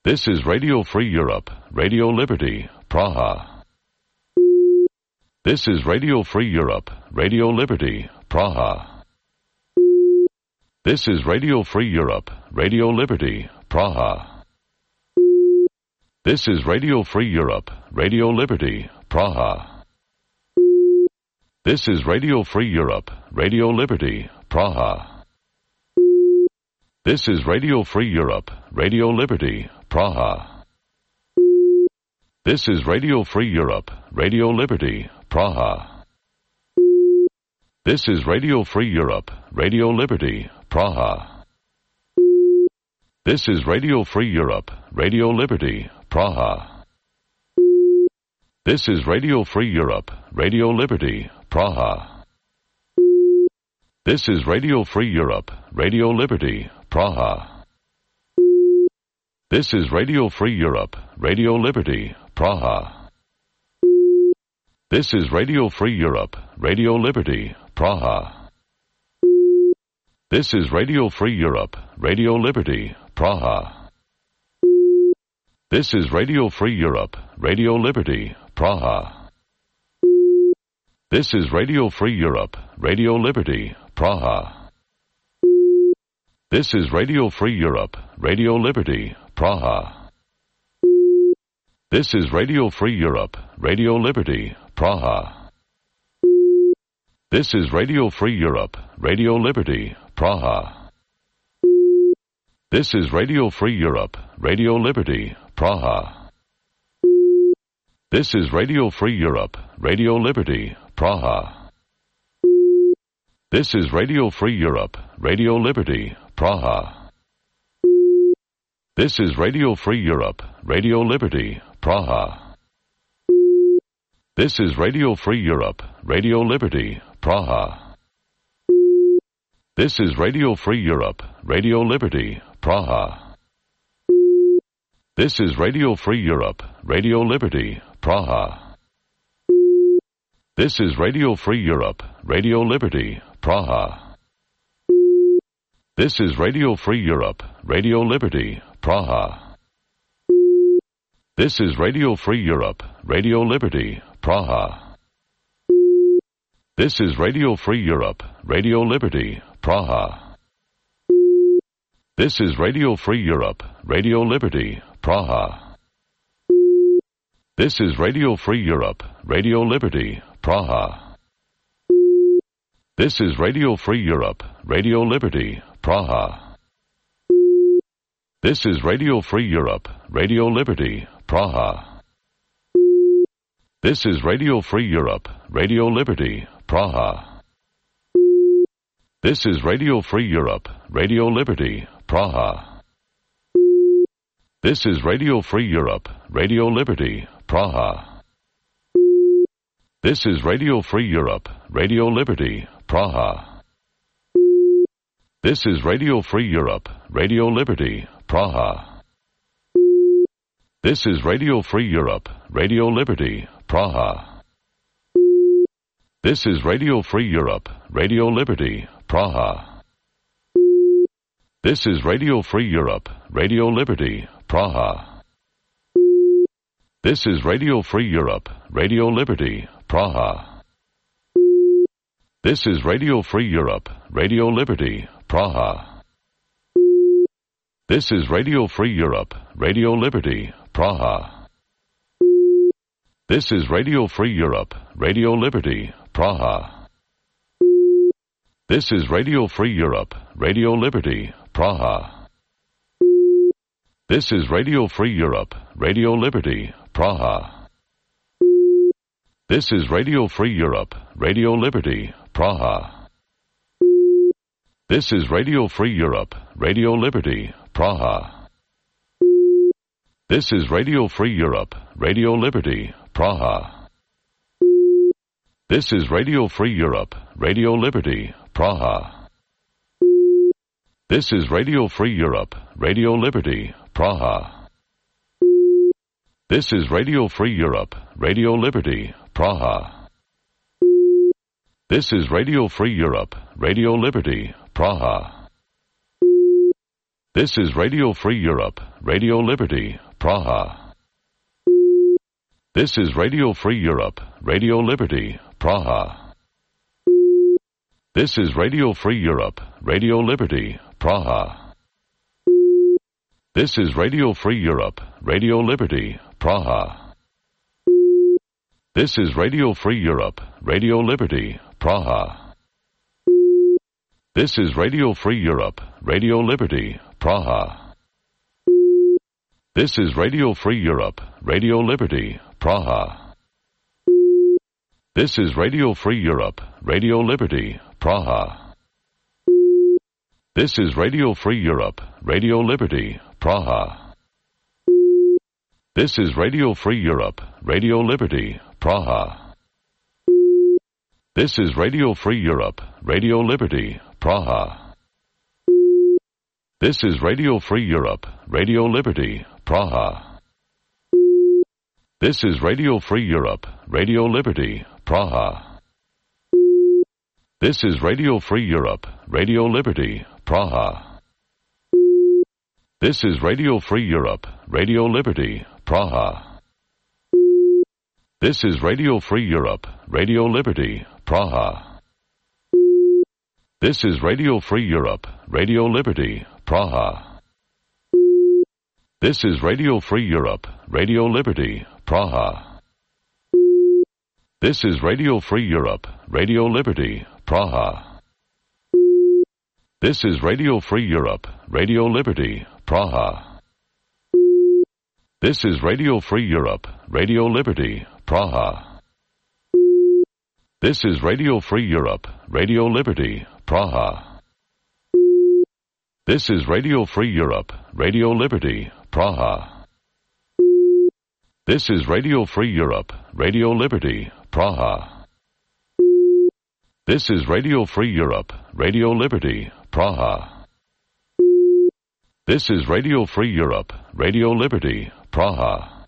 This is Radio Free Europe, Radio Liberty, Praha. This is Radio Free Europe, Radio Liberty, Praha. This is Radio Free Europe, Radio Liberty, Praha. This is Radio Free Europe, Radio Liberty, Praha. This is Radio Free Europe, Radio Liberty, Praha. This is Radio Free Europe, Radio Liberty, Praha. This is Radio Free Europe, Radio Liberty, Praha. This is Radio Free Europe, Radio Liberty, Praha. This is Radio Free Europe, Radio Liberty, Praha. This is Radio Free Europe, Radio Liberty, Praha. This is Radio Free Europe, Radio Liberty, Praha. This is Radio Free Europe, Radio Liberty, Praha. This is Radio Free Europe, Radio Liberty, Praha. This is Radio Free Europe, Radio Liberty, Praha. This is Radio Free Europe, Radio Liberty, Praha. This is Radio Free Europe, Radio Liberty, Praha. This is Radio Free Europe, Radio Liberty, Praha. This is Radio Free Europe, Radio Liberty, Praha. This is Radio Free Europe, Radio Liberty, Praha. This is Radio Free Europe, Radio Liberty, Praha. This is Radio Free Europe, Radio Liberty, Praha. This is Radio Free Europe, Radio Liberty, Praha. This is Radio Free Europe, Radio Liberty, Praha. This is Radio Free Europe, Radio Liberty, Praha. This is Radio Free Europe, Radio Liberty, Praha. This is Radio Free Europe, Radio Liberty, Praha. This is Radio Free Europe, Radio Liberty, Praha. This is Radio Free Europe, Radio Liberty, Praha. This is Radio Free Europe, Radio Liberty, Praha. This is Radio Free Europe, Radio Liberty, Praha. This is Radio Free Europe, Radio Liberty, Praha. This is Radio Free Europe, Radio Liberty, Praha. This is Radio Free Europe, Radio Liberty, Praha. This is Radio Free Europe, Radio Liberty, Praha. This is Radio Free Europe, Radio Liberty, Praha. This is Radio Free Europe, Radio Liberty, Praha. This is Radio Free Europe, Radio Liberty, Praha. This is Radio Free Europe, Radio Liberty, Praha. This is Radio Free Europe, Radio Liberty, Praha. This is Radio Free Europe, Radio Liberty, Praha. This is Radio Free Europe, Radio Liberty, Praha. This is Radio Free Europe, Radio Liberty, Praha. This is Radio Free Europe, Radio Liberty, Praha. This is Radio Free Europe, Radio Liberty, Praha. This is Radio Free Europe, Radio Liberty, Praha. This is Radio Free Europe, Radio Liberty, Praha. This is Radio Free Europe, Radio Liberty, Praha. This is Radio Free Europe, Radio Liberty, Praha. This is Radio Free Europe, Radio Liberty, Praha. This is Radio Free Europe, Radio Liberty, Praha. This is Radio Free Europe, Radio Liberty, Praha. This is Radio Free Europe, Radio Liberty, Praha. This is Radio Free Europe, Radio Liberty, Praha. This is Radio Free Europe, Radio Liberty, Praha. This is Radio Free Europe, Radio Liberty, Praha. This is Radio Free Europe, Radio Liberty, Praha. This is Radio Free Europe, Radio Liberty, Praha. This is Radio Free Europe, Radio Liberty, Praha. This is Radio Free Europe, Radio Liberty, Praha. This is Radio Free Europe, Radio Liberty, Praha. This is Radio Free Europe, Radio Liberty, Praha. This is Radio Free Europe, Radio Liberty, Praha. This is Radio Free Europe, Radio Liberty, Praha. This is Radio Free Europe, Radio Liberty, Praha. This is Radio Free Europe, Radio Liberty, Praha. This is Radio Free Europe, Radio Liberty, Praha. This is Radio Free Europe, Radio Liberty, Praha. This is Radio Free Europe, Radio Liberty, Praha. This is Radio Free Europe, Radio Liberty, Praha. This is Radio Free Europe, Radio Liberty, Praha. This is Radio Free Europe, Radio Liberty, Praha. This is Radio Free Europe, Radio Liberty, Praha. This is Radio Free Europe, Radio Liberty, Praha. This is Radio Free Europe, Radio Liberty, Praha. This is Radio Free Europe, Radio Liberty, Praha. This is Radio Free Europe, Radio Liberty, Praha. This is Radio Free Europe, Radio Liberty, Praha. This is Radio Free Europe, Radio Liberty, Praha. This is Radio Free Europe, Radio Liberty, Praha. This is Radio Free Europe, Radio Liberty, Praha. This is Radio Free Europe, Radio Liberty, Praha.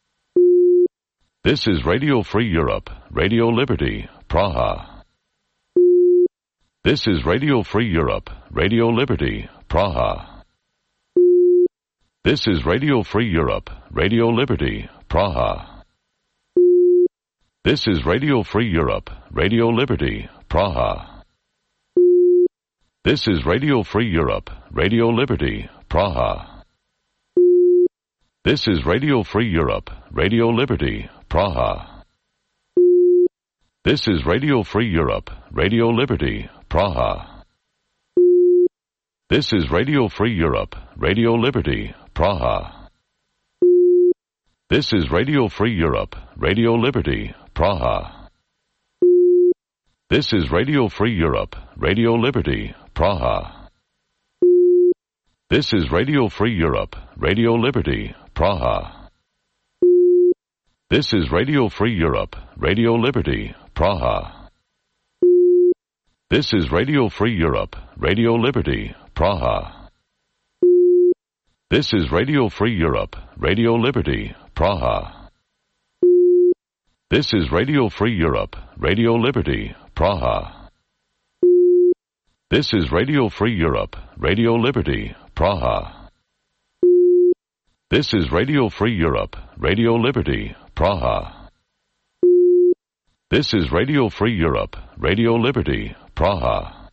This is Radio Free Europe, Radio Liberty, Praha. This is Radio Free Europe, Radio Liberty, Praha. This is Radio Free Europe, Radio Liberty, Praha. This is Radio Free Europe, Radio Liberty, Praha. This is Radio Free Europe, Radio Liberty, Praha. This is Radio Free Europe, Radio Liberty, Praha. This is Radio Free Europe, Radio Liberty, Praha. This is Radio Free Europe, Radio Liberty, Praha. This is Radio Free Europe, Radio Liberty, Praha. This is Radio Free Europe, Radio Liberty, Praha. This is Radio Free Europe, Radio Liberty, Praha. This is Radio Free Europe, Radio Liberty, Praha. This is Radio Free Europe, Radio Liberty, Praha. This is Radio Free Europe, Radio Liberty, Praha. This is Radio Free Europe, Radio Liberty, Praha. This is Radio Free Europe, Radio Liberty, Praha. This is Radio Free Europe, Radio Liberty, Praha. This is Radio Free Europe, Radio Liberty, Praha.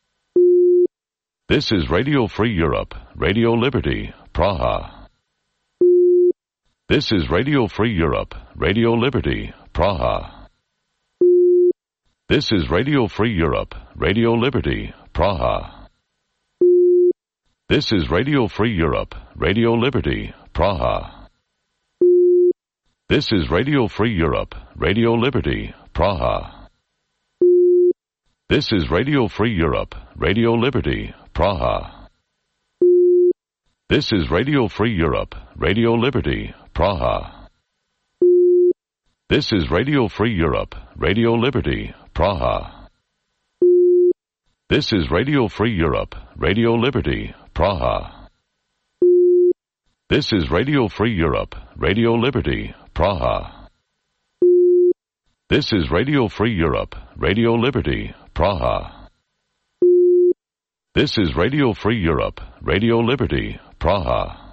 This is Radio Free Europe, Radio Liberty, Praha. This is Radio Free Europe, Radio Liberty, Praha. This is Radio Free Europe, Radio Liberty, Praha. This is Radio Free Europe, Radio Liberty, Praha. This is Radio Free Europe, Radio Liberty, Praha. This is Radio Free Europe, Radio Liberty, Praha. This is Radio Free Europe, Radio Liberty, Praha. This is Radio Free Europe, Radio Liberty, Praha. This is Radio Free Europe, Radio Liberty, Praha. This is Radio Free Europe, Radio Liberty, Praha. This is Radio Free Europe, Radio Liberty, Praha. This is Radio Free Europe, Radio Liberty, Praha.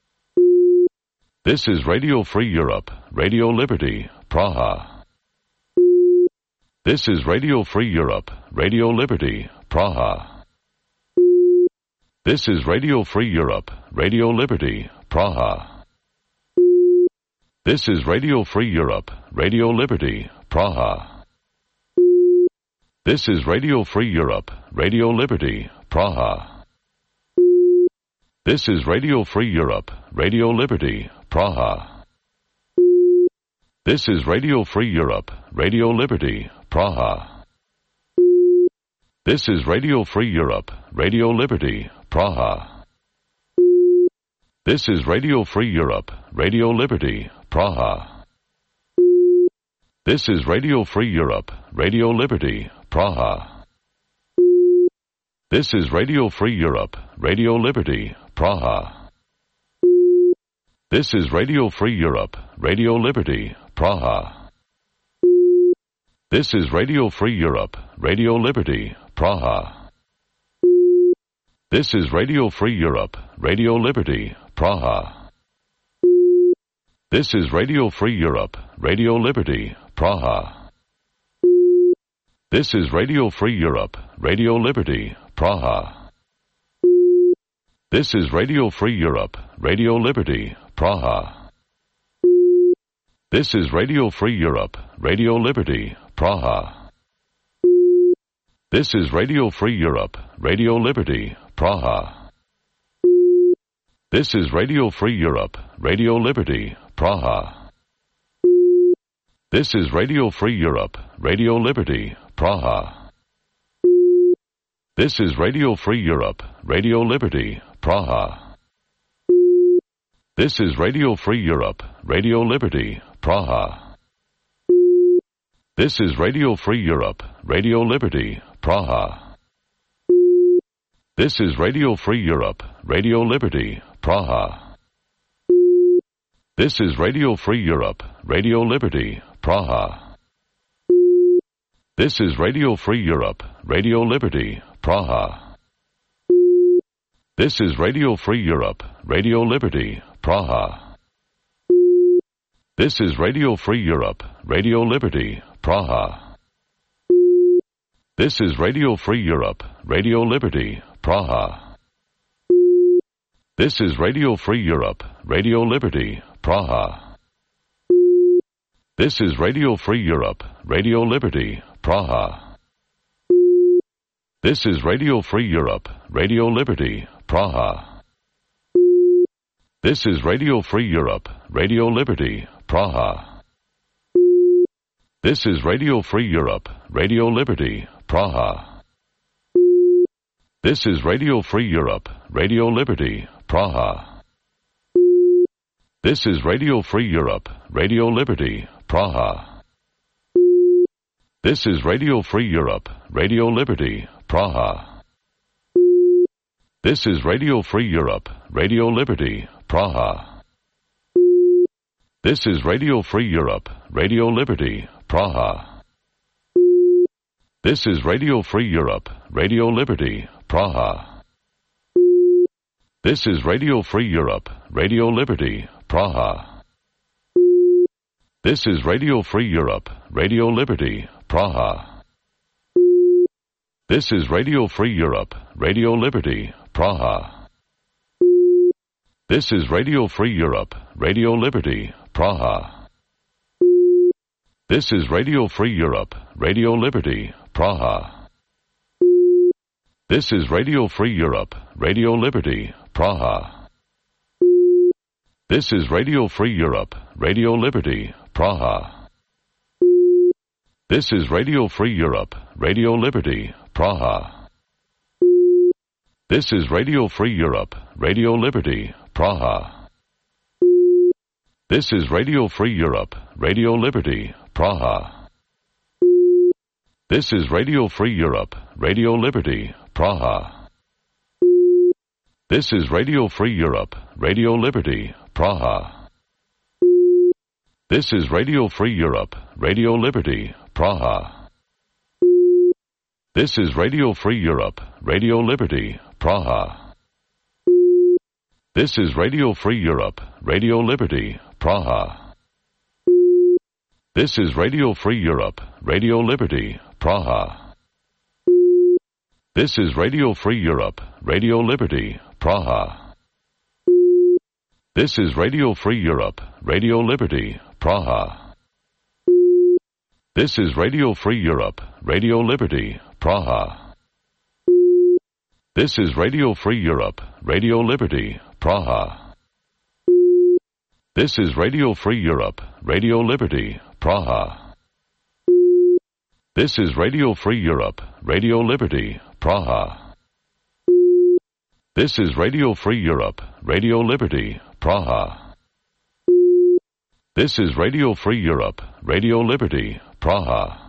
This is Radio Free Europe, Radio Liberty, Praha. This is Radio Free Europe, Radio Liberty, Praha. This is Radio Free Europe, Radio Liberty, Praha. This is Radio Free Europe, Radio Liberty, Praha. This is Radio Free Europe, Radio Liberty, Praha. This is Radio Free Europe, Radio Liberty, Praha. This is Radio Free Europe, Radio Liberty, Praha. This is Radio Free Europe, Radio Liberty, Praha. This is Radio Free Europe, Radio Liberty, Praha. This is Radio Free Europe, Radio Liberty, Praha. This is Radio Free Europe, Radio Liberty, Praha. This is Radio Free Europe, Radio Liberty, Praha. This is Radio Free Europe, Radio Liberty, Praha. This is Radio Free Europe, Radio Liberty, Praha. This is Radio Free Europe, Radio Liberty, Praha. This is Radio Free Europe, Radio Liberty, Praha. This is Radio Free Europe, Radio Liberty, Praha. This is Radio Free Europe, Radio Liberty, Praha. This is Radio Free Europe, Radio Liberty, Praha. This is Radio Free Europe, Radio Liberty, Praha. This is Radio Free Europe, Radio Liberty, Praha. This is Radio Free Europe, Radio Liberty, Praha. This is Radio Free Europe, Radio Liberty, Praha. This is Radio Free Europe, Radio Liberty, Praha. This is Radio Free Europe, Radio Liberty, Praha. This is Radio Free Europe, Radio Liberty, Praha. This is Radio Free Europe, Radio Liberty, Praha. This is Radio Free Europe, Radio Liberty, Praha. This is Radio Free Europe, Radio Liberty, Praha. This is Radio Free Europe, Radio Liberty, Praha. This is Radio Free Europe, Radio Liberty, Praha. This is Radio Free Europe, Radio Liberty, Praha. This is Radio Free Europe, Radio Liberty, Praha. This is Radio Free Europe, Radio Liberty, Praha. This is Radio Free Europe, Radio Liberty, Praha. This is Radio Free Europe, Radio Liberty, Praha. This is Radio Free Europe, Radio Liberty, Praha. This is Radio Free Europe, Radio Liberty, Praha. This is Radio Free Europe, Radio Liberty, Praha. This is Radio Free Europe, Radio Liberty, Praha. This is Radio Free Europe, Radio Liberty, Praha. This is Radio Free Europe, Radio Liberty, Praha. This is Radio Free Europe, Radio Liberty, Praha. This is Radio Free Europe, Radio Liberty, Praha. This is Radio Free Europe, Radio Liberty, Praha. This is Radio Free Europe, Radio Liberty, Praha. This is Radio Free Europe, Radio Liberty, Praha. This is Radio Free Europe, Radio Liberty, Praha. This is Radio Free Europe, Radio Liberty, Praha. This is Radio Free Europe, Radio Liberty, Praha. This is Radio Free Europe, Radio Liberty, Praha. This is Radio Free Europe, Radio Liberty, Praha. This is Radio Free Europe, Radio Liberty, Praha. This is Radio Free Europe, Radio Liberty, Praha. This is Radio Free Europe, Radio Liberty, Praha. This is Radio Free Europe, Radio Liberty, Praha. This is Radio Free Europe, Radio Liberty, Praha. This is Radio Free Europe, Radio Liberty, Praha. This is Radio Free Europe, Radio Liberty, Praha. This is Radio Free Europe, Radio Liberty, Praha. This is Radio Free Europe, Radio Liberty, Praha. This is Radio Free Europe, Radio Liberty, Praha. This is Radio Free Europe, Radio Liberty, Praha. This is Radio Free Europe, Radio Liberty, Praha. This is Radio Free Europe, Radio Liberty, Praha.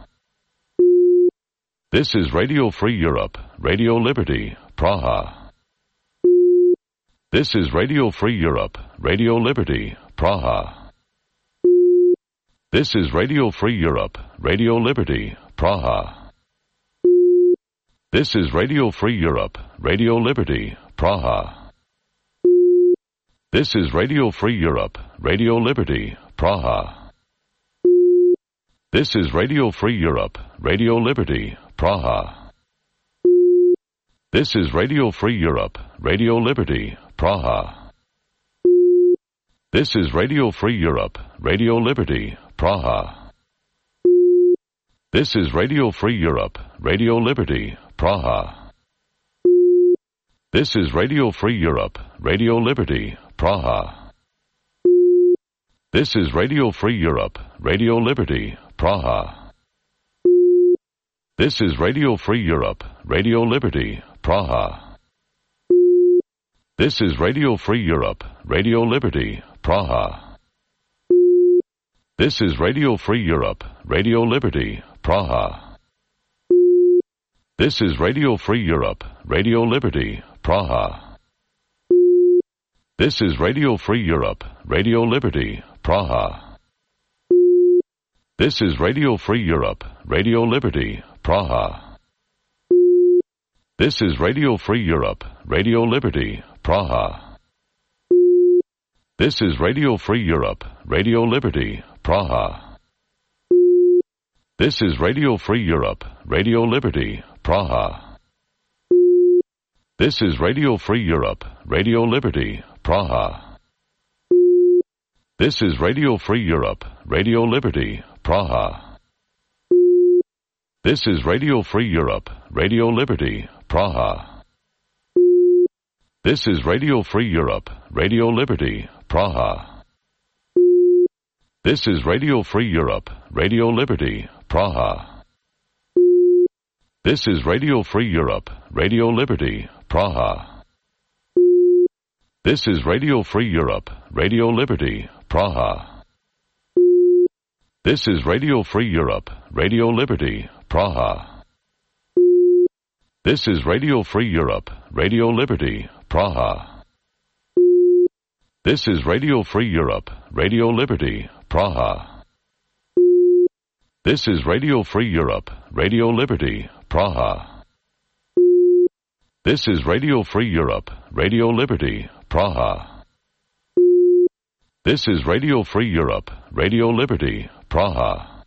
This is Radio Free Europe, Radio Liberty, Praha. This is Radio Free Europe, Radio Liberty, Praha. This is Radio Free Europe, Radio Liberty, Praha. This is Radio Free Europe, Radio Liberty, Praha. This is Radio Free Europe, Radio Liberty, Praha. This is Radio Free Europe, Radio Liberty, Praha. This is Radio Free Europe, Radio Liberty, Praha. This is Radio Free Europe, Radio Liberty, Praha. This is Radio Free Europe, Radio Liberty, Praha. This is Radio Free Europe, Radio Liberty, Praha. This is Radio Free Europe, Radio Liberty, Praha. This is Radio Free Europe, Radio Liberty, Praha. This is Radio Free Europe, Radio Liberty, Praha. This is Radio Free Europe, Radio Liberty, Praha. This is Radio Free Europe, Radio Liberty, Praha. This is Radio Free Europe, Radio Liberty, Praha. This is Radio Free Europe, Radio Liberty, Praha. This is Radio Free Europe, Radio Liberty, Praha. This is Radio Free Europe, Radio Liberty, Praha. This is Radio Free Europe, Radio Liberty, Praha. This is Radio Free Europe, Radio Liberty, Praha. This is Radio Free Europe, Radio Liberty, Praha. This is Radio Free Europe, Radio Liberty, Praha. This is Radio Free Europe, Radio Liberty, Praha. This is Radio Free Europe, Radio Liberty, Praha. This is Radio Free Europe, Radio Liberty, Praha. This is Radio Free Europe, Radio Liberty, Praha. This is Radio Free Europe, Radio Liberty, Praha. This is Radio Free Europe, Radio Liberty, Praha. This is Radio Free Europe, Radio Liberty, Praha. This is Radio Free Europe, Radio Liberty, Praha. This is Radio Free Europe, Radio Liberty, Praha. This is Radio Free Europe, Radio Liberty, Praha.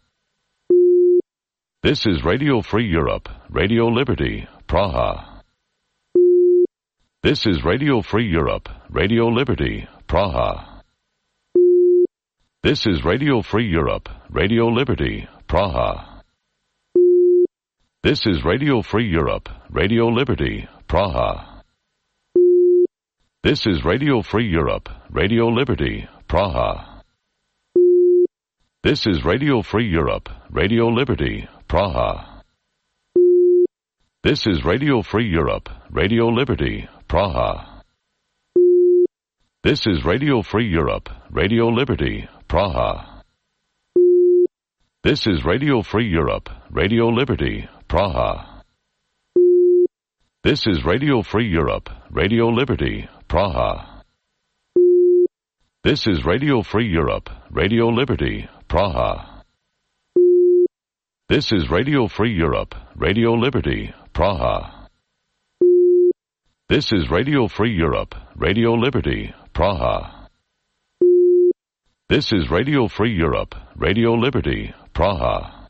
This is Radio Free Europe, Radio Liberty, Praha. This is Radio Free Europe, Radio Liberty, Praha. This is Radio Free Europe, Radio Liberty, Praha. This is Radio Free Europe, Radio Liberty, Praha. This is Radio Free Europe, Radio Liberty, Praha. This is Radio Free Europe, Radio Liberty, Praha. This is Radio Free Europe, Radio Liberty, Praha. This is Radio Free Europe, Radio Liberty, Praha. This is Radio Free Europe, Radio Liberty, Praha. This is Radio Free Europe, Radio Liberty, Praha. This is Radio Free Europe, Radio Liberty, Praha. This is Radio Free Europe, Radio Liberty, Praha. This is Radio Free Europe, Radio Liberty, Praha. This is Radio Free Europe, Radio Liberty, Praha.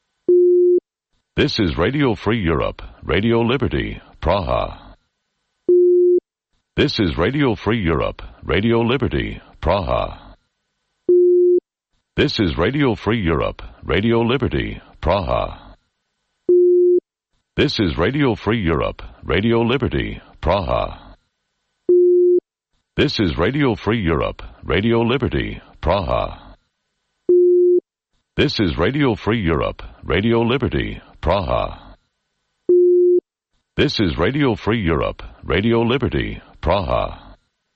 This is Radio Free Europe, Radio Liberty, Praha. This is Radio Free Europe, Radio Liberty, Praha. This is Radio Free Europe, Radio Liberty, Praha. This is Radio Free Europe, Radio Liberty, Praha. This is Radio Free Europe, Radio Liberty, Praha. This is Radio Free Europe, Radio Liberty, Praha. This is Radio Free Europe, Radio Liberty, Praha.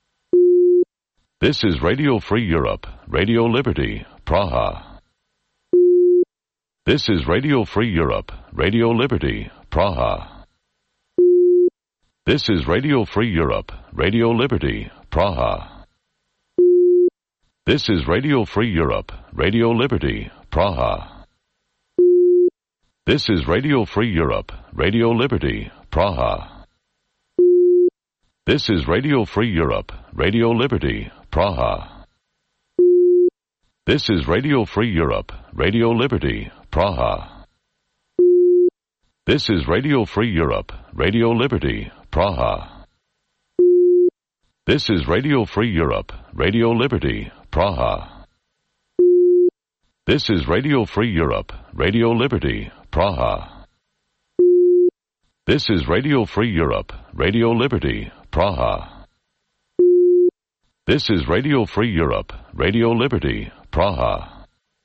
This is Radio Free Europe, Radio Liberty, Praha. This is Radio Free Europe, Radio Liberty, Praha. This is Radio Free Europe, Radio Liberty, Praha. This is Radio Free Europe, Radio Liberty, Praha. This is Radio Free Europe, Radio Liberty, Praha. This is Radio Free Europe, Radio Liberty, Praha. This is Radio Free Europe, Radio Liberty, Praha. This is Radio Free Europe, Radio Liberty, Praha. This is Radio Free Europe, Radio Liberty, Praha. This is Radio Free Europe, Radio Liberty, Praha. This is Radio Free Europe, Radio Liberty, Praha. This is Radio Free Europe, Radio Liberty, Praha.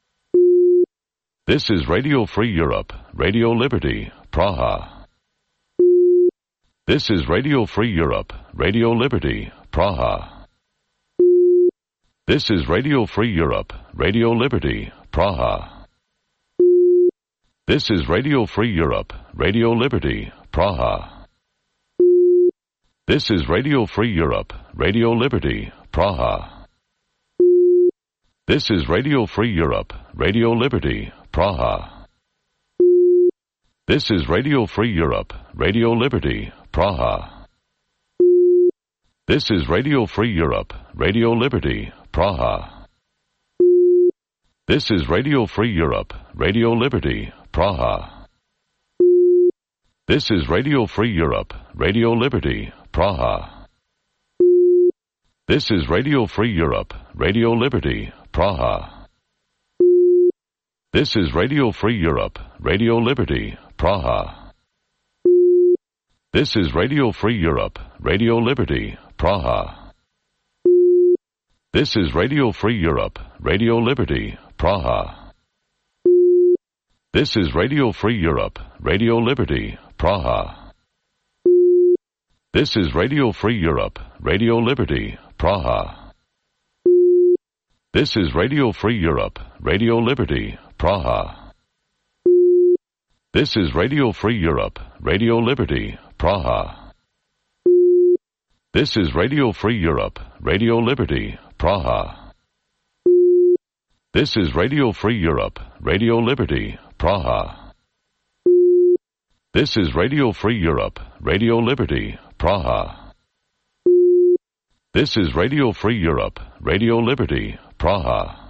This is Radio Free Europe, Radio Liberty, Praha. This is Radio Free Europe, Radio Liberty, Praha. This is Radio Free Europe, Radio Liberty, Praha. This is Radio Free Europe, Radio Liberty, Praha. This is Radio Free Europe, Radio Liberty, Praha. This is Radio Free Europe, Radio Liberty, Praha. This is Radio Free Europe, Radio Liberty, Praha. This is Radio Free Europe, Radio Liberty, Praha. This is Radio Free Europe, Radio Liberty, Praha. This is Radio Free Europe, Radio Liberty, Praha. This is Radio Free Europe, Radio Liberty, Praha. This is Radio Free Europe, Radio Liberty, Praha. This is Radio Free Europe, Radio Liberty, Praha. This is Radio Free Europe, Radio Liberty, Praha. This is Radio Free Europe, Radio Liberty, Praha. This is Radio Free Europe, Radio Liberty, Praha. This is Radio Free Europe, Radio Liberty, Praha. This is Radio Free Europe, Radio Liberty, Praha. This is Radio Free Europe, Radio Liberty, Praha. This is Radio Free Europe, Radio Liberty, Praha. This is Radio Free Europe, Radio Liberty, Praha. This is Radio Free Europe, Radio Liberty, Praha.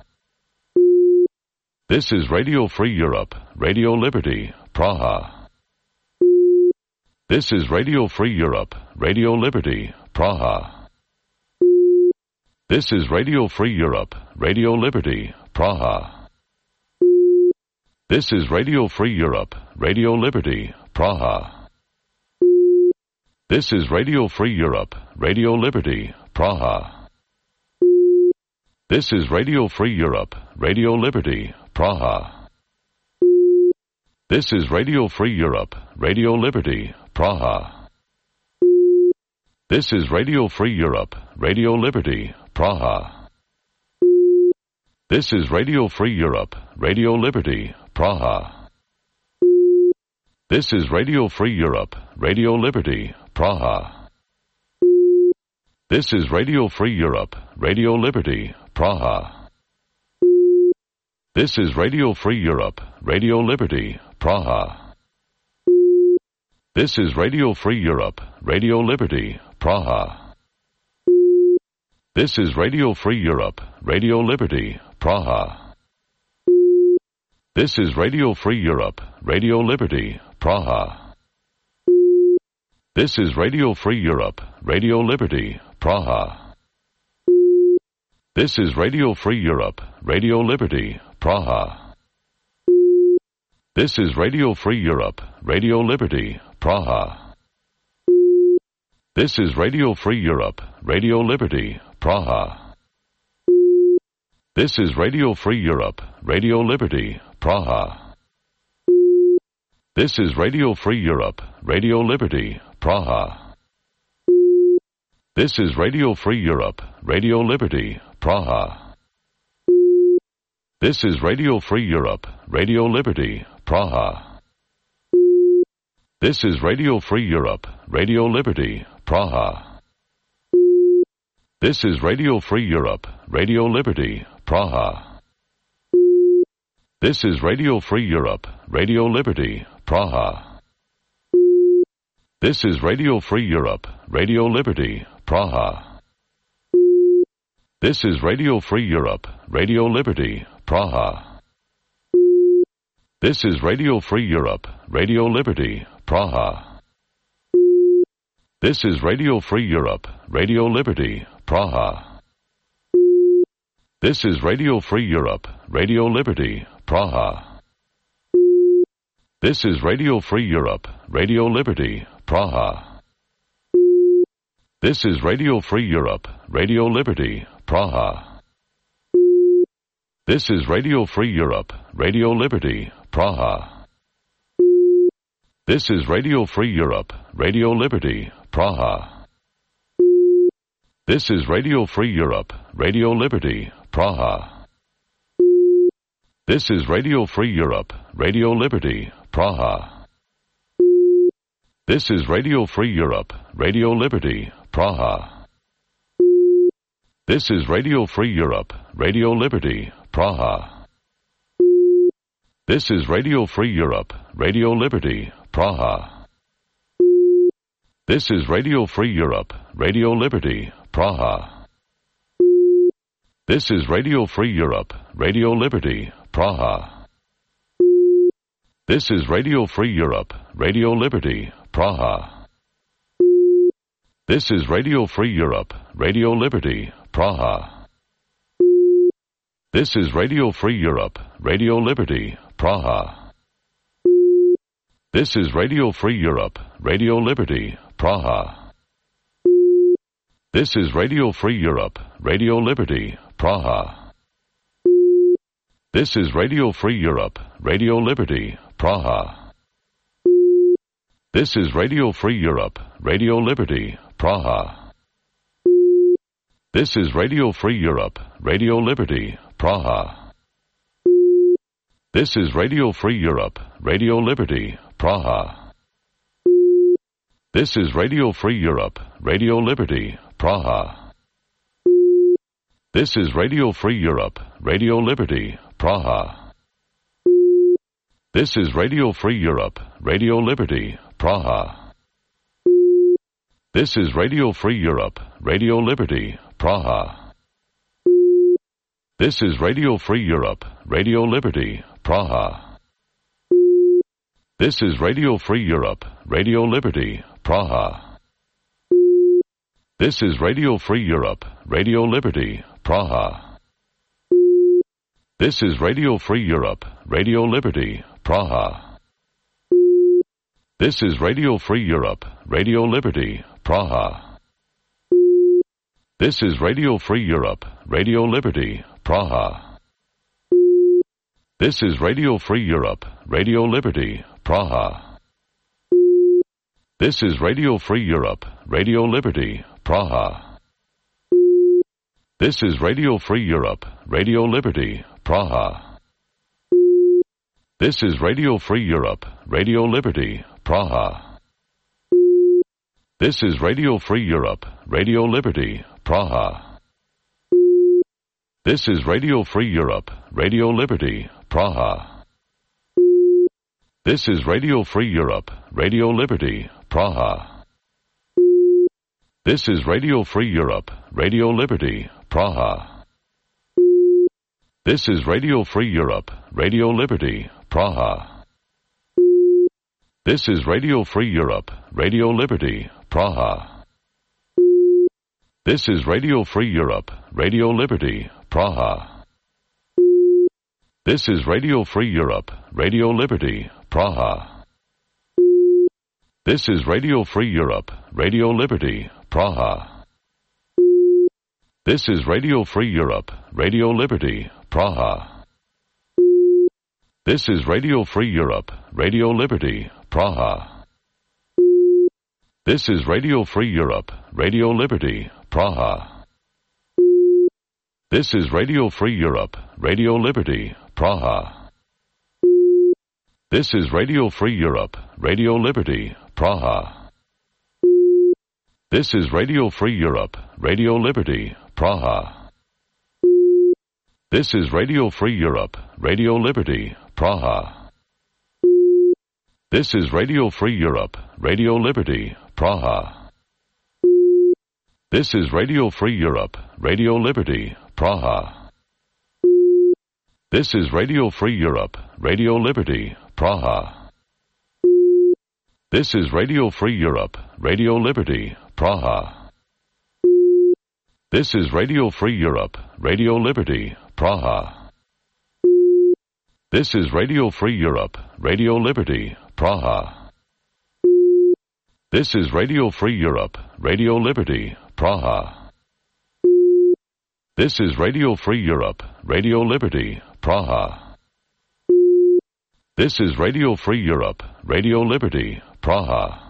This is Radio Free Europe, Radio Liberty, Praha. This is Radio Free Europe, Radio Liberty, Praha. This is Radio Free Europe, Radio Liberty, Praha. This is Radio Free Europe, Radio Liberty, Praha. This is Radio Free Europe, Radio Liberty, Praha. This is Radio Free Europe, Radio Liberty, Praha. This is Radio Free Europe, Radio Liberty, Praha. This is Radio Free Europe, Radio Liberty, Praha. This is Radio Free Europe, Radio Liberty, Praha. This is Radio Free Europe, Radio Liberty, Praha. This is Radio Free Europe, Radio Liberty, Praha. This is Radio Free Europe, Radio Liberty, Praha. This is Radio Free Europe, Radio Liberty, Praha. This is Radio Free Europe, Radio Liberty, Praha. This is Radio Free Europe, Radio Liberty, Praha. This is Radio Free Europe, Radio Liberty, Praha. This is Radio Free Europe, Radio Liberty, Praha. This is Radio Free Europe, Radio Liberty, Praha. This is Radio Free Europe, Radio Liberty, Praha. This is Radio Free Europe, Radio Liberty, Praha. This is Radio Free Europe, Radio Liberty, Praha. This is Radio Free Europe, Radio Liberty, Praha. This is Radio Free Europe, Radio Liberty, Praha. This is Radio Free Europe, Radio Liberty, Praha. This is Radio Free Europe, Radio Liberty, Praha. This is Radio Free Europe, Radio Liberty, Praha. This is Radio Free Europe, Radio Liberty, Praha. This is Radio Free Europe, Radio Liberty, Praha. This is Radio Free Europe, Radio Liberty, Praha. This is Radio Free Europe, Radio Liberty, Praha. This is Radio Free Europe, Radio Liberty, Praha. This is Radio Free Europe, Radio Liberty, Praha. This is Radio Free Europe, Radio Liberty, Praha. This is Radio Free Europe, Radio Liberty, Praha. This is Radio Free Europe, Radio Liberty, Praha. This is Radio Free Europe, Radio Liberty, Praha. This is Radio Free Europe, Radio Liberty, Praha. This is Radio Free Europe, Radio Liberty, Praha. This is Radio Free Europe, Radio Liberty, Praha. This is Radio Free Europe, Radio Liberty, Praha. This is Radio Free Europe, Radio Liberty, Praha. This is Radio Free Europe, Radio Liberty, Praha. This is Radio Free Europe, Radio Liberty, Praha. This is Radio Free Europe, Radio Liberty, Praha. This is Radio Free Europe, Radio Liberty, Praha. This is Radio Free Europe, Radio Liberty, Praha. This is Radio Free Europe, Radio Liberty, Praha. This is Radio Free Europe, Radio Liberty, Praha. This is Radio Free Europe, Radio Liberty, Praha. This is Radio Free Europe, Radio Liberty, Praha. This is Radio Free Europe, Radio Liberty, Praha. This is Radio Free Europe, Radio Liberty, Praha. This is Radio Free Europe, Radio Liberty, Praha. This is Radio Free Europe, Radio Liberty, Praha. This is Radio Free Europe, Radio Liberty, Praha. This is Radio Free Europe, Radio Liberty, Praha. This is Radio Free Europe, Radio Liberty, Praha. This is Radio Free Europe, Radio Liberty, Praha. This is Radio Free Europe, Radio Liberty, Praha. This is Radio Free Europe, Radio Liberty, Praha. This is Radio Free Europe, Radio Liberty, Praha. This is Radio Free Europe, Radio Liberty, Praha. This is Radio Free Europe, Radio Liberty, Praha. This is Radio Free Europe, Radio Liberty, Praha. This is Radio Free Europe, Radio Liberty, Praha. This is Radio Free Europe, Radio Liberty, Praha. This is Radio Free Europe, Radio Liberty, Praha. This is Radio Free Europe, Radio Liberty, Praha. This is Radio Free Europe, Radio Liberty, Praha. This is Radio Free Europe, Radio Liberty, Praha. This is Radio Free Europe, Radio Liberty, Praha. This is Radio Free Europe, Radio Liberty, Praha. This is Radio Free Europe, Radio Liberty, Praha. This is Radio Free Europe, Radio Liberty, Praha. This is Radio Free Europe, Radio Liberty, Praha. This is Radio Free Europe, Radio Liberty, Praha. This is Radio Free Europe, Radio Liberty, Praha. This is Radio Free Europe, Radio Liberty, Praha. This is Radio Free Europe, Radio Liberty, Praha. This is Radio Free Europe, Radio Liberty, Praha. This is Radio Free Europe, Radio Liberty, Praha. This is Radio Free Europe, Radio Liberty, Praha. This is Radio Free Europe, Radio Liberty, Praha. This is Radio Free Europe, Radio Liberty, Praha. This is Radio Free Europe, Radio Liberty, Praha. This is Radio Free Europe, Radio Liberty, Praha. This is Radio Free Europe, Radio Liberty, Praha. This is Radio Free Europe, Radio Liberty, Praha. This is Radio Free Europe, Radio Liberty, Praha. This is Radio Free Europe, Radio Liberty, Praha.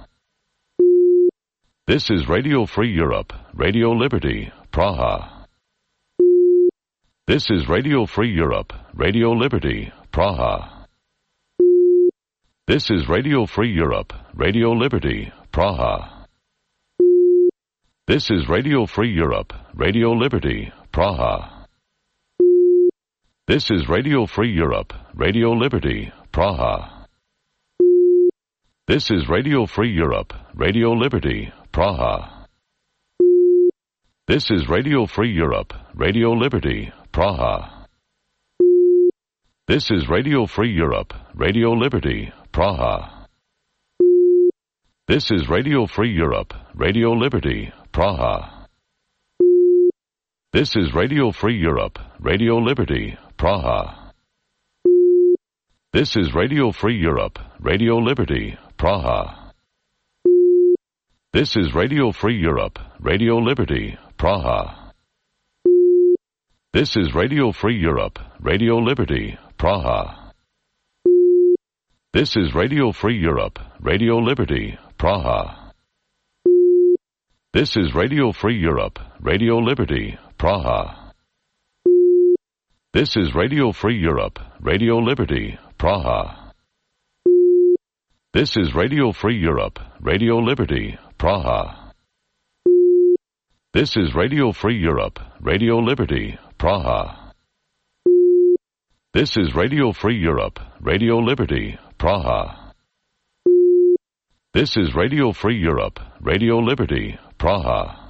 This is Radio Free Europe, Radio Liberty, Praha. This is Radio Free Europe, Radio Liberty, Praha. This is Radio Free Europe, Radio Liberty, Praha. This is Radio Free Europe, Radio Liberty, Praha. This is Radio Free Europe, Radio Liberty, Praha. This is Radio Free Europe, Radio Liberty, Praha. This is Radio Free Europe, Radio Liberty, Praha. This is Radio Free Europe, Radio Liberty, Praha. This is Radio Free Europe, Radio Liberty, Praha. This is Radio Free Europe, Radio Liberty, Praha. This is Radio Free Europe, Radio Liberty, Praha. This is Radio Free Europe, Radio Liberty, Praha. This is Radio Free Europe, Radio Liberty, Praha. This is Radio Free Europe, Radio Liberty, Praha. This is Radio Free Europe, Radio Liberty, Praha. This is Radio Free Europe, Radio Liberty, Praha. This is Radio Free Europe, Radio Liberty, Praha. This is Radio Free Europe, Radio Liberty, Praha. This is Radio Free Europe, Radio Liberty, Praha. This is Radio Free Europe, Radio Liberty, Praha.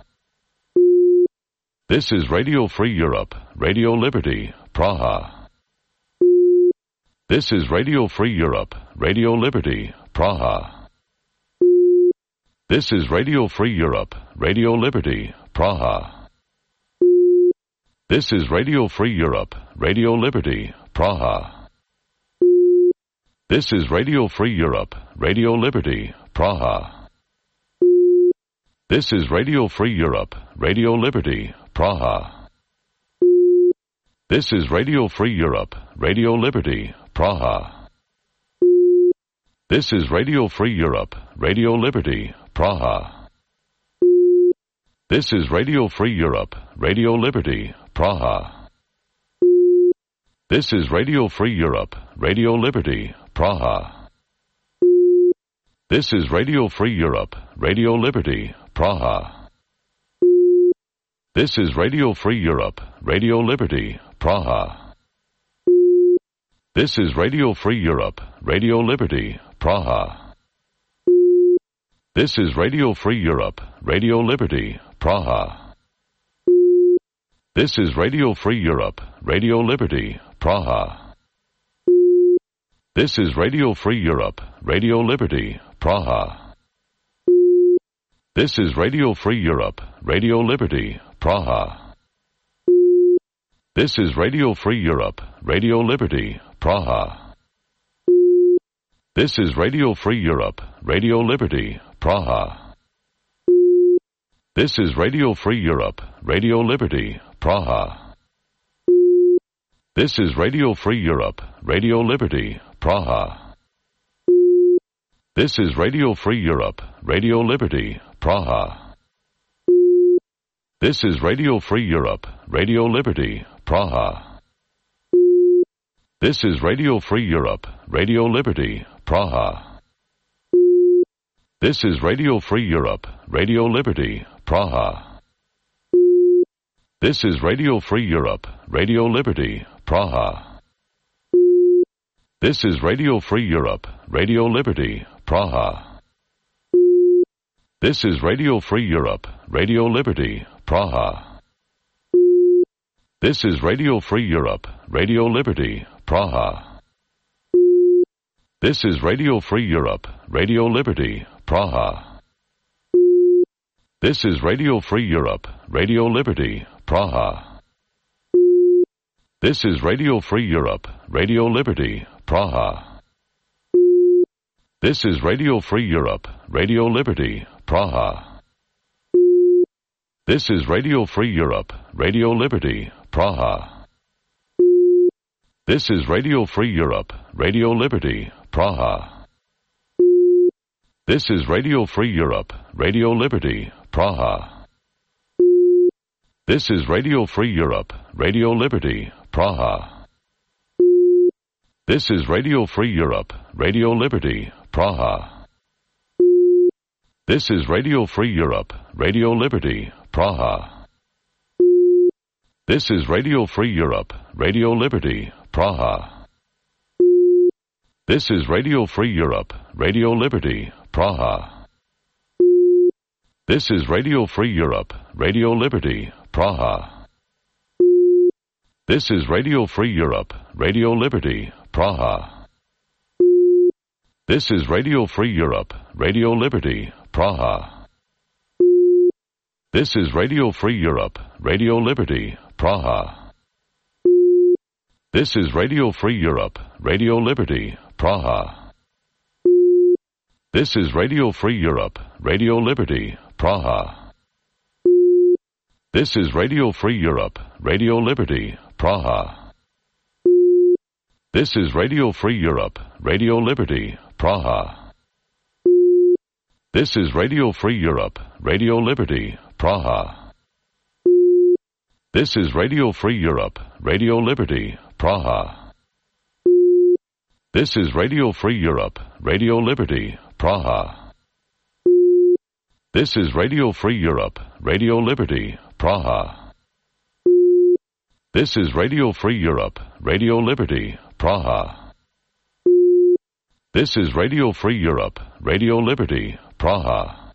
This is Radio Free Europe, Radio Liberty, Praha. This is Radio Free Europe, Radio Liberty, Praha. This is Radio Free Europe, Radio Liberty, Praha. This is Radio Free Europe, Radio Liberty, Praha. This is Radio Free Europe, Radio Liberty, Praha. This is Radio Free Europe, Radio Liberty, Praha. This is Radio Free Europe, Radio Liberty, Praha. This is Radio Free Europe, Radio Liberty, Praha. This is Radio Free Europe, Radio Liberty, Praha. This is Radio Free Europe, Radio Liberty, Praha. This is Radio Free Europe, Radio Liberty, Praha. This is Radio Free Europe, Radio Liberty, Praha. This is Radio Free Europe, Radio Liberty, Praha. This is Radio Free Europe, Radio Liberty, Praha. This is Radio Free Europe, Radio Liberty, Praha. This is Radio Free Europe, Radio Liberty, Praha. This is Radio Free Europe, Radio Liberty, Praha. This is Radio Free Europe, Radio Liberty, Praha. This is Radio Free Europe, Radio Liberty, Praha. This is Radio Free Europe, Radio Liberty, Praha. This is Radio Free Europe, Radio Liberty, Praha. This is Radio Free Europe, Radio Liberty, Praha. This is Radio Free Europe, Radio Liberty, Praha. This is Radio Free Europe, Radio Liberty, Praha. This is Radio Free Europe, Radio Liberty, Praha. This is Radio Free Europe, Radio Liberty, Praha. This is Radio Free Europe, Radio Liberty, Praha. This is Radio Free Europe, Radio Liberty, Praha. This is Radio Free Europe, Radio Liberty, Praha. This is Radio Free Europe, Radio Liberty, Praha. This is Radio Free Europe, Radio Liberty, Praha. This is Radio Free Europe, Radio Liberty, Praha. This is Radio Free Europe, Radio Liberty, Praha. This is Radio Free Europe, Radio Liberty, Praha. This is Radio Free Europe, Radio Liberty, Praha. This is Radio Free Europe, Radio Liberty, Praha. This is Radio Free Europe, Radio Liberty, Praha. This is Radio Free Europe, Radio Liberty, Praha. This is Radio Free Europe, Radio Liberty, Praha. This is Radio Free Europe, Radio Liberty, Praha. This is Radio Free Europe, Radio Liberty, Praha. This is Radio Free Europe, Radio Liberty, Praha. This is Radio Free Europe, Radio Liberty, Praha. This is Radio Free Europe, Radio Liberty, Praha. This is Radio Free Europe, Radio Liberty, Praha. This is Radio Free Europe, Radio Liberty, Praha. This is Radio Free Europe, Radio Liberty, Praha. This is Radio Free Europe, Radio Liberty, Praha. This is Radio Free Europe, Radio Liberty, Praha. This is Radio Free Europe, Radio Liberty, Praha. This is Radio Free Europe, Radio Liberty, Praha. This is Radio Free Europe, Radio Liberty, Praha. This is Radio Free Europe, Radio Liberty, Praha. This is Radio Free Europe, Radio Liberty, Praha. This is Radio Free Europe, Radio Liberty, Praha.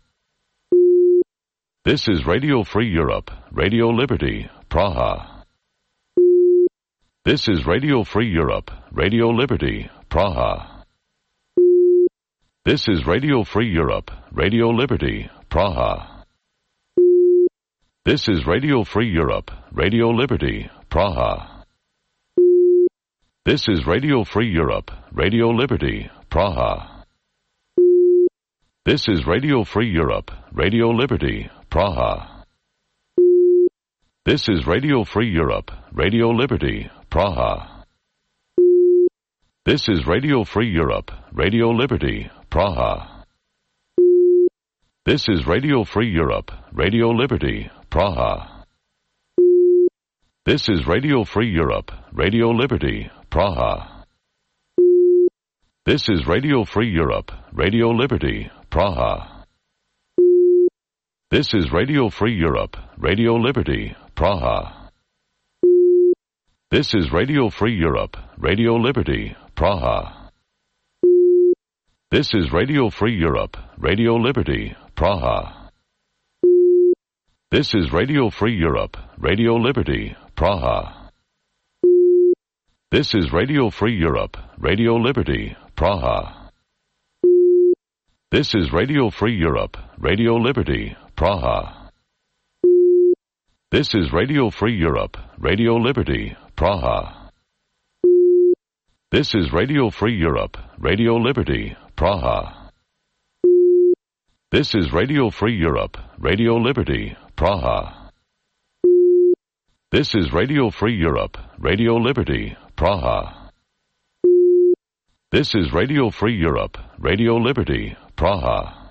This is Radio Free Europe, Radio Liberty, Praha. This is Radio Free Europe, Radio Liberty, Praha. This is Radio Free Europe, Radio Liberty, Praha. This is Radio Free Europe, Radio Liberty, Praha. This is Radio Free Europe, Radio Liberty, Praha. This is Radio Free Europe, Radio Liberty, Praha. This is Radio Free Europe, Radio Liberty, Praha. This is Radio Free Europe, Radio Liberty, Praha. This is Radio Free Europe, Radio Liberty, Praha. This is Radio Free Europe, Radio Liberty, Praha. This is Radio Free Europe, Radio Liberty, Praha. This is Radio Free Europe, Radio Liberty, Praha. This is Radio Free Europe, Radio Liberty, Praha. This is Radio Free Europe, Radio Liberty, Praha. This is Radio Free Europe, Radio Liberty, Praha. This is Radio Free Europe, Radio Liberty, Praha. This is Radio Free Europe, Radio Liberty, Praha. This is Radio Free Europe, Radio Liberty, Praha. This is Radio Free Europe, Radio Liberty, Praha. This is Radio Free Europe, Radio Liberty, Praha. This is Radio Free Europe, Radio Liberty, Praha. This is Radio Free Europe, Radio Liberty, Praha.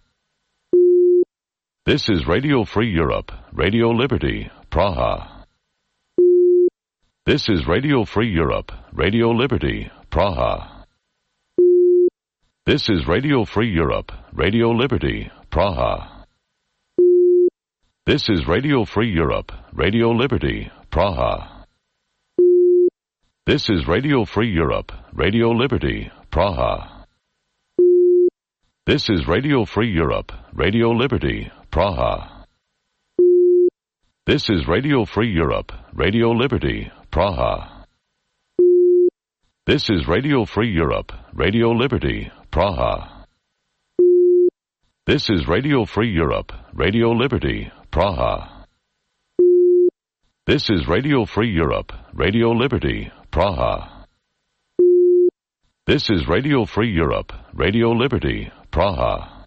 This is Radio Free Europe, Radio Liberty, Praha. This is Radio Free Europe, Radio Liberty, Praha. This is Radio Free Europe, Radio Liberty, Praha. This is Radio Free Europe, Radio Liberty, Praha. This is Radio Free Europe, Radio Liberty, Praha. This is Radio Free Europe, Radio Liberty, Praha. This is Radio Free Europe, Radio Liberty, Praha. This is Radio Free Europe, Radio Liberty, Praha. This is Radio Free Europe, Radio Liberty, Praha. This is Radio Free Europe, Radio Liberty, Praha. This is Radio Free Europe, Radio Liberty, Praha.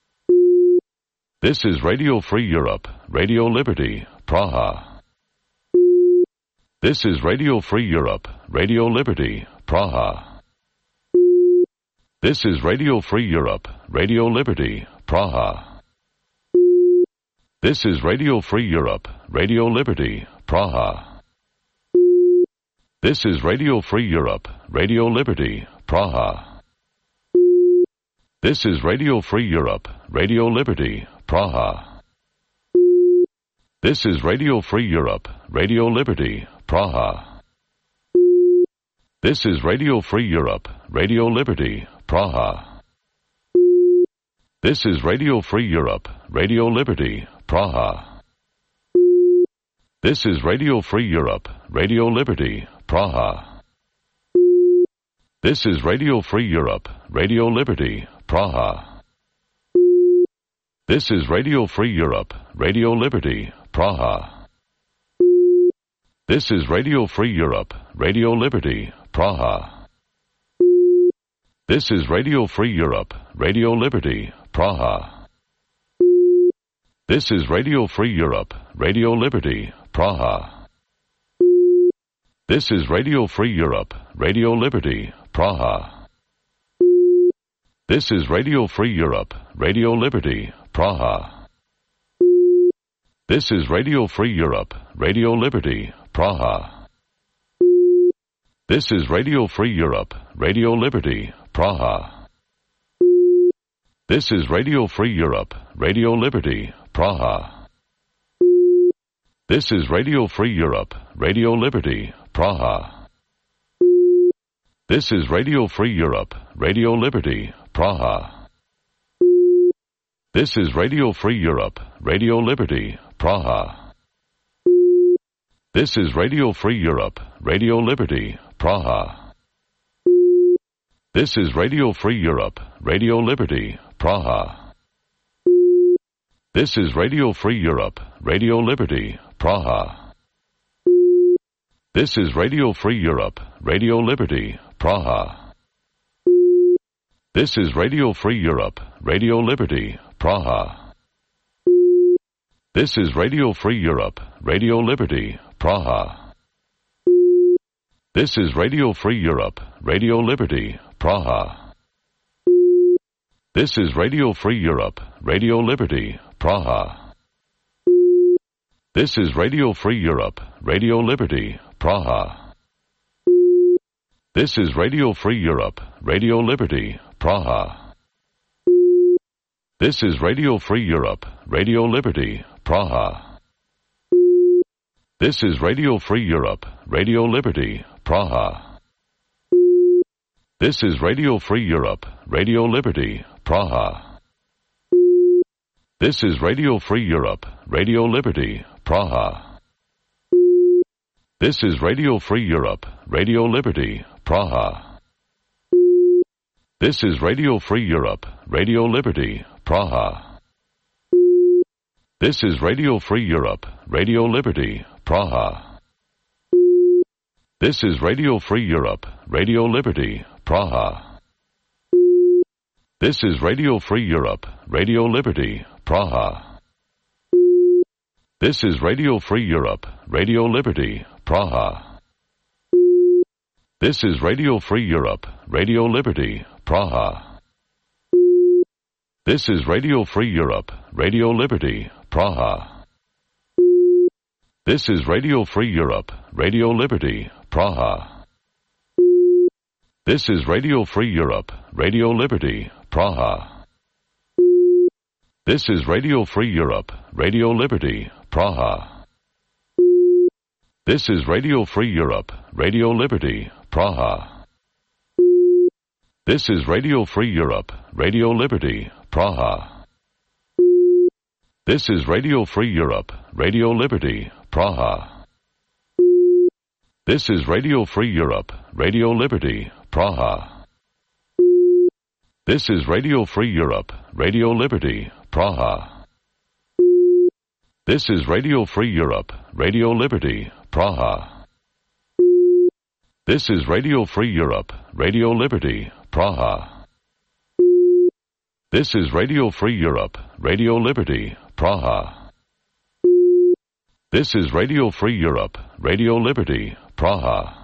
This is Radio Free Europe, Radio Liberty, Praha. This is Radio Free Europe, Radio Liberty, Praha. This is Radio Free Europe, Radio Liberty, Praha. This is Radio Free Europe, Radio Liberty, Praha. This is Radio Free Europe, Radio Liberty, Praha. This is Radio Free Europe, Radio Liberty, Praha. This is Radio Free Europe, Radio Liberty, Praha. This is Radio Free Europe, Radio Liberty, Praha. This is Radio Free Europe, Radio Liberty, Praha. This is Radio Free Europe, Radio Liberty, Praha. This is Radio Free Europe, Radio Liberty, Praha. This is Radio Free Europe, Radio Liberty, Praha. This is Radio Free Europe, Radio Liberty, Praha. This is Radio Free Europe, Radio Liberty, Praha. This is Radio Free Europe, Radio Liberty, Praha. This is Radio Free Europe, Radio Liberty, Praha. This is Radio Free Europe, Radio Liberty, Praha. This is Radio Free Europe, Radio Liberty, Praha. This is Radio Free Europe, Radio Liberty, Praha. This is Radio Free Europe, Radio Liberty, Praha. This is Radio Free Europe, Radio Liberty, Praha. This is Radio Free Europe, Radio Liberty, Praha. This is Radio Free Europe, Radio Liberty, Praha. This is Radio Free Europe, Radio Liberty, Praha. This is Radio Free Europe, Radio Liberty, Praha. This is Radio Free Europe, Radio Liberty, Praha. This is Radio Free Europe, Radio Liberty, Praha. This is Radio Free Europe, Radio Liberty, Praha. This is Radio Free Europe, Radio Liberty, Praha. This is Radio Free Europe, Radio Liberty, Praha. This is Radio Free Europe, Radio Liberty, Praha. This is Radio Free Europe, Radio Liberty, Praha. This is Radio Free Europe, Radio Liberty, Praha. This is Radio Free Europe, Radio Liberty, Praha. This is Radio Free Europe, Radio Liberty, Praha. This is Radio Free Europe, Radio Liberty, Praha. This is Radio Free Europe, Radio Liberty, Praha. This is Radio Free Europe, Radio Liberty, Praha. This is Radio Free Europe, Radio Liberty, Praha. This is Radio Free Europe, Radio Liberty, Praha. This is Radio Free Europe, Radio Liberty, Praha. This is Radio Free Europe, Radio Liberty, Praha. This is Radio Free Europe, Radio Liberty, Praha. This is Radio Free Europe, Radio Liberty, Praha. This is Radio Free Europe, Radio Liberty, Praha. This is Radio Free Europe, Radio Liberty, Praha. This is Radio Free Europe, Radio Liberty, Praha. This is Radio Free Europe, Radio Liberty, Praha. This is Radio Free Europe, Radio Liberty, Praha. This is Radio Free Europe, Radio Liberty, Praha. This is Radio Free Europe, Radio Liberty, Praha. This is Radio Free Europe, Radio Liberty, Praha. This is Radio Free Europe, Radio Liberty, Praha. This is Radio Free Europe, Radio Liberty, Praha. This is Radio Free Europe, Radio Liberty, Praha. This is Radio Free Europe, Radio Liberty, Praha. This is Radio Free Europe, Radio Liberty, Praha.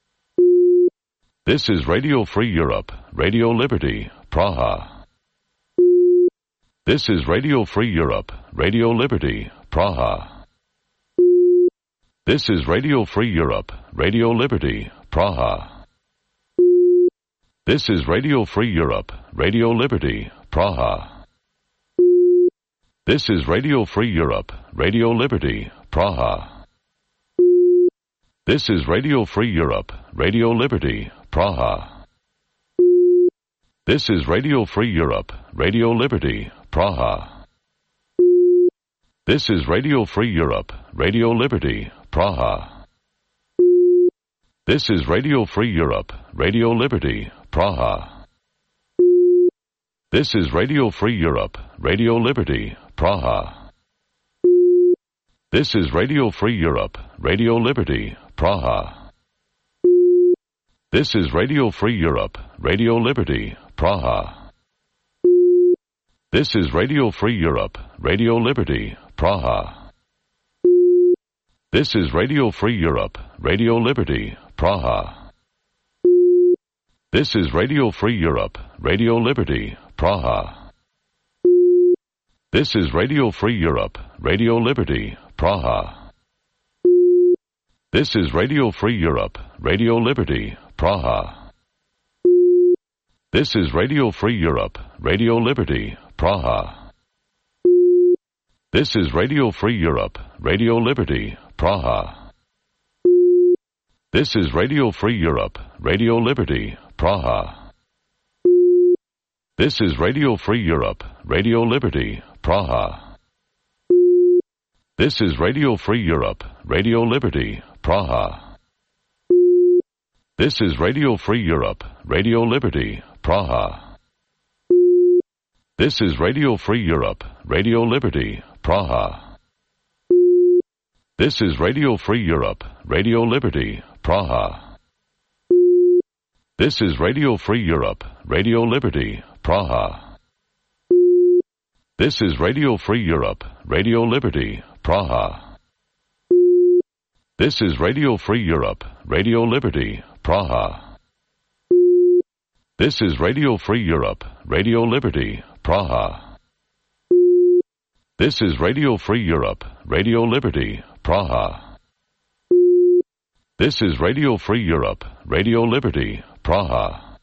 This is Radio Free Europe, Radio Liberty, Praha. This is Radio Free Europe, Radio Liberty, Praha. This is Radio Free Europe, Radio Liberty, Praha. This is Radio Free Europe, Radio Liberty, Praha. This is Radio Free Europe, Radio Liberty, Praha. This is Radio Free Europe, Radio Liberty, Praha. This is Radio Free Europe, Radio Liberty, Praha. This is Radio Free Europe, Radio Liberty, Praha. This is Radio Free Europe, Radio Liberty, Praha. This is Radio Free Europe, Radio Liberty, Praha. This is Radio Free Europe, Radio Liberty, Praha. This is Radio Free Europe, Radio Liberty, Praha. This is Radio Free Europe, Radio Liberty, Praha. This is Radio Free Europe, Radio Liberty, Praha. This is Radio Free Europe, Radio Liberty, Praha. This is Radio Free Europe, Radio Liberty, Praha. This is Radio Free Europe, Radio Liberty, Praha. This is Radio Free Europe, Radio Liberty, Praha. This is Radio Free Europe, Radio Liberty, Praha. This is Radio Free Europe, Radio Liberty, Praha. This is Radio Free Europe, Radio Liberty, Praha. This is Radio Free Europe, Radio Liberty, Praha. This is Radio Free Europe, Radio Liberty, Praha. This is Radio Free Europe, Radio Liberty, Praha. This is Radio Free Europe, Radio Liberty, Praha. This is Radio Free Europe, Radio Liberty, Praha. This is Radio Free Europe, Radio Liberty, Praha. This is Radio Free Europe, Radio Liberty, Praha. This is Radio Free Europe, Radio Liberty, Praha. This is Radio Free Europe, Radio Liberty, Praha. This is Radio Free Europe, Radio Liberty, Praha.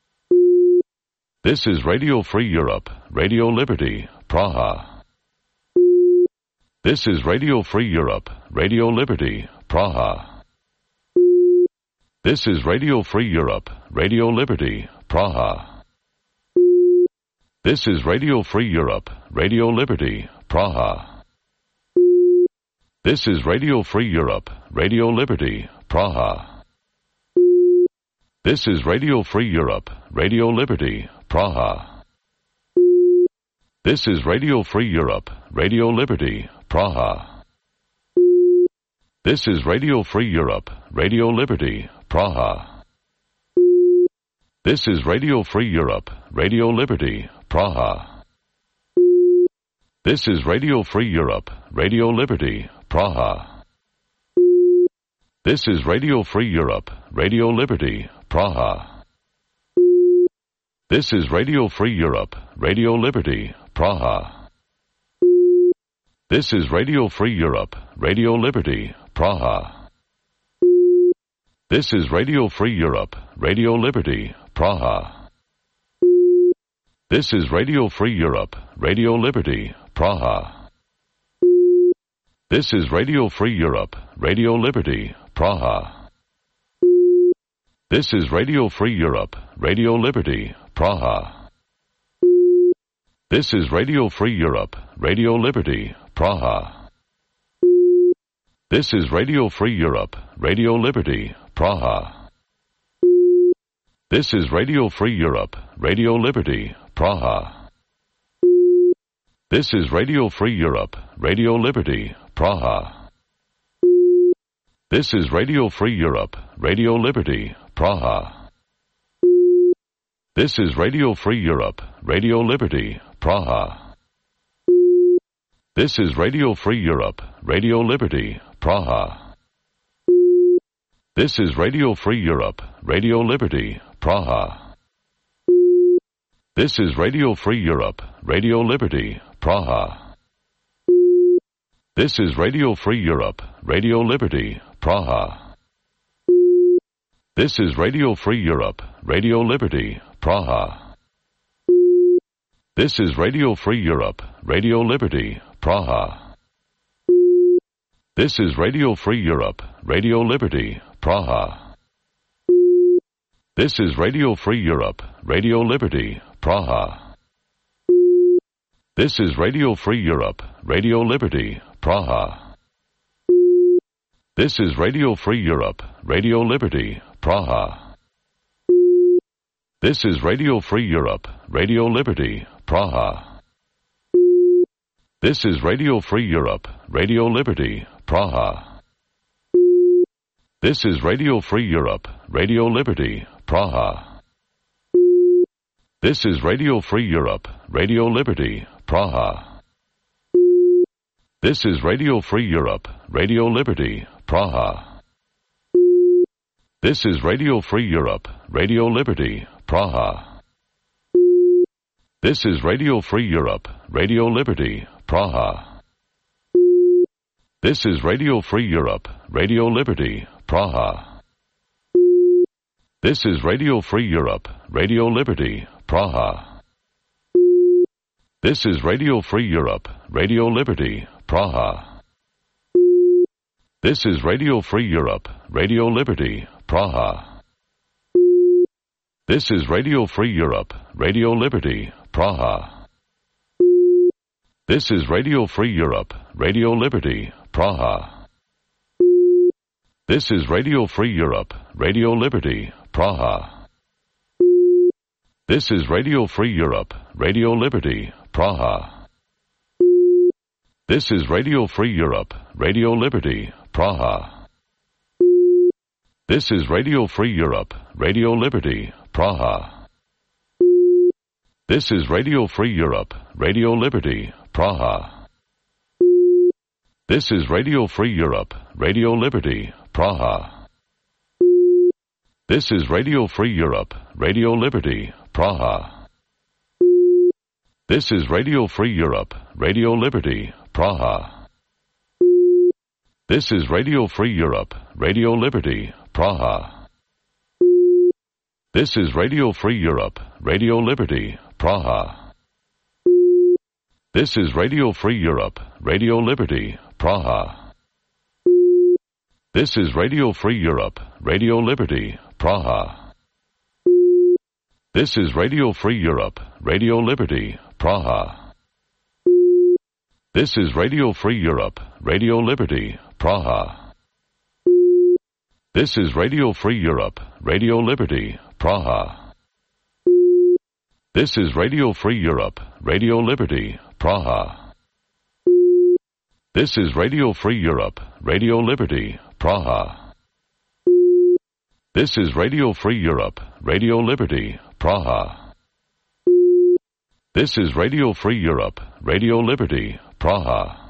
This is Radio Free Europe, Radio Liberty, Praha. This is Radio Free Europe, Radio Liberty, Praha. This is Radio Free Europe, Radio Liberty, Praha. This is Radio Free Europe, Radio Liberty, Praha. This is Radio Free Europe, Radio Liberty, Praha. This is Radio Free Europe, Radio Liberty, Praha. This is Radio Free Europe, Radio Liberty, Praha. This is Radio Free Europe, Radio Liberty, Praha. This is Radio Free Europe, Radio Liberty, Praha. This is Radio Free Europe, Radio Liberty, Praha. This is Radio Free Europe, Radio Liberty, Praha. This is Radio Free Europe, Radio Liberty, Praha. This is Radio Free Europe, Radio Liberty, Praha. This is Radio Free Europe, Radio Liberty, Praha. This is Radio Free Europe, Radio Liberty, Praha. This is Radio Free Europe, Radio Liberty, Praha. This is Radio Free Europe, Radio Liberty, Praha. This is Radio Free Europe, Radio Liberty, Praha. This is Radio Free Europe, Radio Liberty, Praha. This is Radio Free Europe, Radio Liberty, Praha. This is Radio Free Europe, Radio Liberty, Praha. This is Radio Free Europe, Radio Liberty, Praha. This is Radio Free Europe, Radio Liberty, Praha. This is Radio Free Europe, Radio Liberty, Praha. This is Radio Free Europe, Radio Liberty, Praha. This is Radio Free Europe, Radio Liberty, Praha. This is Radio Free Europe, Radio Liberty, Praha. This is Radio Free Europe, Radio Liberty, Praha. This is Radio Free Europe, Radio Liberty, Praha. This is Radio Free Europe, Radio Liberty, Praha. This is Radio Free Europe, Radio Liberty, Praha. This is Radio Free Europe, Radio Liberty, Praha. This is Radio Free Europe, Radio Liberty, Praha. This is Radio Free Europe, Radio Liberty, Praha. This is Radio Free Europe, Radio Liberty, Praha. This is Radio Free Europe, Radio Liberty, Praha. This is Radio Free Europe, Radio Liberty, Praha. This is Radio Free Europe, Radio Liberty, Praha. This is Radio Free Europe, Radio Liberty, Praha. This is Radio Free Europe, Radio Liberty, Praha. This is Radio Free Europe, Radio Liberty, Praha. This is Radio Free Europe, Radio Liberty, Praha. This is Radio Free Europe, Radio Liberty, Praha. This is Radio Free Europe, Radio Liberty, Praha. This is Radio Free Europe, Radio Liberty, Praha. This is Radio Free Europe, Radio Liberty, Praha. This is Radio Free Europe, Radio Liberty, Praha. This is Radio Free Europe, Radio Liberty, Praha. This is Radio Free Europe, Radio Liberty, Praha. This is Radio Free Europe, Radio Liberty, Praha. This is Radio Free Europe, Radio Liberty, Praha. This is Radio Free Europe, Radio Liberty, Praha. This is Radio Free Europe, Radio Liberty, Praha. This is Radio Free Europe, Radio Liberty, Praha. This is Radio Free Europe, Radio Liberty, Praha. This is Radio Free Europe, Radio Liberty, Praha. This is Radio Free Europe, Radio Liberty, Praha. This is Radio Free Europe, Radio Liberty, Praha. This is Radio Free Europe, Radio Liberty, Praha. This is Radio Free Europe, Radio Liberty, Praha. This is Radio Free Europe, Radio Liberty, Praha. This is Radio Free Europe, Radio Liberty, Praha. This is Radio Free Europe, Radio Liberty, Praha. This is Radio Free Europe, Radio Liberty, Praha. This is Radio Free Europe, Radio Liberty, Praha.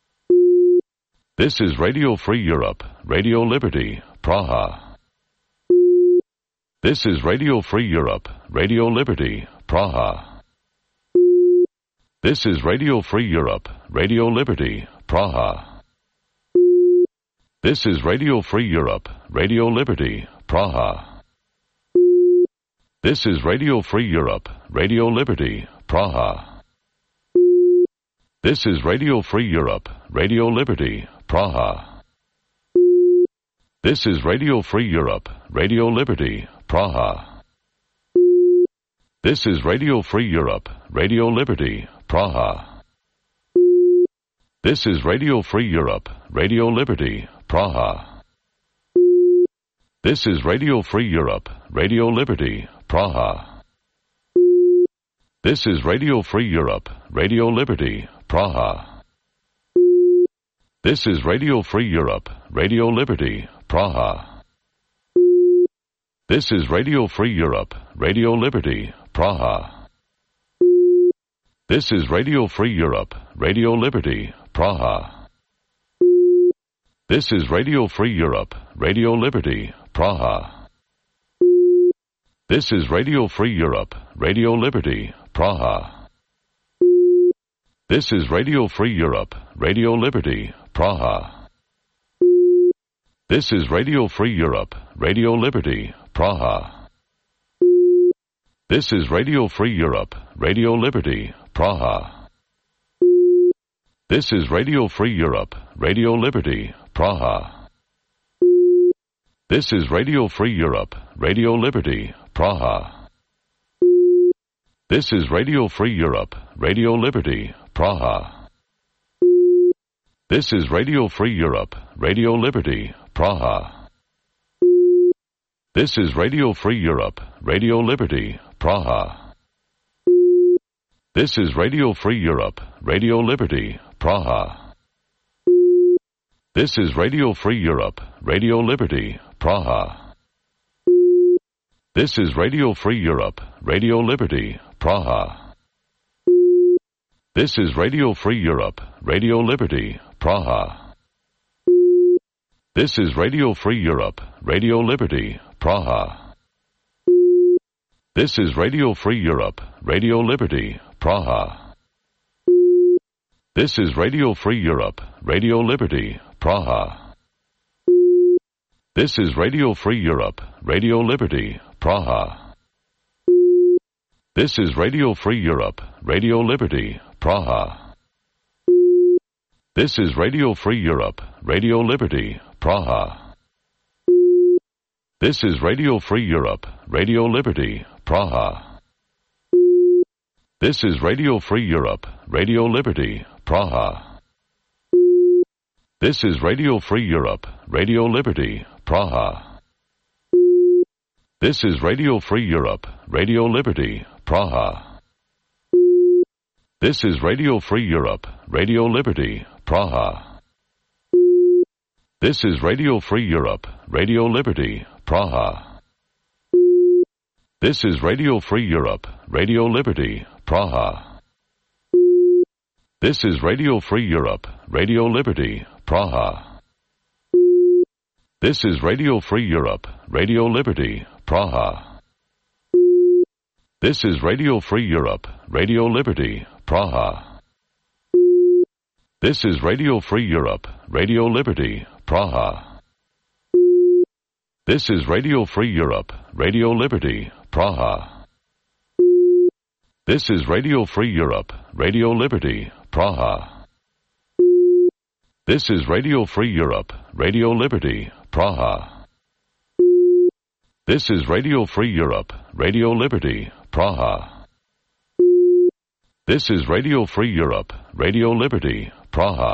This is Radio Free Europe, Radio Liberty, Praha. This is Radio Free Europe, Radio Liberty, Praha. This is Radio Free Europe, Radio Liberty, Praha. This is Radio Free Europe, Radio Liberty, Praha. This is Radio Free Europe, Radio Liberty, Praha. This is Radio Free Europe, Radio Liberty, Praha. This is Radio Free Europe, Radio Liberty, Praha. This is Radio Free Europe, Radio Liberty, Praha. This is Radio Free Europe, Radio Liberty, Praha. This is Radio Free Europe, Radio Liberty, Praha. This is Radio Free Europe, Radio Liberty, Praha. This is Radio Free Europe, Radio Liberty, Praha. This is Radio Free Europe, Radio Liberty, Praha. This is Radio Free Europe, Radio Liberty, Praha. This is Radio Free Europe, Radio Liberty, Praha. This is Radio Free Europe, Radio Liberty, Praha. This is Radio Free Europe, Radio Liberty, Praha. This is Radio Free Europe, Radio Liberty, Praha. This is Radio Free Europe, Radio Liberty, Praha. This is Radio Free Europe, Radio Liberty, Praha. This is Radio Free Europe, Radio Liberty, Praha. This is Radio Free Europe, Radio Liberty, Praha. This is Radio Free Europe, Radio Liberty, Praha. This is Radio Free Europe, Radio Liberty, Praha. This is Radio Free Europe, Radio Liberty, Praha. This is Radio Free Europe, Radio Liberty, Praha. This is Radio Free Europe, Radio Liberty, Praha. This is Radio Free Europe, Radio Liberty, Praha. This is Radio Free Europe, Radio Liberty, Praha. This is Radio Free Europe, Radio Liberty, Praha. This is Radio Free Europe, Radio Liberty, Praha. This is Radio Free Europe, Radio Liberty, Praha. This is Radio Free Europe, Radio Liberty, Praha. This is Radio Free Europe, Radio Liberty, Praha. This is Radio Free Europe, Radio Liberty, Praha. This is Radio Free Europe, Radio Liberty, Praha. This is Radio Free Europe, Radio Liberty, Praha. This is Radio Free Europe, Radio Liberty, Praha. This is Radio Free Europe, Radio Liberty, Praha. This is Radio Free Europe, Radio Liberty, Praha. This is Radio Free Europe, Radio Liberty, Praha. This is Radio Free Europe, Radio Liberty, Praha. This is Radio Free Europe, Radio Liberty, Praha. This is Radio Free Europe, Radio Liberty, Praha. This is Radio Free Europe, Radio Liberty, Praha. This is Radio Free Europe, Radio Liberty, Praha. This is Radio Free Europe, Radio Liberty, Praha. This is Radio Free Europe, Radio Liberty, Praha. This is Radio Free Europe, Radio Liberty, Praha. This is Radio Free Europe, Radio Liberty, Praha.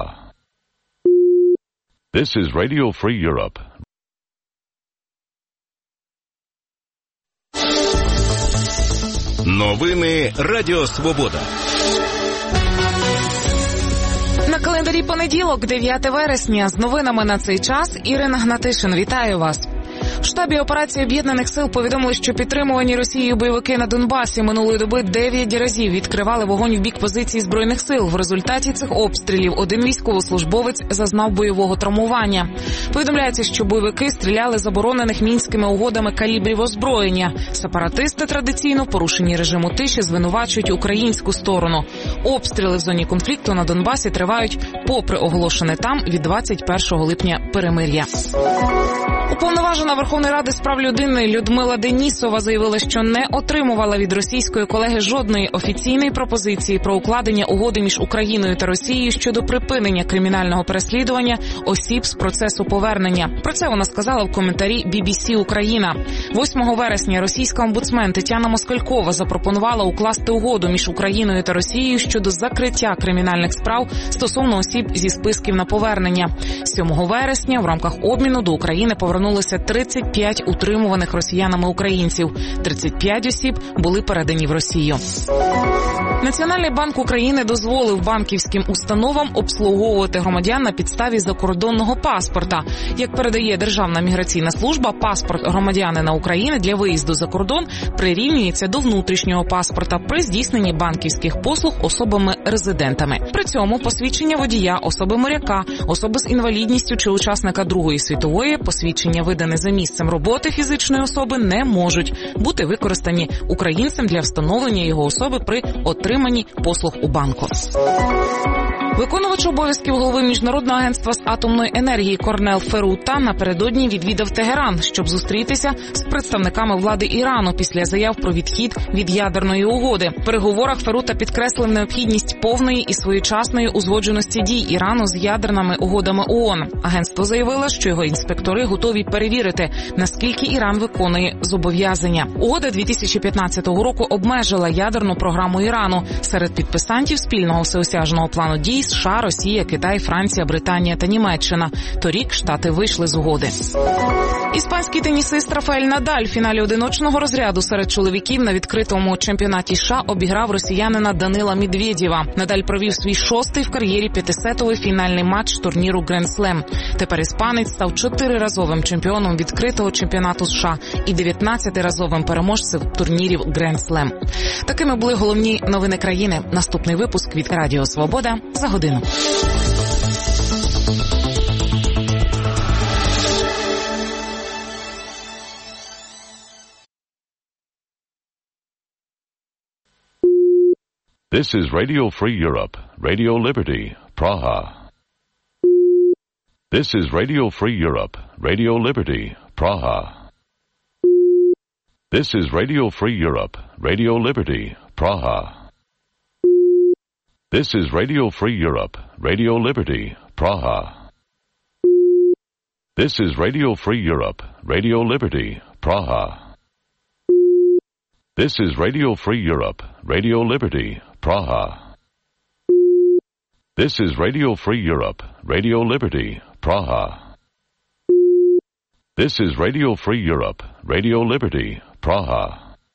This is Radio Free Europe. Новини Радіо Свобода. На календарі понеділок, 9 вересня. З новинами на цей час Ірина Гнатишин. Вітаю вас. В штабі операції Об'єднаних сил повідомили, що підтримувані Росією бойовики на Донбасі минулої доби 9 разів відкривали вогонь в бік позицій Збройних сил. В результаті цих обстрілів один військовослужбовець зазнав бойового травмування. Повідомляється, що бойовики стріляли заборонених мінськими угодами калібрів озброєння. Сепаратисти традиційно в порушенні режиму тиші звинувачують українську сторону. Обстріли в зоні конфлікту на Донбасі тривають попри оголошене там від 21 липня перемир'я. Уповноважена Верховної Ради з прав людини Людмила Денісова заявила, що не отримувала від російської колеги жодної офіційної пропозиції про укладення угоди між Україною та Росією щодо припинення кримінального переслідування осіб з процесу повернення. Про це вона сказала в коментарі BBC Україна. 8 вересня російська омбудсмен Тетяна Москалькова запропонувала укласти угоду між Україною та Росією щодо закриття кримінальних справ стосовно осіб зі списків на повернення. 7 вересня в рамках обміну до України повернулося 35 утримуваних росіянами українців. 35 осіб були передані в Росію. Національний банк України дозволив банківським установам обслуговувати громадян на підставі закордонного паспорта. Як передає Державна міграційна служба, паспорт громадянина України для виїзду за кордон прирівнюється до внутрішнього паспорта при здійсненні банківських послуг особами-резидентами. При цьому посвідчення водія, особи моряка, особи з інвалідністю чи учасника Другої світової, посвідчення видане за місцем роботи фізичної особи не можуть бути використані українцем для встановлення його особи при отриманні послуг у банку. Виконувач обов'язків голови Міжнародного агентства з атомної енергії Корнел Ферута напередодні відвідав Тегеран, щоб зустрітися з представниками влади Ірану після заяв про відхід від ядерної угоди. В переговорах Ферута підкреслив необхідність повної і своєчасної узгодженості дій Ірану з ядерними угодами ООН. Агентство заявило, що його інспектори готові перевірити, наскільки Іран виконує зобов'язання. Угода 2015 року обмежила ядерну програму Ірану. Серед підписантів спільного всеосяжного плану дій США, Росія, Китай, Франція, Британія та Німеччина. Торік Штати вийшли з угоди. Іспанський тенісист Рафаель Надаль в фіналі одиночного розряду серед чоловіків на відкритому чемпіонаті США обіграв росіянина Данила Медведєва. Надаль провів свій 6-й в кар'єрі 500-й фінальний матч турніру Grand Slam. Тепер іспанець став 4-разовим чемпіоном відкритого чемпіонату США і 19-разовим переможцем турнірів Grand Slam. Такими були головні новини країни. Наступний випуск від Радіо Свобода за годину. This is Radio Free Europe, Radio Liberty, Praha. This is Radio Free Europe, Radio Liberty, Praha. This is Radio Free Europe, Radio Liberty, Praha. This is Radio Free Europe, Radio Liberty, Praha. This is Radio Free Europe, Radio Liberty, Praha. This is Radio Free Europe, Radio Liberty, Praha. This is Radio Free Europe, Radio Liberty, Praha. This is Radio Free Europe, Radio Liberty, Praha.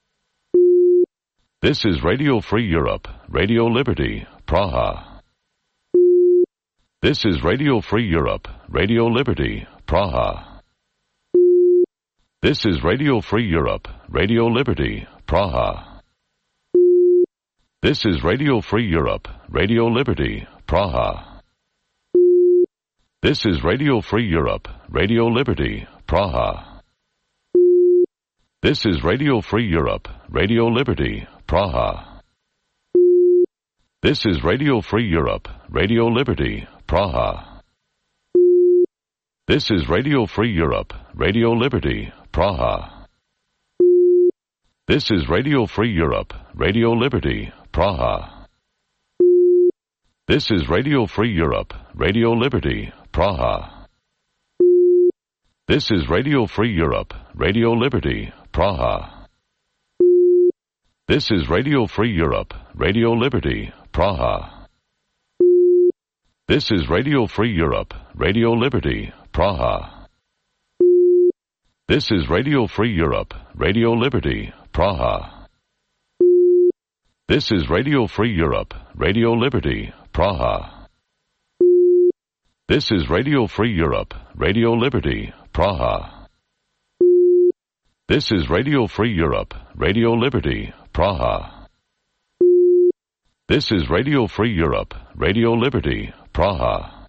This is Radio Free Europe, Radio Liberty, Praha. This is Radio Free Europe, Radio Liberty, Praha. This is Radio Free Europe, Radio Liberty, Praha. This is Radio Free Europe, Radio Liberty, Praha. This is Radio Free Europe, Radio Liberty, Praha. This is Radio Free Europe, Radio Liberty, Praha. This is Radio Free Europe, Radio Liberty, Praha. This is Radio Free Europe, Radio Liberty, Praha. This is Radio Free Europe, Radio Liberty, Praha. This is Radio Free Europe, Radio Liberty, Praha. This is Radio Free Europe, Radio Liberty, Praha. This is Radio Free Europe, Radio Liberty, Praha. This is Radio Free Europe, Radio Liberty, Praha. This is Radio Free Europe, Radio Liberty, Praha. This is Radio Free Europe, Radio Liberty, Praha. This is Radio Free Europe, Radio Liberty, Praha. This is Radio Free Europe, Radio Liberty, Praha. This is Radio Free Europe, Radio Liberty, Praha.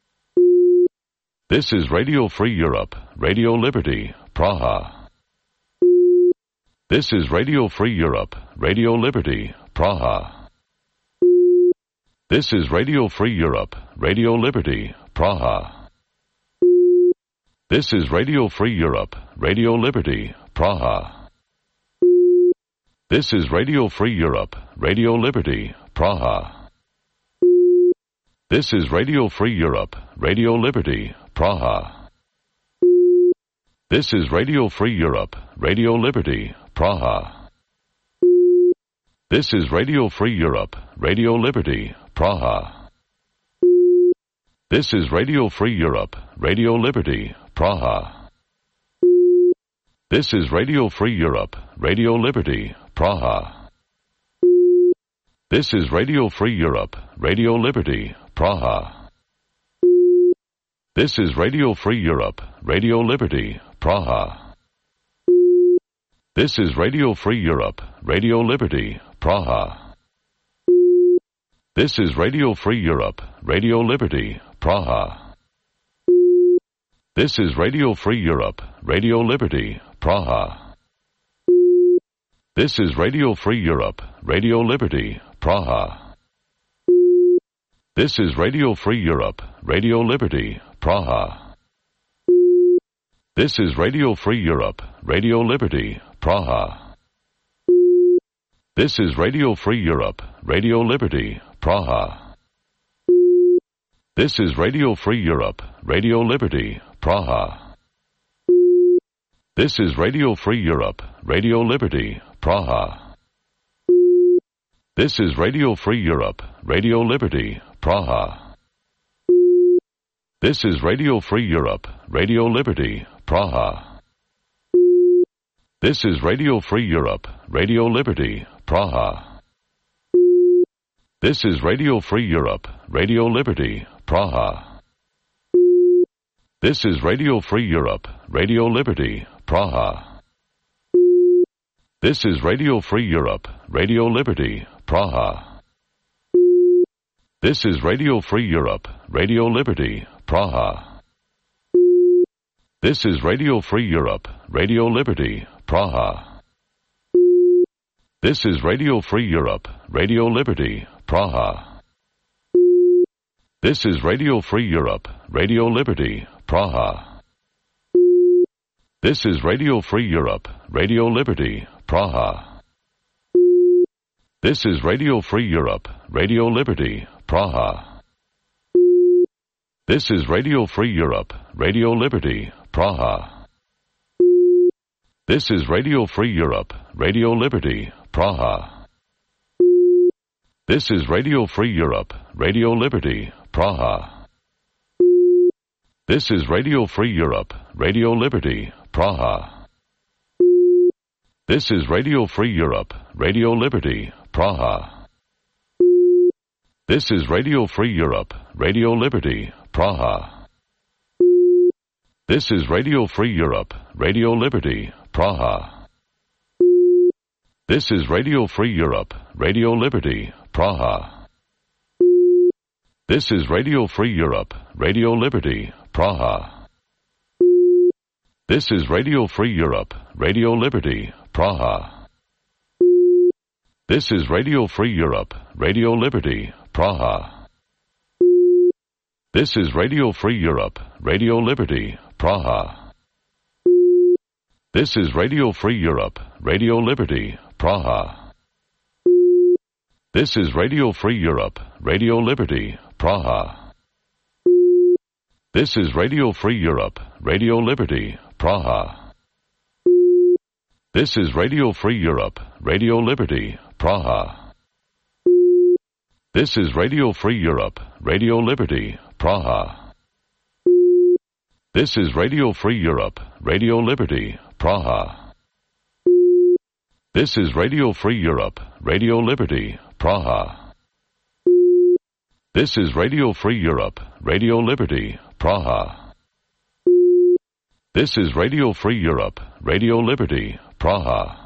This is Radio Free Europe, Radio Liberty, Praha. This is Radio Free Europe, Radio Liberty, Praha. This is Radio Free Europe, Radio Liberty, Praha. This is Radio Free Europe, Radio Liberty, Praha. This is Radio Free Europe, Radio Liberty, Praha. This is Radio Free Europe, Radio Liberty, Praha. This is Radio Free Europe, Radio Liberty, Praha. This is Radio Free Europe, Radio Liberty, Praha. This is Radio Free Europe, Radio Liberty, Praha. This is Radio Free Europe, Radio Liberty, Praha. This is Radio Free Europe, Radio Liberty, Praha. This is Radio Free Europe, Radio Liberty, Praha. This is Radio Free Europe, Radio Liberty, Praha. This is Radio Free Europe, Radio Liberty, Praha. This is Radio Free Europe, Radio Liberty, Praha. This is Radio Free Europe, Radio Liberty, Praha. This is Radio Free Europe, Radio Liberty, Praha. This is Radio Free Europe, Radio Liberty, Praha. This is Radio Free Europe, Radio Liberty, Praha. This is Radio Free Europe, Radio Liberty, Praha. This is Radio Free Europe, Radio Liberty, Praha. This is Radio Free Europe, Radio Liberty, Praha. This is Radio Free Europe, Radio Liberty, Praha. This is Radio Free Europe, Radio Liberty, Praha. This is Radio Free Europe, Radio Liberty, Praha. This is Radio Free Europe, Radio Liberty, Praha. This is Radio Free Europe, Radio Liberty, Praha. This is Radio Free Europe, Radio Liberty, Praha. This is Radio Free Europe, Radio Liberty, Praha. This is Radio Free Europe, Radio Liberty, Praha. This is Radio Free Europe, Radio Liberty, Praha. This is Radio Free Europe, Radio Liberty, Praha. This is Radio Free Europe, Radio Liberty, Praha. This is Radio Free Europe, Radio Liberty, Praha. This is Radio Free Europe, Radio Liberty, Praha. This is Radio Free Europe, Radio Liberty, Praha. This is Radio Free Europe, Radio Liberty, Praha. This is Radio Free Europe, Radio Liberty, Praha. This is Radio Free Europe, Radio Liberty, Praha. This is Radio Free Europe, Radio Liberty, Praha. This is Radio Free Europe, Radio Liberty, Praha. This is Radio Free Europe, Radio Liberty, Praha. This is Radio Free Europe, Radio Liberty, Praha. This is Radio Free Europe, Radio Liberty, Praha. This is Radio Free Europe, Radio Liberty, Praha. This is Radio Free Europe, Radio Liberty, Praha. This is Radio Free Europe, Radio Liberty, Praha. This is Radio Free Europe, Radio Liberty, Praha. This is Radio Free Europe, Radio Liberty, Praha. This is Radio Free Europe, Radio Liberty, Praha. This is Radio Free Europe, Radio Liberty, Praha. This is Radio Free Europe, Radio Liberty, Praha. This is Radio Free Europe, Radio Liberty, Praha. This is Radio Free Europe, Radio Liberty, Praha.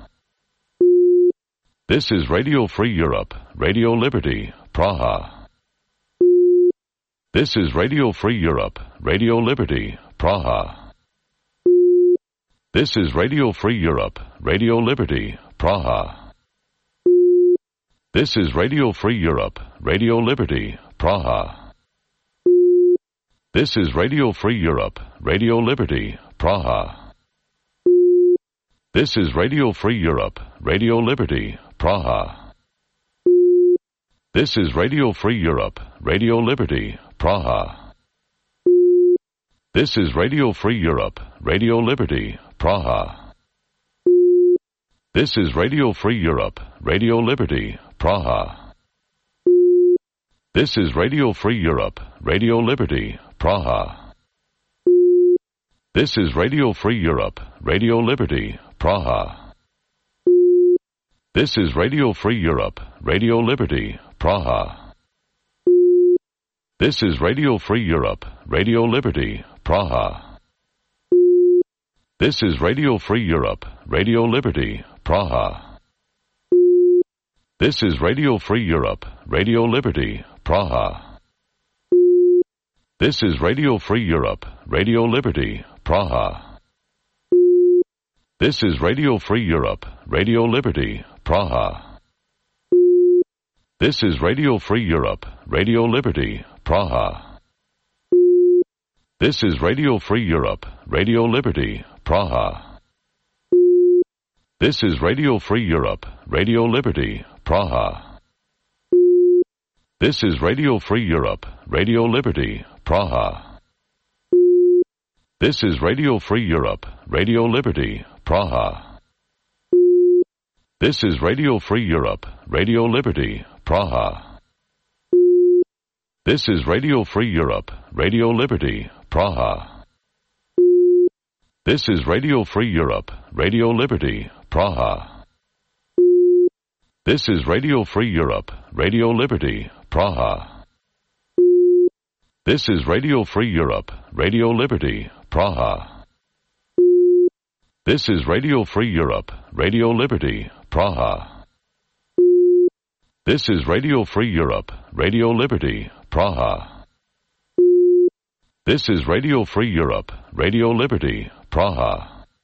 This is Radio Free Europe, Radio Liberty, Praha. This is Radio Free Europe, Radio Liberty, Praha. This is Radio Free Europe, Radio Liberty, Praha. This is Radio Free Europe, Radio Liberty, Praha. This is Radio Free Europe, Radio Liberty, Praha. This is Radio Free Europe, Radio Liberty, Praha. This is Radio Free Europe, Radio Liberty, Praha. This is Radio Free Europe, Radio Liberty, Praha. This is Radio Free Europe, Radio Liberty, Praha. This is Radio Free Europe, Radio Liberty, Praha. This is Radio Free Europe, Radio Liberty, Praha. This is Radio Free Europe, Radio Liberty, Praha. This is Radio Free Europe, Radio Liberty, Praha. This is Radio Free Europe, Radio Liberty, Praha. This is Radio Free Europe, Radio Liberty, Praha. This is Radio Free Europe, Radio Liberty, Praha. This is Radio Free Europe, Radio Liberty, Praha. This is Radio Free Europe, Radio Liberty, Praha. This is Radio Free Europe, Radio Liberty, Praha. This is Radio Free Europe, Radio Liberty, Praha. This is Radio Free Europe, Radio Liberty, Praha. This is Radio Free Europe, Radio Liberty, Praha. This is Radio Free Europe, Radio Liberty, Praha. This is Radio Free Europe, Radio Liberty, Praha. This is Radio Free Europe, Radio Liberty, Praha. This is Radio Free Europe, Radio Liberty, Praha. This is Radio Free Europe, Radio Liberty, Praha. This is Radio Free Europe, Radio Liberty, Praha. This is Radio Free Europe, Radio Liberty, Praha. This is Radio Free Europe, Radio Liberty, Praha.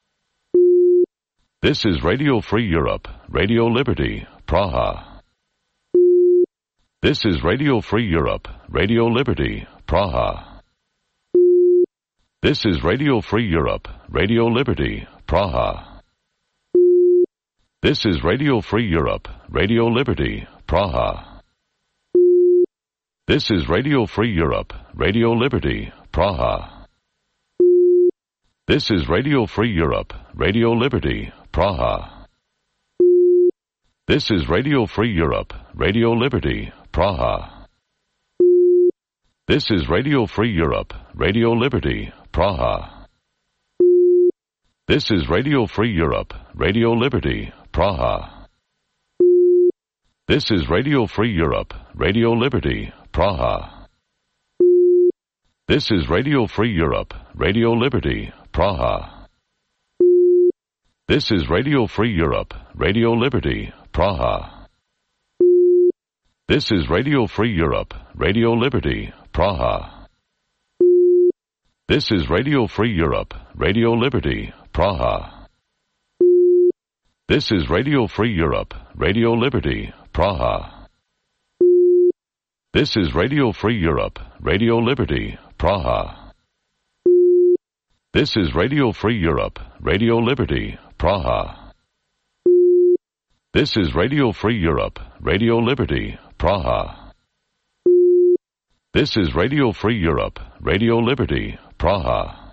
This is Radio Free Europe, Radio Liberty, Praha. This is Radio Free Europe, Radio Liberty, Praha. This is Radio Free Europe, Radio Liberty, Praha. This is Radio Free Europe, Radio Liberty, Praha. This is Radio Free Europe, Radio Liberty, Praha. This is Radio Free Europe, Radio Liberty, Praha. This is Radio Free Europe, Radio Liberty, Praha. This is Radio Free Europe, Radio Liberty, Praha. This is Radio Free Europe, Radio Liberty, Praha. This is Radio Free Europe, Radio Liberty, Praha. This is Radio Free Europe, Radio Liberty, Praha. This is Radio Free Europe, Radio Liberty, Praha. This is Radio Free Europe, Radio Liberty, Praha. This is Radio Free Europe, Radio Liberty, Praha. This is Radio Free Europe, Radio Liberty, Praha. This is Radio Free Europe, Radio Liberty, Praha. This is Radio Free Europe, Radio Liberty, Praha. This is Radio Free Europe, Radio Liberty, Praha. This is Radio Free Europe, Radio Liberty, Praha.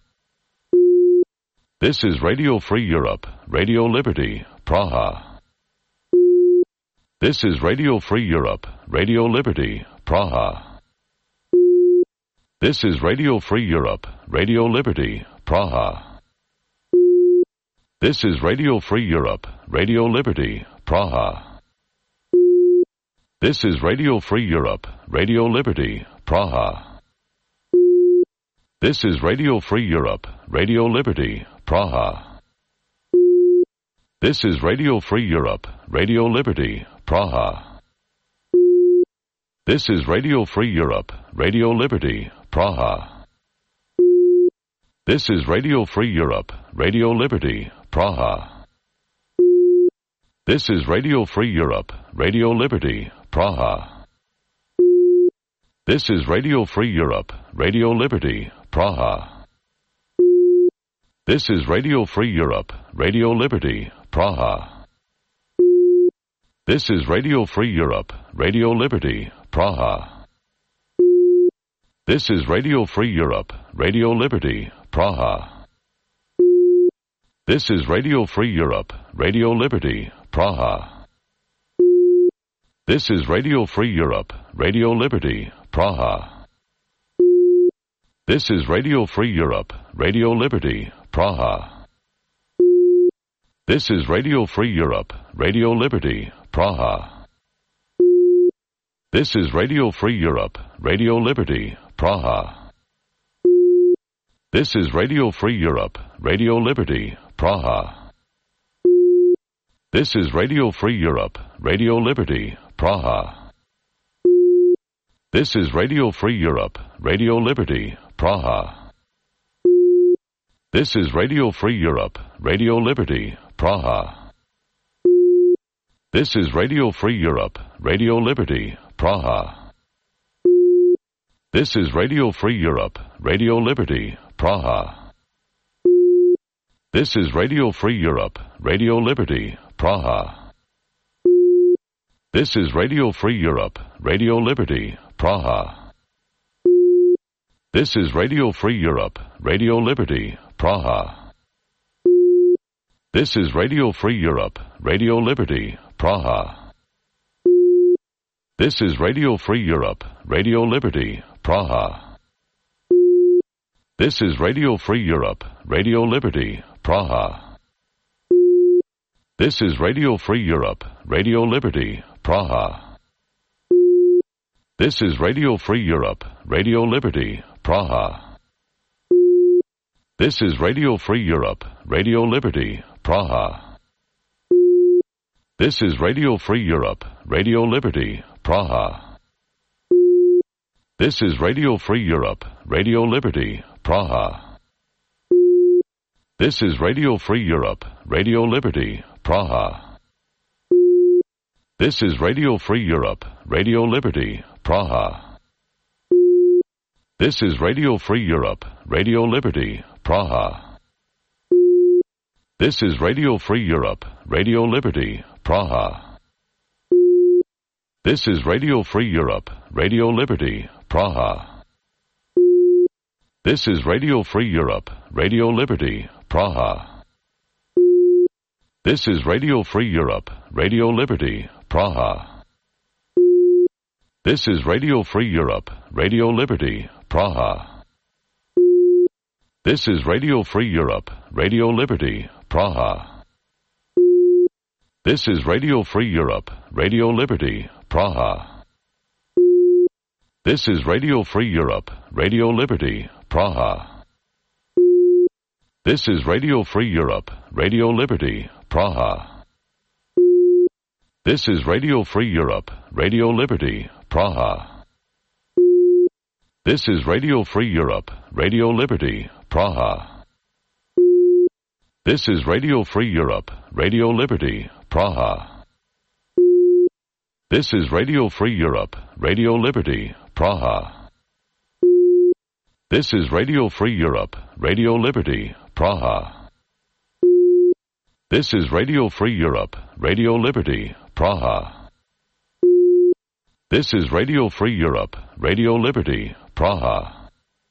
This is Radio Free Europe, Radio Liberty, Praha. This is Radio Free Europe, Radio Liberty, Praha. This is Radio Free Europe, Radio Liberty, Praha. This is Radio Free Europe, Radio Liberty, Praha. This is Radio Free Europe, Radio Liberty, Praha. This is Radio Free Europe, Radio Liberty, Praha. This is Radio Free Europe, Radio Liberty, Praha. This is Radio Free Europe, Radio Liberty, Praha. This is Radio Free Europe, Radio Liberty, Praha. This is Radio Free Europe, Radio Liberty, Praha. This is Radio Free Europe, Radio Liberty, Praha. This is Radio Free Europe, Radio Liberty, Praha. This is Radio Free Europe, Radio Liberty, Praha. This is Radio Free Europe, Radio Liberty, Praha. This is Radio Free Europe, Radio Liberty, Praha. This is Radio Free Europe, Radio Liberty, Praha. This is Radio Free Europe, Radio Liberty, Praha. This is Radio Free Europe, Radio Liberty, Praha. This is Radio Free Europe, Radio Liberty, Praha. This is Radio Free Europe, Radio Liberty, Praha. This is Radio Free Europe, Radio Liberty, Praha. This is Radio Free Europe, Radio Liberty, Praha. This is Radio Free Europe, Radio Liberty, Praha. This is Radio Free Europe, Radio Liberty, Praha. This is Radio Free Europe, Radio Liberty, Praha. This is Radio Free Europe, Radio Liberty, Praha. This is Radio Free Europe, Radio Liberty, Praha. This is Radio Free Europe, Radio Liberty, Praha. This is Radio Free Europe, Radio Liberty, Praha. This is Radio Free Europe, Radio Liberty, Praha. This is Radio Free Europe, Radio Liberty, Praha. This is Radio Free Europe, Radio Liberty, Praha. This is Radio Free Europe, Radio Liberty, Praha. This is Radio Free Europe, Radio Liberty, Praha. This is Radio Free Europe, Radio Liberty, Praha. This is Radio Free Europe, Radio Liberty, Praha. This is Radio Free Europe, Radio Liberty, Praha. This is Radio Free Europe, Radio Liberty, Praha. This is Radio Free Europe, Radio Liberty, Praha. This is Radio Free Europe, Radio Liberty, Praha. This is Radio Free Europe, Radio Liberty, Praha. This is Radio Free Europe, Radio Liberty, Praha. This is Radio Free Europe, Radio Liberty, Praha. This is Radio Free Europe, Radio Liberty, Praha. This is Radio Free Europe, Radio Liberty, Praha. This is Radio Free Europe, Radio Liberty, Praha. This is Radio Free Europe, Radio Liberty, Praha. This is Radio Free Europe, Radio Liberty, Praha. This is Radio Free Europe, Radio Liberty, Praha. This is Radio Free Europe, Radio Liberty, Praha. This is Radio Free Europe, Radio Liberty, Praha. This is Radio Free Europe, Radio Liberty, Praha. This is Radio Free Europe, Radio Liberty, Praha. This is Radio Free Europe, Radio Liberty, Praha. This is Radio Free Europe, Radio Liberty, Praha.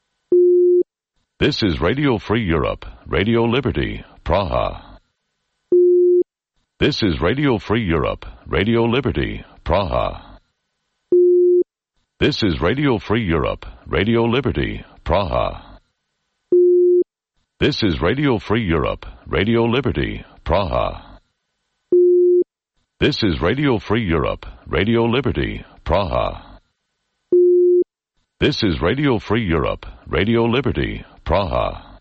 This is Radio Free Europe, Radio Liberty, Praha. This is Radio Free Europe, Radio Liberty, Praha. This is Radio Free Europe, Radio Liberty, Praha. This is Radio Free Europe, Radio Liberty, Praha. This is Radio Free Europe, Radio Liberty, Praha. This is Radio Free Europe, Radio Liberty, Praha.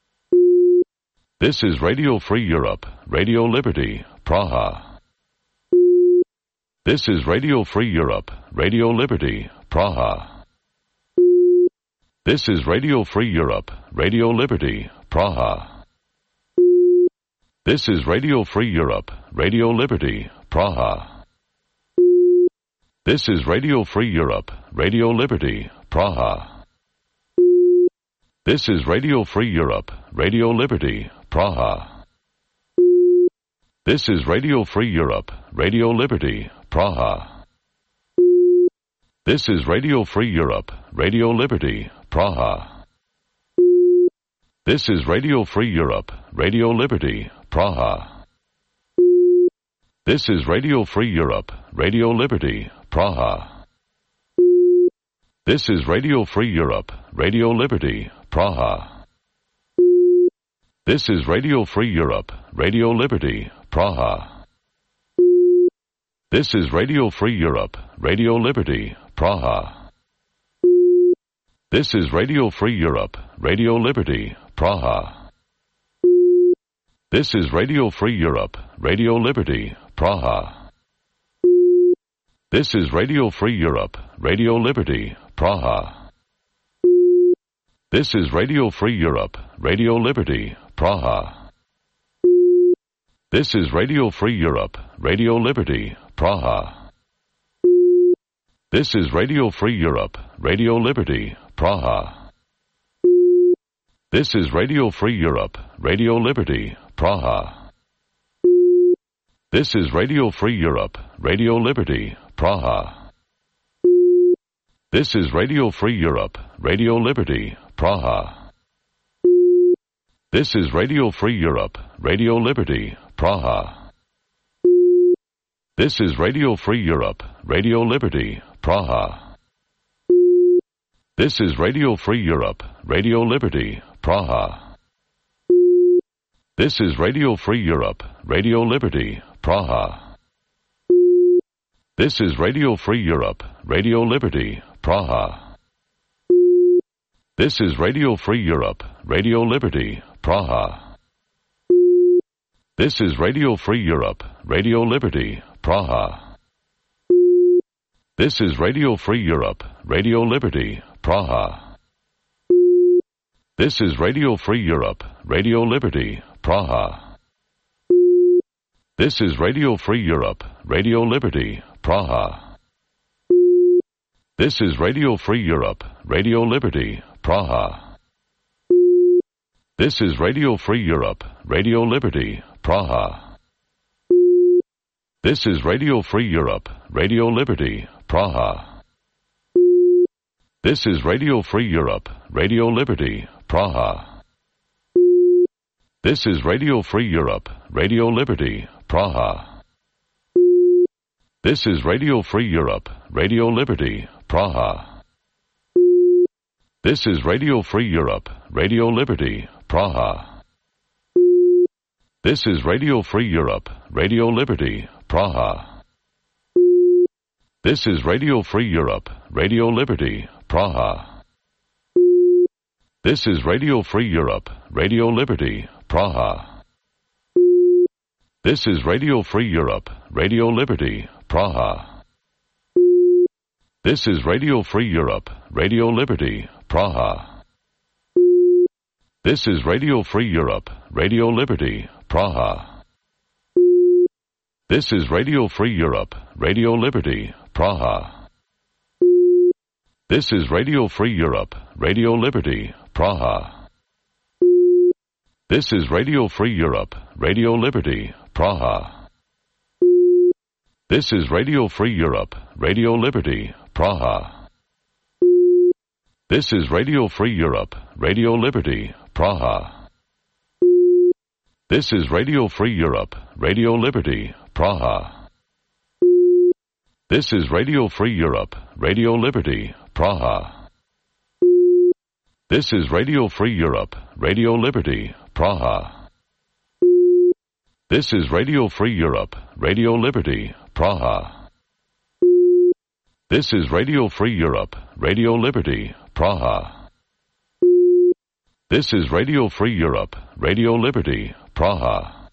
This is Radio Free Europe, Radio Liberty, Praha. This is Radio Free Europe, Radio Liberty, Praha. This is Radio Free Europe, Radio Liberty, Praha. This is Radio Free Europe, Radio Liberty, Praha. This is Radio Free Europe, Radio Liberty, Praha. This is Radio Free Europe, Radio Liberty, Praha. This is Radio Free Europe, Radio Liberty, Praha. This is Radio Free Europe, Radio Liberty, Praha. This is Radio Free Europe, Radio Liberty, Praha. This is Radio Free Europe, Radio Liberty, Praha. This is Radio Free Europe, Radio Liberty, Praha. This is Radio Free Europe, Radio Liberty, Praha. This is Radio Free Europe, Radio Liberty, Praha. This is Radio Free Europe, Radio Liberty, Praha. This is Radio Free Europe, Radio Liberty, Praha. This is Radio Free Europe, Radio Liberty, Praha. This is Radio Free Europe, Radio Liberty, Praha. This is Radio Free Europe, Radio Liberty, Praha. This is Radio Free Europe, Radio Liberty, Praha. This is Radio Free Europe, Radio Liberty, Praha. This is Radio Free Europe, Radio Liberty, Praha. This is Radio Free Europe, Radio Liberty, Praha. This is Radio Free Europe, Radio Liberty, Praha. This is Radio Free Europe, Radio Liberty, Praha. This is Radio Free Europe, Radio Liberty, Praha. This is Radio Free Europe, Radio Liberty, Praha. This is Radio Free Europe, Radio Liberty, Praha. This is Radio Free Europe, Radio Liberty, Praha. This is Radio Free Europe, Radio Liberty, Praha. This is Radio Free Europe, Radio Liberty, Praha. This is Radio Free Europe, Radio Liberty, Praha. This is Radio Free Europe, Radio Liberty, Praha. This is Radio Free Europe, Radio Liberty, Praha. This is Radio Free Europe, Radio Liberty, Praha. This is Radio Free Europe, Radio Liberty, Praha. This is Radio Free Europe, Radio Liberty, Praha. This is Radio Free Europe, Radio Liberty, Praha. This is Radio Free Europe, Radio Liberty, Praha. This is Radio Free Europe, Radio Liberty, Praha. This is Radio Free Europe, Radio Liberty, Praha. This is Radio Free Europe, Radio Liberty, Praha. This is Radio Free Europe, Radio Liberty, Praha. This is Radio Free Europe, Radio Liberty, Praha. This is Radio Free Europe, Radio Liberty, Praha. This is Radio Free Europe, Radio Liberty, Praha. This is Radio Free Europe, Radio Liberty, Praha. This is Radio Free Europe, Radio Liberty, Praha. This is Radio Free Europe, Radio Liberty, Praha. This is Radio Free Europe, Radio Liberty, Praha. This is Radio Free Europe, Radio Liberty, Praha. This is Radio Free Europe, Radio Liberty, Praha. This is Radio Free Europe, Radio Liberty, Praha. This is Radio Free Europe, Radio Liberty, Praha. This is Radio Free Europe, Radio Liberty, Praha. This is Radio Free Europe, Radio Liberty, Praha. This is Radio Free Europe, Radio Liberty, Praha.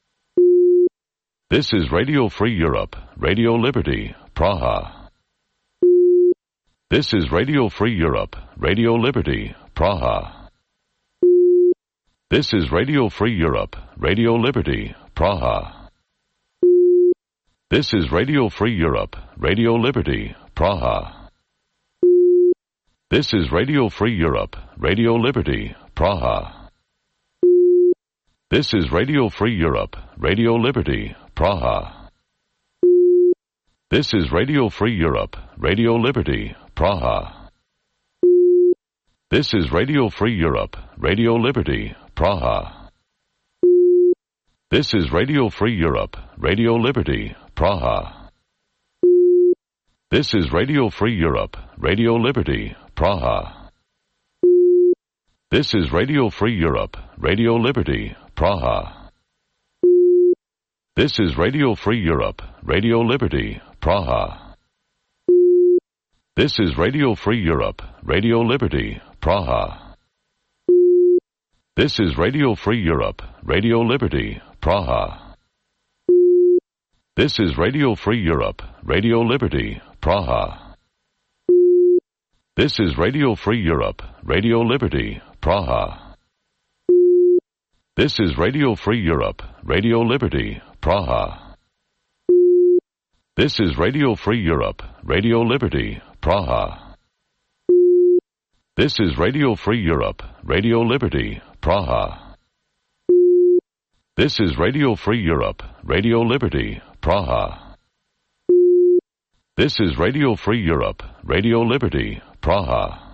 This is Radio Free Europe, Radio Liberty, Praha. This is Radio Free Europe, Radio Liberty, Praha. This is Radio Free Europe, Radio Liberty, Praha. This is Radio Free Europe, Radio Liberty, Praha. This is Radio Free Europe, Radio Liberty, Praha. This is Radio Free Europe, Radio Liberty, Praha. This is Radio Free Europe, Radio Liberty, Praha. This is Radio Free Europe, Radio Liberty, Praha. This is Radio Free Europe, Radio Liberty, Praha. This is Radio Free Europe, Radio Liberty, Praha. This is Radio Free Europe, Radio Liberty, Praha. This is Radio Free Europe, Radio Liberty, Praha. This is Radio Free Europe, Radio Liberty, Praha. This is Radio Free Europe, Radio Liberty, Praha. This is Radio Free Europe, Radio Liberty, Praha. This is Radio Free Europe, Radio Liberty, Praha. This is Radio Free Europe, Radio Liberty, Praha. This is Radio Free Europe, Radio Liberty, Praha. This is Radio Free Europe, Radio Liberty, Praha. This is Radio Free Europe, Radio Liberty, Praha. This is Radio Free Europe, Radio Liberty, Praha.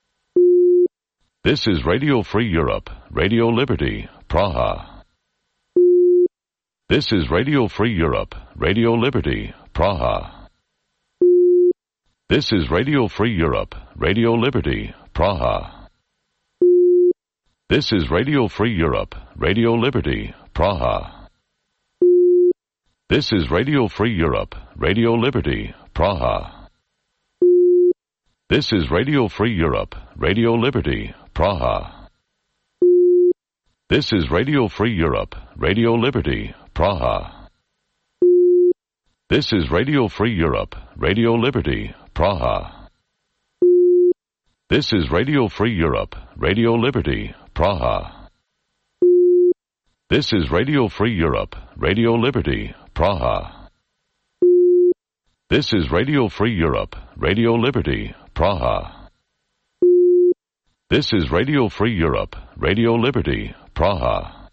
This is Radio Free Europe, Radio Liberty, Praha. This is Radio Free Europe, Radio Liberty, Praha. This is Radio Free Europe, Radio Liberty, Praha. This is Radio Free Europe, Radio Liberty, Praha. This is Radio Free Europe, Radio Liberty, Praha. This is Radio Free Europe, Radio Liberty, Praha. This is Radio Free Europe, Radio Liberty, Praha. This is Radio Free Europe, Radio Liberty, Praha. This is Radio Free Europe, Radio Liberty, Praha. This is Radio Free Europe, Radio Liberty, Praha. This is Radio Free Europe, Radio Liberty, Praha. This is Radio Free Europe, Radio Liberty, Praha.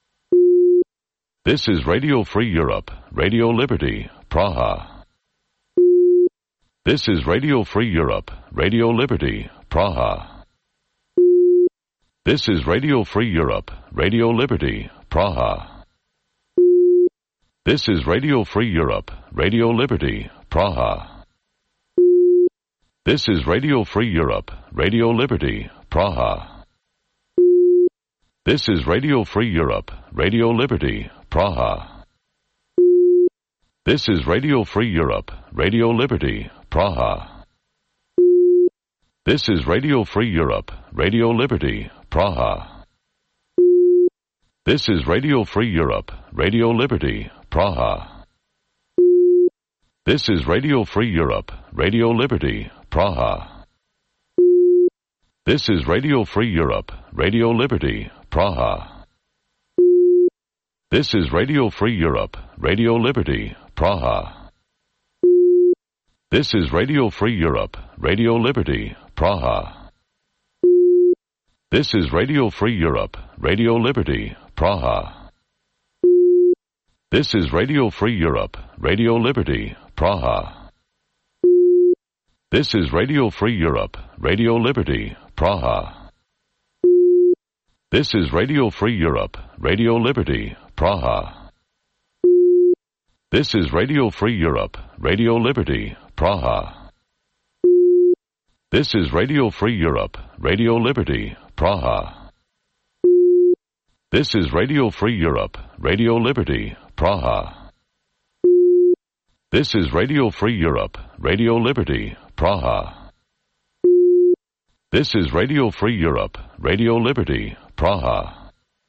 This is Radio Free Europe, Radio Liberty, Praha. This is Radio Free Europe, Radio Liberty, Praha. This is Radio Free Europe, Radio Liberty, Praha. This is Radio Free Europe, Radio Liberty, Praha. This is Radio Free Europe, Radio Liberty, Praha. This is Radio Free Europe, Radio Liberty, Praha. This is Radio Free Europe, Radio Liberty, Praha. This is Radio Free Europe, Radio Liberty, Praha. This is Radio Free Europe, Radio Liberty, Praha. This is Radio Free Europe, Radio Liberty, Praha. This is Radio Free Europe, Radio Liberty, Praha. This is Radio Free Europe, Radio Liberty, Praha. This is Radio Free Europe, Radio Liberty, Praha. This is Radio Free Europe, Radio Liberty, Praha. This is Radio Free Europe, Radio Liberty, Praha. This is Radio Free Europe, Radio Liberty, Praha. This is Radio Free Europe, Radio Liberty, Praha. This is Radio Free Europe, Radio Liberty, Praha. This is Radio Free Europe, Radio Liberty, Praha. This is Radio Free Europe, Radio Liberty, Praha. This is Radio Free Europe, Radio Liberty, Praha. This is Radio Free Europe, Radio Liberty, Praha.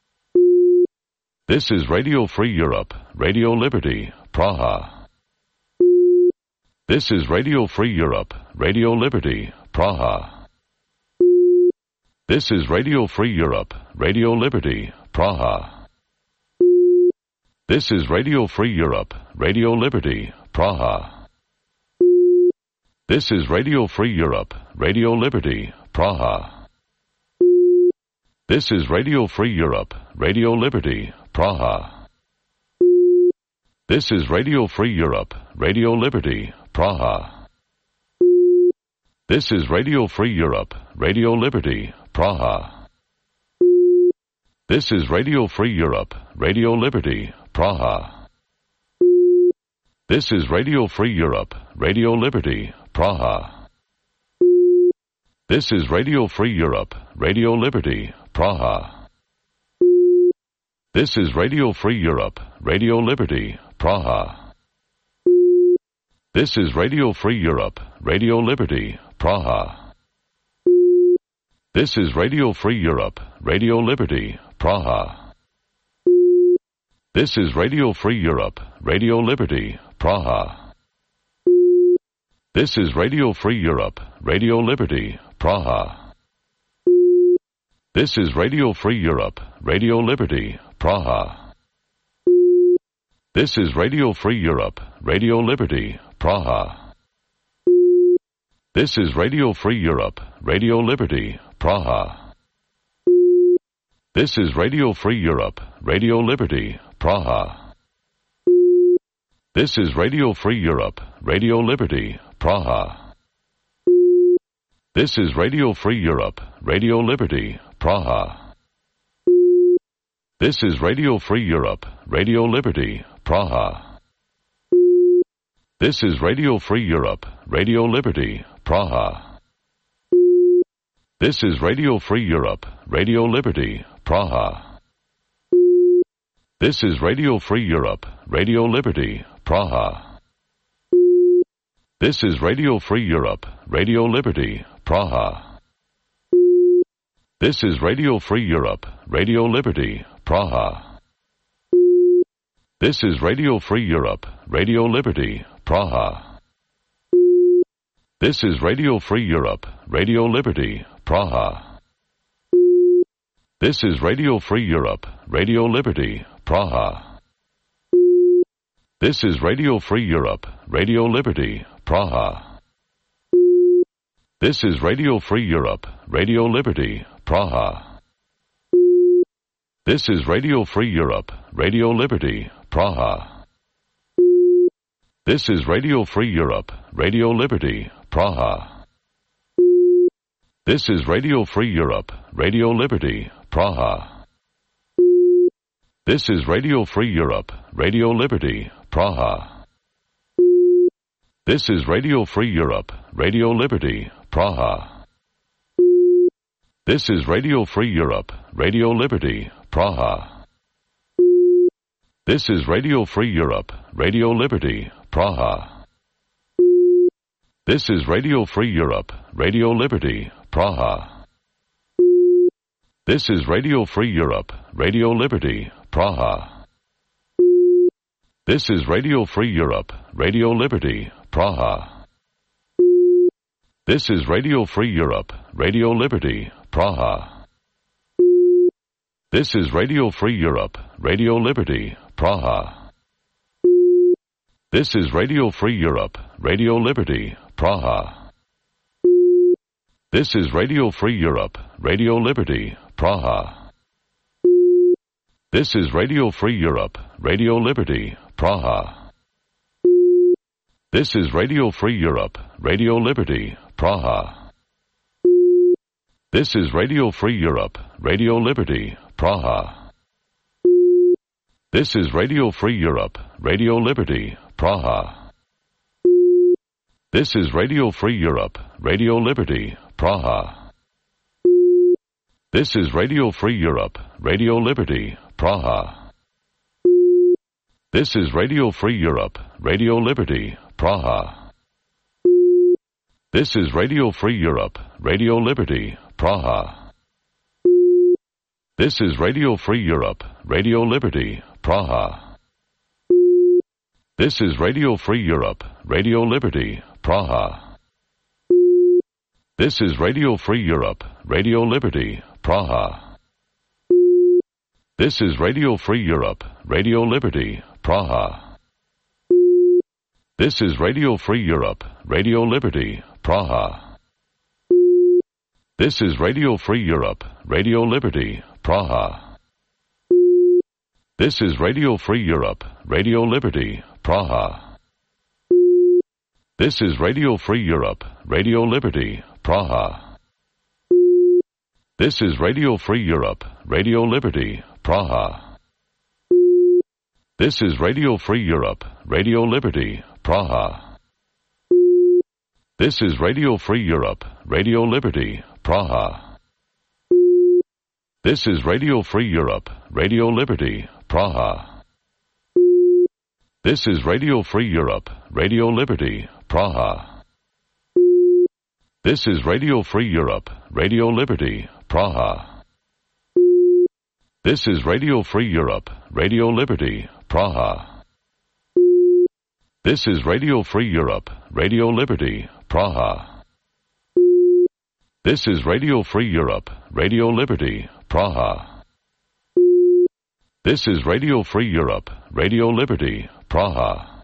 This is Radio Free Europe, Radio Liberty, Praha. This is Radio Free Europe, Radio Liberty, Praha. This is Radio Free Europe, Radio Liberty, Praha. This is Radio Free Europe, Radio Liberty, Praha. This is Radio Free Europe, Radio Liberty, Praha. This is Radio Free Europe, Radio Liberty, Praha. This is Radio Free Europe, Radio Liberty, Praha. This is Radio Free Europe, Radio Liberty, Praha. This is Radio Free Europe, Radio Liberty, Praha. This is Radio Free Europe, Radio Liberty, Praha. This is Radio Free Europe, Radio Liberty, Praha. This is Radio Free Europe, Radio Liberty, Praha. This is Radio Free Europe, Radio Liberty, Praha. This is Radio Free Europe, Radio Liberty, Praha. This is Radio Free Europe, Radio Liberty, Praha. This is Radio Free Europe, Radio Liberty, Praha. This is Radio Free Europe, Radio Liberty, Praha. This is Radio Free Europe, Radio Liberty, Praha. This is Radio Free Europe, Radio Liberty, Praha. This is Radio Free Europe, Radio Liberty, Praha. This is Radio Free Europe, Radio Liberty, Praha. This is Radio Free Europe, Radio Liberty, Praha. This is Radio Free Europe, Radio Liberty, Praha. This is Radio Free Europe, Radio Liberty, Praha. This is Radio Free Europe, Radio Liberty, Praha. This is Radio Free Europe, Radio Liberty, Praha. This is Radio Free Europe, Radio Liberty, Praha. This is Radio Free Europe, Radio Liberty, Praha. This is Radio Free Europe, Radio Liberty, Praha. This is Radio Free Europe, Radio Liberty, Praha. This is Radio Free Europe, Radio Liberty, Praha. This is Radio Free Europe, Radio Liberty, Praha. This is Radio Free Europe, Radio Liberty, Praha. This is Radio Free Europe, Radio Liberty, Praha. This is Radio Free Europe, Radio Liberty, Praha. This is Radio Free Europe, Radio Liberty, Praha. This is Radio Free Europe, Radio Liberty, Praha. This is Radio Free Europe, Radio Liberty, Praha. This is Radio Free Europe, Radio Liberty, Praha. This is Radio Free Europe, Radio Liberty, Praha. This is Radio Free Europe, Radio Liberty, Praha. This is Radio Free Europe, Radio Liberty, Praha. This is Radio Free Europe, Radio Liberty, Praha. This is Radio Free Europe, Radio Liberty, Praha. This is Radio Free Europe, Radio Liberty, Praha. This is Radio Free Europe, Radio Liberty, Praha. This is Radio Free Europe, Radio Liberty, Praha. This is Radio Free Europe, Radio Liberty, Praha. This is Radio Free Europe, Radio Liberty, Praha. This is Radio Free Europe, Radio Liberty, Praha. This is Radio Free Europe, Radio Liberty, Praha. This is Radio Free Europe, Radio Liberty, Praha. This is Radio Free Europe, Radio Liberty, Praha. This is Radio Free Europe, Radio Liberty, Praha. This is Radio Free Europe, Radio Liberty, Praha. This is Radio Free Europe, Radio Liberty, Praha. This is Radio Free Europe, Radio Liberty, Praha. This is Radio Free Europe, Radio Liberty, Praha. This is Radio Free Europe, Radio Liberty, Praha. This is Radio Free Europe, Radio Liberty, Praha. This is Radio Free Europe, Radio Liberty, Praha. This is Radio Free Europe, Radio Liberty, Praha. This is Radio Free Europe, Radio Liberty, Praha. This is Radio Free Europe, Radio Liberty, Praha. This is Radio Free Europe, Radio Liberty, Praha. This is Radio Free Europe, Radio Liberty, Praha. This is Radio Free Europe, Radio Liberty, Praha. This is Radio Free Europe, Radio Liberty, Praha. This is Radio Free Europe, Radio Liberty, Praha. This is Radio Free Europe, Radio Liberty, Praha. This is Radio Free Europe, Radio Liberty, Praha. This is Radio Free Europe, Radio Liberty, Praha. This is Radio Free Europe, Radio Liberty, Praha.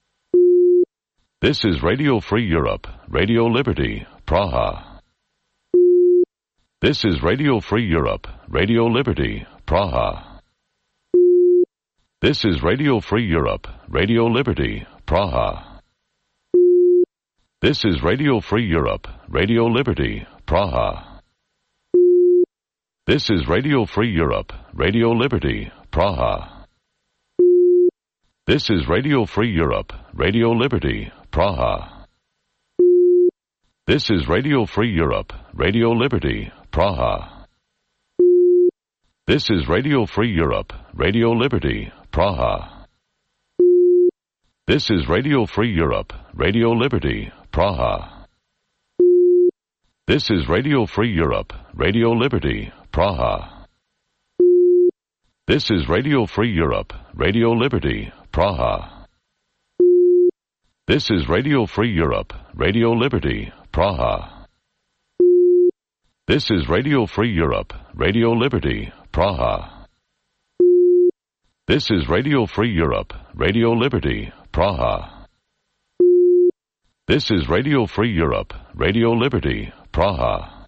This is Radio Free Europe, Radio Liberty, Praha. This is Radio Free Europe, Radio Liberty, Praha. This is Radio Free Europe, Radio Liberty, Praha. This is Radio Free Europe, Radio Liberty, Praha. This is Radio Free Europe, Radio Liberty, Praha. This is Radio Free Europe, Radio Liberty, Praha. This is Radio Free Europe, Radio Liberty, Praha. This is Radio Free Europe, Radio Liberty, Praha. This is Radio Free Europe, Radio Liberty, Praha. This is Radio Free Europe, Radio Liberty, Praha. This is Radio Free Europe, Radio Liberty, Praha. This is Radio Free Europe, Radio Liberty, Praha. This is Radio Free Europe, Radio Liberty, Praha. This is Radio Free Europe, Radio Liberty, Praha. This is Radio Free Europe, Radio Liberty, Praha.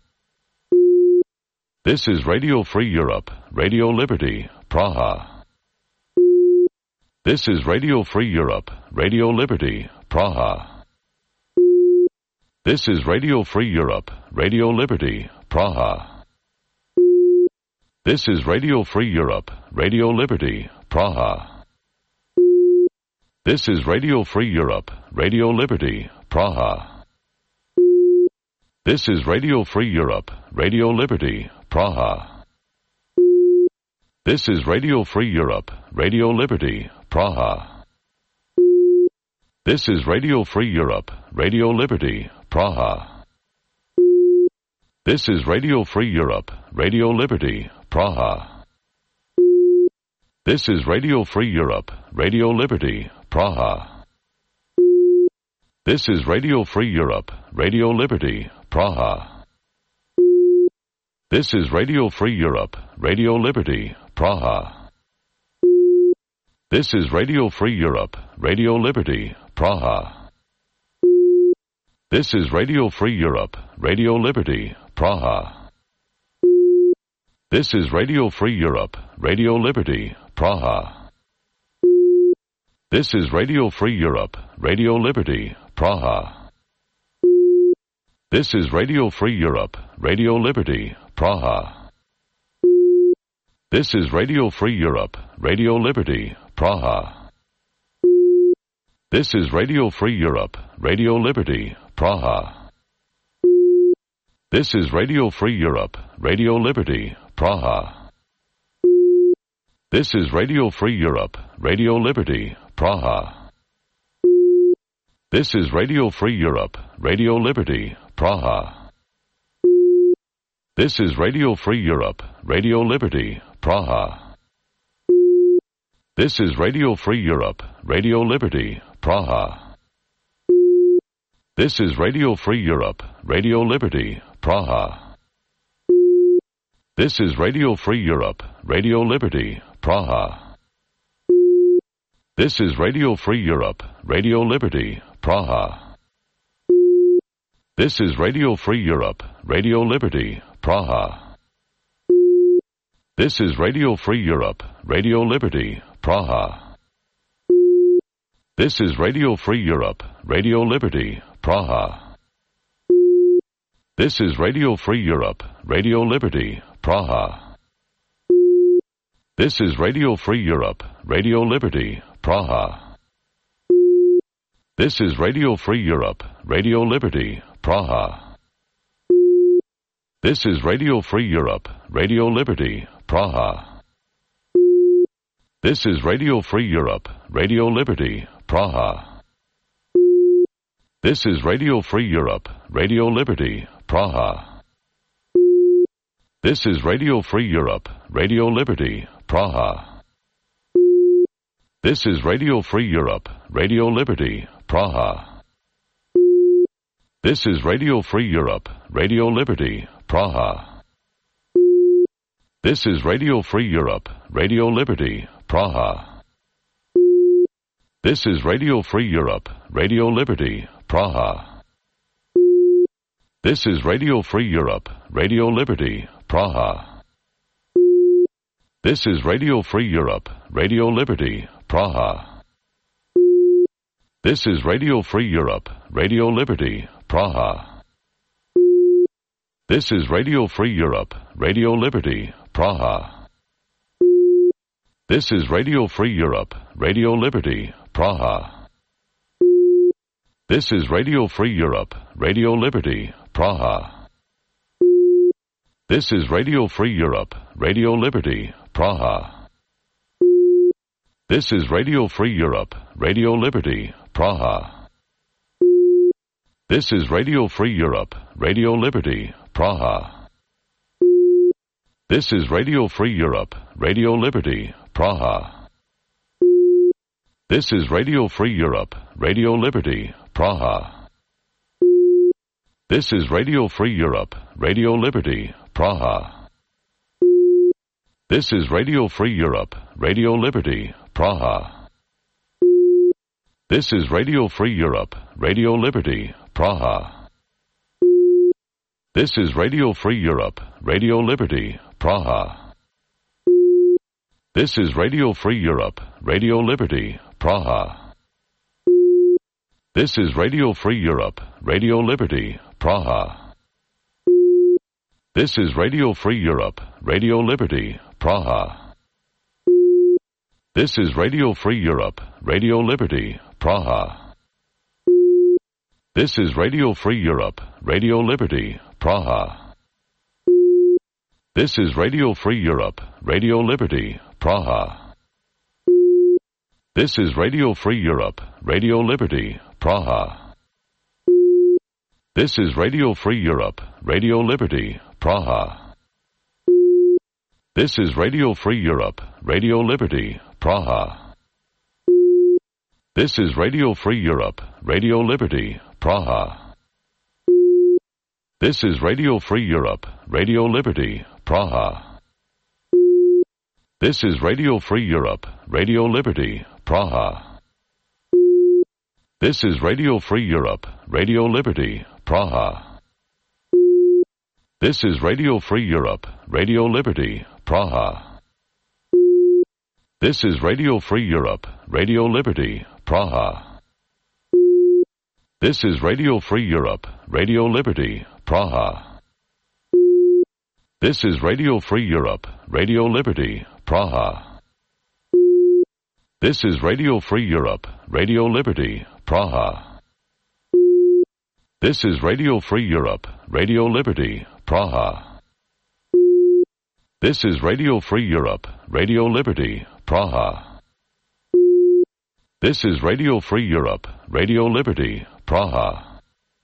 This is Radio Free Europe, Radio Liberty, Praha. This is Radio Free Europe, Radio Liberty, Praha. This is Radio Free Europe, Radio Liberty, Praha. This is Radio Free Europe, Radio Liberty, Praha. This is Radio Free Europe, Radio Liberty, Praha. This is Radio Free Europe, Radio Liberty, Praha. This is Radio Free Europe, Radio Liberty, Praha. This is Radio Free Europe, Radio Liberty, Praha. This is Radio Free Europe, Radio Liberty, Praha. This is Radio Free Europe, Radio Liberty, Praha. This is Radio Free Europe, Radio Liberty, Praha. This is Radio Free Europe, Radio Liberty, Praha. This is Radio Free Europe, Radio Liberty, Praha. This is Radio Free Europe, Radio Liberty, Praha. This is Radio Free Europe, Radio Liberty, Praha. This is Radio Free Europe, Radio Liberty, Praha. This is Radio Free Europe, Radio Liberty, Praha. This is Radio Free Europe, Radio Liberty, Praha. This is Radio Free Europe, Radio Liberty, Praha. This is Radio Free Europe, Radio Liberty, Praha. This is Radio Free Europe, Radio Liberty, Praha. This is Radio Free Europe, Radio Liberty, Praha. This is Radio Free Europe, Radio Liberty, Praha. This is Radio Free Europe, Radio Liberty, Praha. This is Radio Free Europe, Radio Liberty, Praha. This is Radio Free Europe, Radio Liberty, Praha. This is Radio Free Europe, Radio Liberty, Praha. This is Radio Free Europe, Radio Liberty, Praha. This is Radio Free Europe, Radio Liberty, Praha. This is Radio Free Europe, Radio Liberty, Praha. This is Radio Free Europe, Radio Liberty, Praha. This is Radio Free Europe, Radio Liberty, Praha. This is Radio Free Europe, Radio Liberty, Praha. This is Radio Free Europe, Radio Liberty, Praha. This is Radio Free Europe, Radio Liberty, Praha. This is Radio Free Europe, Radio Liberty, Praha. This is Radio Free Europe, Radio Liberty, Praha. This is Radio Free Europe, Radio Liberty, Praha. This is Radio Free Europe, Radio Liberty, Praha. This is Radio Free Europe, Radio Liberty, Praha. This is Radio Free Europe, Radio Liberty, Praha. This is Radio Free Europe, Radio Liberty, Praha. This is Radio Free Europe, Radio Liberty, Praha. This is Radio Free Europe, Radio Liberty, Praha. This is Radio Free Europe, Radio Liberty, Praha. This is Radio Free Europe, Radio Liberty, Praha. This is Radio Free Europe, Radio Liberty, Praha. This is Radio Free Europe, Radio Liberty, Praha. This is Radio Free Europe, Radio Liberty, Praha. This is Radio Free Europe, Radio Liberty, Praha. This is Radio Free Europe, Radio Liberty, Praha. This is Radio Free Europe, Radio Liberty, Praha. This is Radio Free Europe, Radio Liberty, Praha. This is Radio Free Europe, Radio Liberty, Praha. This is Radio Free Europe, Radio Liberty, Praha. This is Radio Free Europe, Radio Liberty, Praha. This is Radio Free Europe, Radio Liberty, Praha. This is Radio Free Europe, Radio Liberty, Praha. This is Radio Free Europe, Radio Liberty, Praha. This is Radio Free Europe, Radio Liberty, Praha. This is Radio Free Europe, Radio Liberty, Praha. This is Radio Free Europe, Radio Liberty, Praha. This is Radio Free Europe, Radio Liberty, Praha. This is Radio Free Europe, Radio Liberty, Praha. This is Radio Free Europe, Radio Liberty, Praha. This is Radio Free Europe, Radio Liberty, Praha. This is Radio Free Europe, Radio Liberty, Praha. This is Radio Free Europe, Radio Liberty, Praha. This is Radio Free Europe, Radio Liberty, Praha. This is Radio Free Europe, Radio Liberty, Praha. This is Radio Free Europe, Radio Liberty, Praha. This is Radio Free Europe, Radio Liberty, Praha. This is Radio Free Europe, Radio Liberty, Praha. This is Radio Free Europe, Radio Liberty, Praha. This is Radio Free Europe, Radio Liberty, Praha. This is Radio Free Europe, Radio Liberty, Praha. This is Radio Free Europe, Radio Liberty, Praha.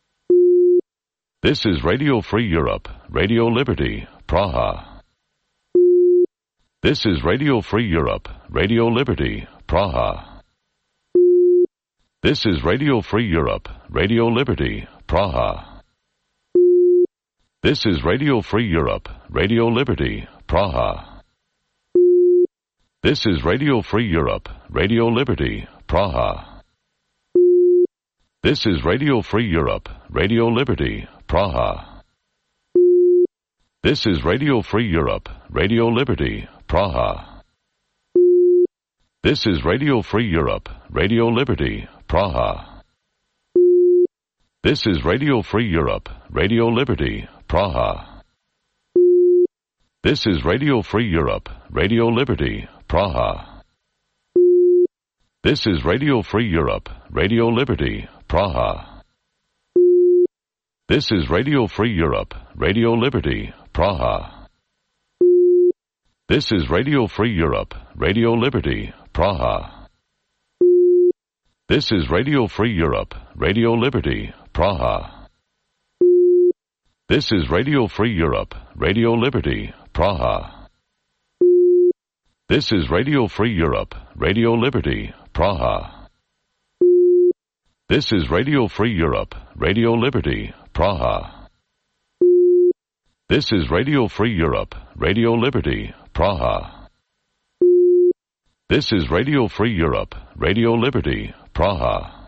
This is Radio Free Europe, Radio Liberty, Praha. This is Radio Free Europe, Radio Liberty, Praha. This is Radio Free Europe, Radio Liberty, Praha. This is Radio Free Europe, Radio Liberty, Praha. This is Radio Free Europe, Radio Liberty, Praha. This is Radio Free Europe, Radio Liberty, Praha. This is Radio Free Europe, Radio Liberty, Praha. This is Radio Free Europe, Radio Liberty, Praha. This is Radio Free Europe, Radio Liberty, Praha. This is Radio Free Europe, Radio Liberty, Praha. This is Radio Free Europe, Radio Liberty, Praha. This is Radio Free Europe, Radio Liberty, Praha. This is Radio Free Europe, Radio Liberty, Praha. This is Radio Free Europe, Radio Liberty, Praha. This is Radio Free Europe, Radio Liberty, Praha. This is Radio Free Europe, Radio Liberty, Praha. This is Radio Free Europe, Radio Liberty, Praha. This is Radio Free Europe, Radio Liberty, Praha. This is Radio Free Europe, Radio Liberty, Praha.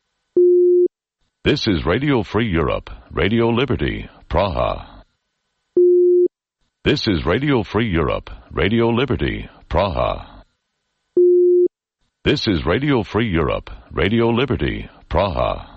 This is Radio Free Europe, Radio Liberty, Praha. This is Radio Free Europe, Radio Liberty, Praha. This is Radio Free Europe, Radio Liberty, Praha.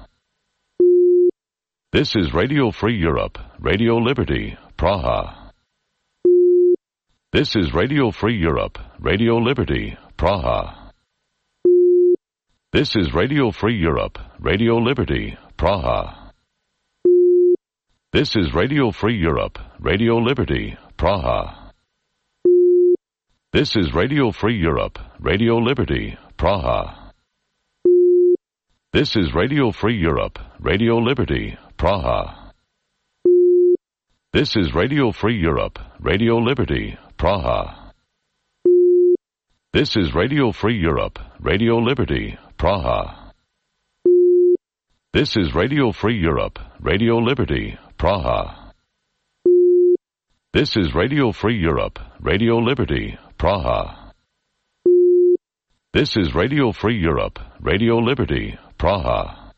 This is Radio Free Europe, Radio Liberty, Praha. This is Radio Free Europe, Radio Liberty, Praha. This is Radio Free Europe, Radio Liberty, Praha. This is Radio Free Europe, Radio Liberty, Praha. This is Radio Free Europe, Radio Liberty, Praha. This is Radio Free Europe, Radio Liberty, Praha. This is Radio Free Europe, Radio Liberty, Praha. This is Radio Free Europe, Radio Liberty, Praha. This is Radio Free Europe, Radio Liberty, Praha. This is Radio Free Europe, Radio Liberty, Praha. This is Radio Free Europe, Radio Liberty, Praha.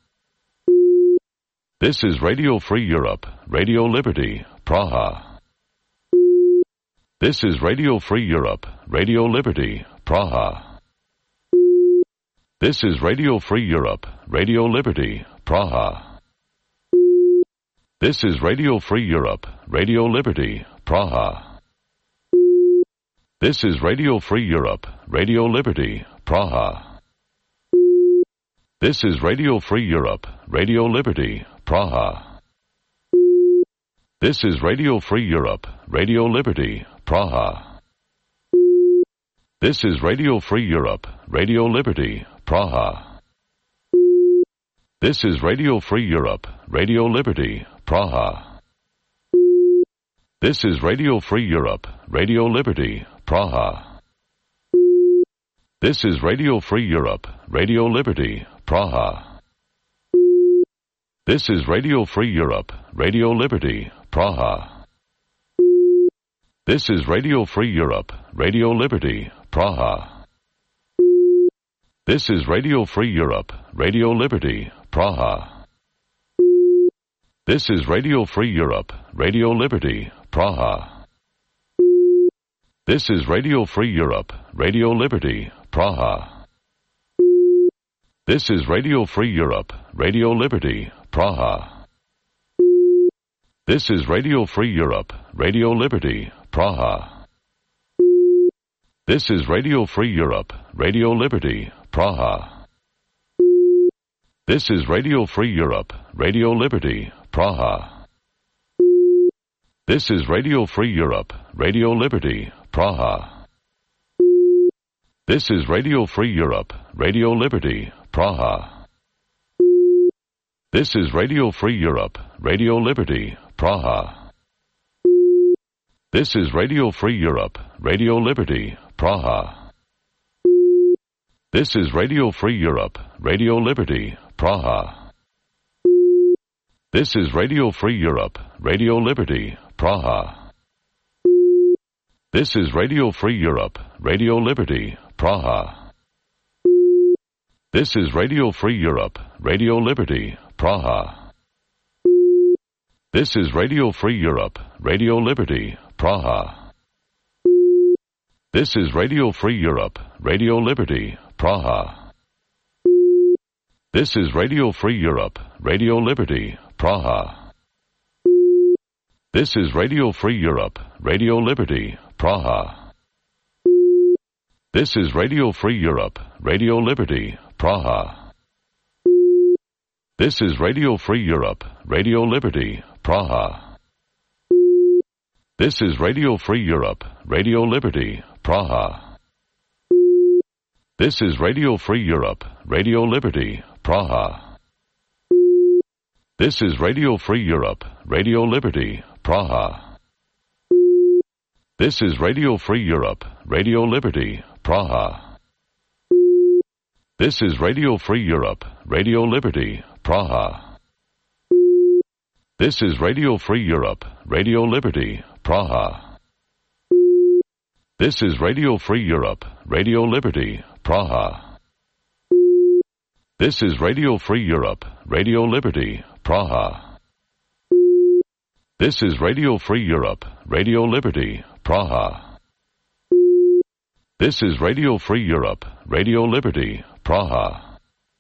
This is Radio Free Europe, Radio Liberty, Praha. This is Radio Free Europe, Radio Liberty, Praha. This is Radio Free Europe, Radio Liberty, Praha. This is Radio Free Europe, Radio Liberty, Praha. This is Radio Free Europe, Radio Liberty, Praha. This is Radio Free Europe, Radio Liberty, Praha. This is Radio Free Europe, Radio Liberty, Praha. This is Radio Free Europe, Radio Liberty, Praha. This is Radio Free Europe, Radio Liberty, Praha. This is Radio Free Europe, Radio Liberty, Praha. This is Radio Free Europe, Radio Liberty, Praha. This is Radio Free Europe, Radio Liberty, Praha. This is Radio Free Europe, Radio Liberty, Praha. This is Radio Free Europe, Radio Liberty, Praha. This is Radio Free Europe, Radio Liberty, Praha. This is Radio Free Europe, Radio Liberty, Praha. This is Radio Free Europe, Radio Liberty, Praha. This is Radio Free Europe, Radio Liberty, Praha. This is Radio Free Europe, Radio Liberty, Praha. This is Radio Free Europe, Radio Liberty, Praha. This is Radio Free Europe, Radio Liberty, Praha. This is Radio Free Europe, Radio Liberty, Praha. This is Radio Free Europe, Radio Liberty, Praha. This is Radio Free Europe, Radio Liberty, Praha. This is Radio Free Europe, Radio Liberty, Praha. This is Radio Free Europe, Radio Liberty, Praha. This is Radio Free Europe, Radio Liberty, Praha. This is Radio Free Europe, Radio Liberty, Praha. This is Radio Free Europe, Radio Liberty, Praha. This is Radio Free Europe, Radio Liberty, Praha. This is Radio Free Europe, Radio Liberty, Praha. This is Radio Free Europe, Radio Liberty, Praha. This is Radio Free Europe, Radio Liberty, Praha. This is Radio Free Europe, Radio Liberty, Praha. This is Radio Free Europe, Radio Liberty, Praha. This is Radio Free Europe, Radio Liberty, Praha. This is Radio Free Europe, Radio Liberty, Praha. This is Radio Free Europe, Radio Liberty, Praha. This is Radio Free Europe, Radio Liberty, Praha. This is Radio Free Europe, Radio Liberty, Praha. This is Radio Free Europe, Radio Liberty, Praha. This is Radio Free Europe, Radio Liberty, Praha. This is Radio Free Europe, Radio Liberty, Praha. This is Radio Free Europe, Radio Liberty, Praha.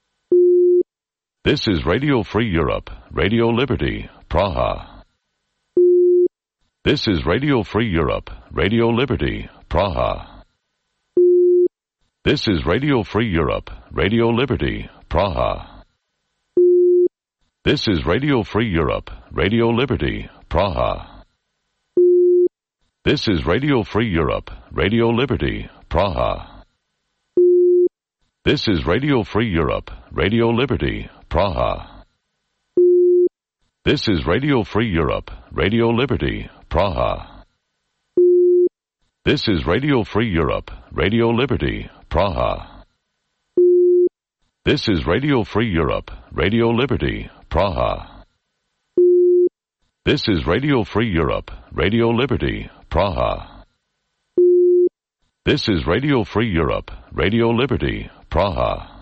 This is Radio Free Europe, Radio Liberty, Praha. This is Radio Free Europe, Radio Liberty, Praha. This is Radio Free Europe, Radio Liberty, Praha. This is Radio Free Europe, Radio Liberty, Praha. This is Radio Free Europe, Radio Liberty, Praha. This is Radio Free Europe, Radio Liberty, Praha. This is Radio Free Europe, Radio Liberty, Praha. This is Radio Free Europe, Radio Liberty, Praha. This is Radio Free Europe, Radio Liberty, Praha. This is Radio Free Europe, Radio Liberty, Praha. This is Radio Free Europe, Radio Liberty, Praha.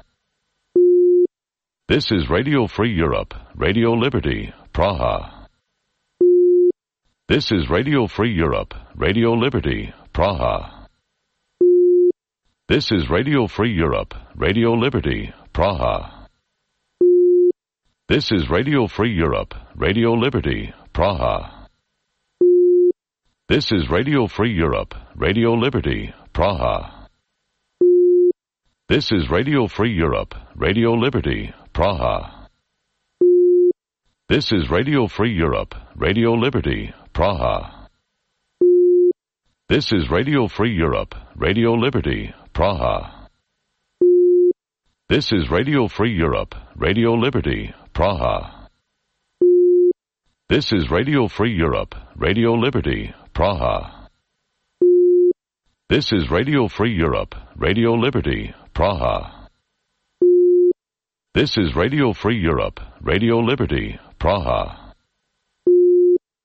This is Radio Free Europe, Radio Liberty, Praha. This is Radio Free Europe, Radio Liberty, Praha. This is Radio Free Europe, Radio Liberty, Praha. This is Radio Free Europe, Radio Liberty, Praha. This is Radio Free Europe, Radio Liberty, Praha. This is Radio Free Europe, Radio Liberty, Praha. This is Radio Free Europe, Radio Liberty, Praha. This is Radio Free Europe, Radio Liberty, Praha. This is Radio Free Europe, Radio Liberty, Praha. This is Radio Free Europe, Radio Liberty, Praha. This is Radio Free Europe, Radio Liberty, Praha. This is Radio Free Europe, Radio Liberty, Praha.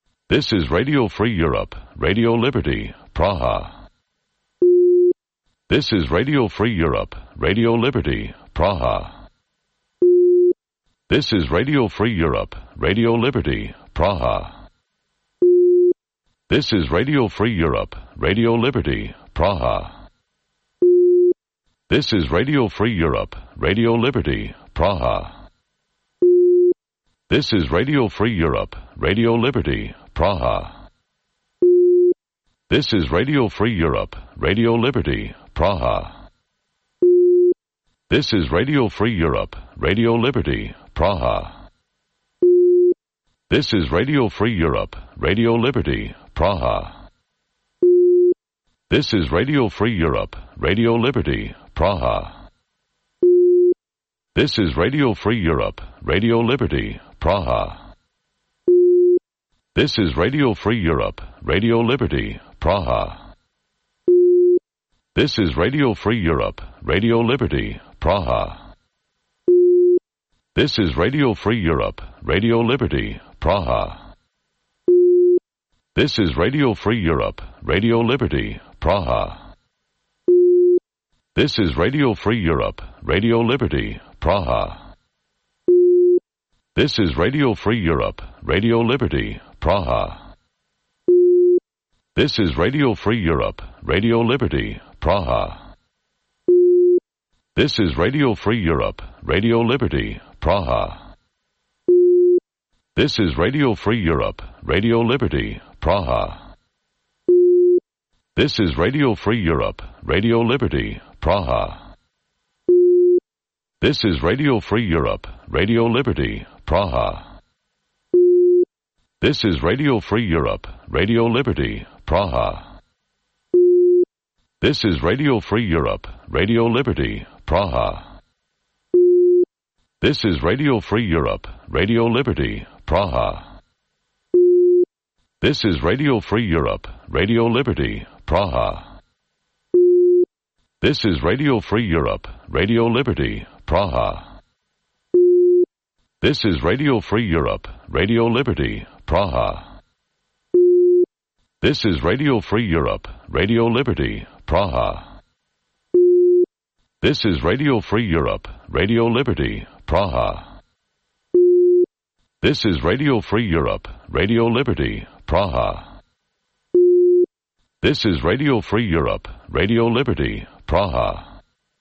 This is Radio Free Europe, Radio Liberty, Praha. This is Radio Free Europe, Radio Liberty, Praha. This is Radio Free Europe, Radio Liberty, Praha. This is Radio Free Europe, Radio Liberty, Praha. This is Radio Free Europe, Radio Liberty, Praha. This is Radio Free Europe, Radio Liberty, Praha. This is Radio Free Europe, Radio Liberty, Praha. This is Radio Free Europe, Radio Liberty, Praha. This is Radio Free Europe, Radio Liberty, Praha. This is Radio Free Europe, Radio Liberty, Praha. This is Radio Free Europe, Radio Liberty, Praha. This is Radio Free Europe, Radio Liberty, Praha. This is Radio Free Europe, Radio Liberty, Praha. This is Radio Free Europe, Radio Liberty, Praha. This is Radio Free Europe, Radio Liberty, Praha. This is Radio Free Europe, Radio Liberty, Praha. This is Radio Free Europe, Radio Liberty, Praha. This is Radio Free Europe, Radio Liberty, Praha. This is Radio Free Europe, Radio Liberty, Praha. This is Radio Free Europe, Radio Liberty, Praha. This is Radio Free Europe, Radio Liberty, Praha. This is Radio Free Europe, Radio Liberty, Praha. This is Radio Free Europe, Radio Liberty, Praha. This is Radio Free Europe, Radio Liberty, Praha. This is Radio Free Europe, Radio Liberty, Praha. This is Radio Free Europe, Radio Liberty, Praha. This is Radio Free Europe, Radio Liberty, Praha. This is Radio Free Europe, Radio Liberty, Praha. This is Radio Free Europe, Radio Liberty, Praha. This is Radio Free Europe, Radio Liberty, Praha. This is Radio Free Europe, Radio Liberty, Praha. This is Radio Free Europe, Radio Liberty, Praha.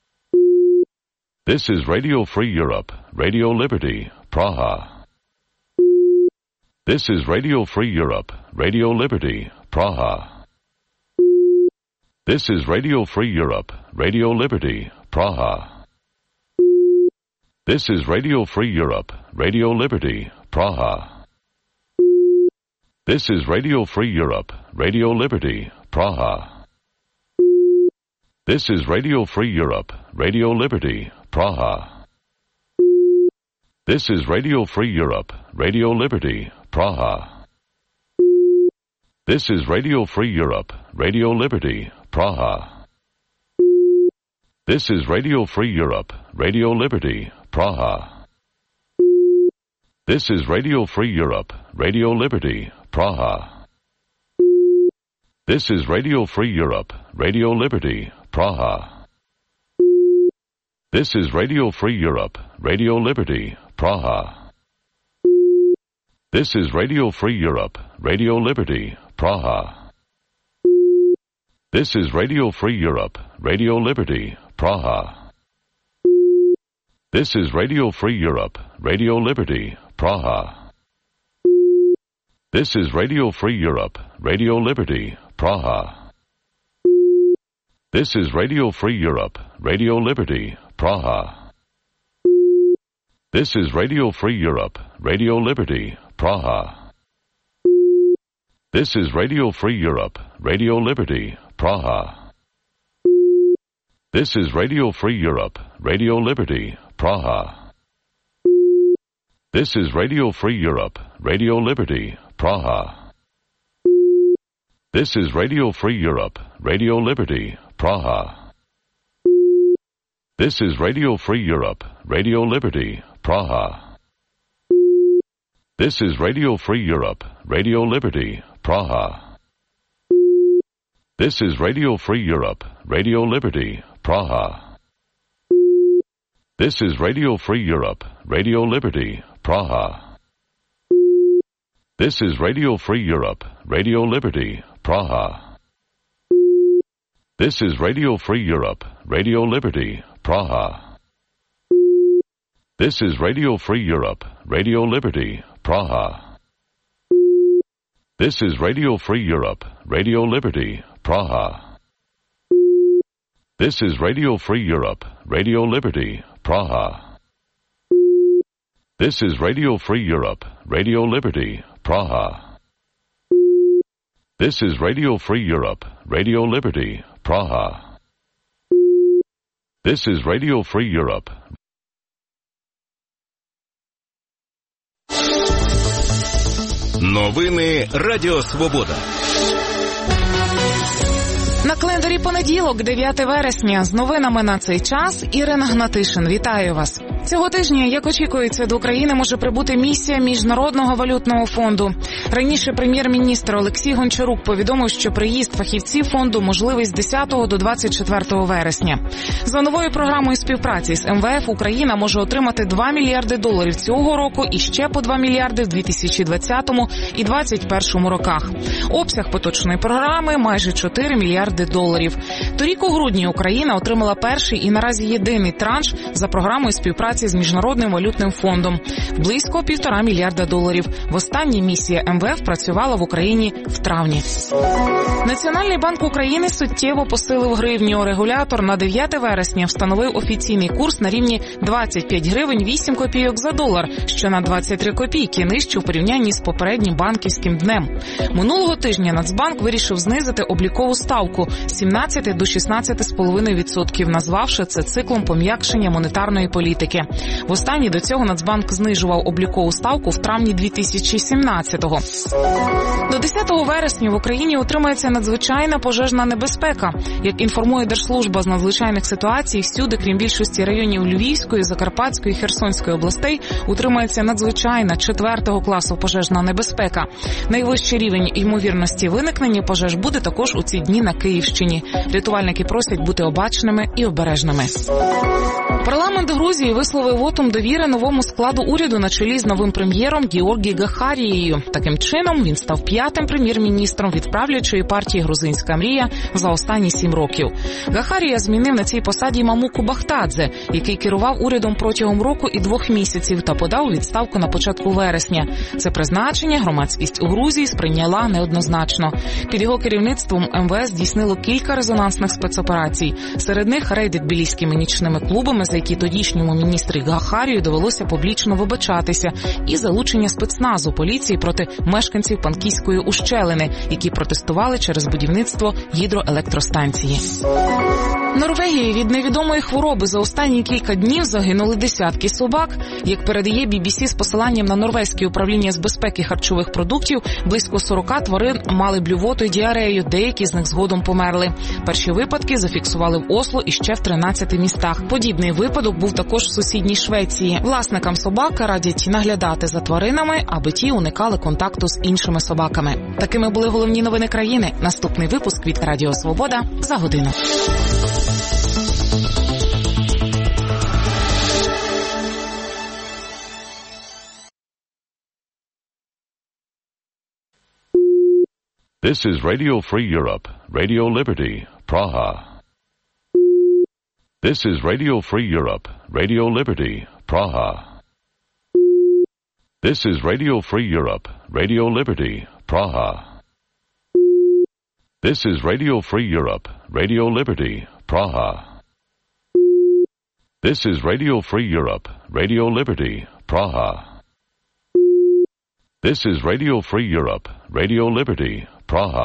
This is Radio Free Europe, Radio Liberty, Praha. This is Radio Free Europe, Radio Liberty, Praha. This is Radio Free Europe, Radio Liberty, Praha. This is Radio Free Europe, Radio Liberty, Praha. This is Radio Free Europe, Radio Liberty, Praha. This is Radio Free Europe, Radio Liberty, Praha. This is Radio Free Europe, Radio Liberty, Praha. This is Radio Free Europe, Radio Liberty, Praha. This is Radio Free Europe, Radio Liberty, Praha. This is Radio Free Europe, Radio Liberty, Praha. This is Radio Free Europe, Radio Liberty, Praha. This is Radio Free Europe, Radio Liberty, Praha. This is Radio Free Europe, Radio Liberty, Praha. This is Radio Free Europe, Radio Liberty, Praha. This is Radio Free Europe, Radio Liberty, Praha. This is Radio Free Europe, Radio Liberty, Praha. This is Radio Free Europe, Radio Liberty, Praha. This is Radio Free Europe, Radio Liberty, Praha. This is Radio Free Europe, Radio Liberty, Praha. This is Radio Free Europe, Radio Liberty, Praha. This is Radio Free Europe, Radio Liberty, Praha. This is Radio Free Europe, Radio Liberty, Praha. This is Radio Free Europe, Radio Liberty, Praha. This is Radio Free Europe, Radio Liberty, Praha. This is Radio Free Europe, Radio Liberty, Praha. This is Radio Free Europe, Radio Liberty, Praha. This is Radio Free Europe, Radio Liberty, Praha. This is Radio Free Europe, Radio Liberty, Praha. This is Radio Free Europe, Radio Liberty, Praha. This is Radio Free Europe, Radio Liberty, Praha. This is Radio Free Europe, Radio Liberty, Praha. This is Radio Free Europe, Radio Liberty, Praha. This is Radio Free Europe, Radio Liberty, Praha. This is Radio Free Europe. Новини Радіо Свобода. На календарі понеділок, 9 вересня. З новинами на цей час Ірина Гнатишин. Вітаю вас. Цього тижня, як очікується, до України може прибути місія Міжнародного валютного фонду. Раніше прем'єр-міністр Олексій Гончарук повідомив, що приїзд фахівців фонду можливий з 10 до 24 вересня. За новою програмою співпраці з МВФ Україна може отримати $2 мільярди цього року і ще по $2 мільярди в 2020 і 2021 роках. Обсяг поточної програми – майже $4 мільярди. Торік у грудні Україна отримала перший і наразі єдиний транш за програмою співпраці з Міжнародним валютним фондом – близько $1,5 мільярда. Востаннє місія МВФ працювала в Україні в травні. Національний банк України суттєво посилив гривню. Регулятор на 9 вересня встановив офіційний курс на рівні 25 гривень 8 копійок за долар, що на 23 копійки нижче у порівнянні з попереднім банківським днем. Минулого тижня Нацбанк вирішив знизити облікову ставку з 17 до 16,5%, назвавши це циклом пом'якшення монетарної політики. Востаннє до цього Нацбанк знижував облікову ставку в травні 2017-го. До 10 вересня в Україні утримається надзвичайна пожежна небезпека. Як інформує Держслужба з надзвичайних ситуацій, всюди, крім більшості районів Львівської, Закарпатської і Херсонської областей, утримається надзвичайна 4-го класу пожежна небезпека. Найвищий рівень ймовірності виникнення пожеж буде також у ці дні на Київщині. Рятувальники просять бути обачними і обережними. Парламент Грузії висловив вотум довіри новому складу уряду на чолі з новим прем'єром Георгі Гахарією. Таким чином, він став 5-тим прем'єр-міністром від правлячої партії «Грузинська мрія» за останні 7 років. Гахарія змінив на цій посаді Мамуку Бахтадзе, який керував урядом протягом року і 2 місяців та подав у відставку на початку вересня. Це призначення громадськість у Грузії сприйняла неоднозначно. Під його керівництвом МВС здійснило кілька резонансних спецоперацій. Серед них рейди тбіліськими нічними клубами, за які тодішньому міністрі Гахарію довелося публічно вибачатися, і залучення спецназу поліції проти мешканців Панкійської ущелини, які протестували через будівництво гідроелектростанції. Норвегії від невідомої хвороби за останні кілька днів загинули десятки собак. Як передає BBC з посиланням на норвезьке управління з безпеки харчових продуктів, близько 40 тварин мали блювоту і діарею, деякі з них згодом померли. Перші випадки зафіксували в Осло і ще в 13 містах. Подібний випадок був також в сусідній Швеції. Власникам собак радять наглядати за тваринами, аби ті уникали контакту з іншими собаками. Такими були головні новини країни. Наступний випуск від Радіо Свобода за годину. This is Radio Free Europe, Radio Liberty, Praha. This is Radio Free Europe, Radio Liberty, Praha. This is Radio Free Europe, Radio Liberty, Praha. This is Radio Free Europe, Radio Liberty, Praha. This is Radio Free Europe, Radio Liberty, Praha. This is Radio Free Europe, Radio Liberty, Praha.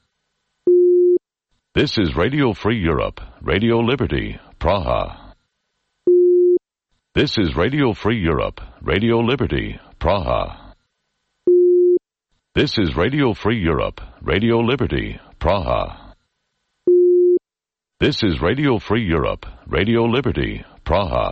This is Radio Free Europe, Radio Liberty, Praha. This is Radio Free Europe, Radio Liberty, Praha. This is Radio Free Europe, Radio Liberty, Praha. This is Radio Free Europe, Radio Liberty, Praha.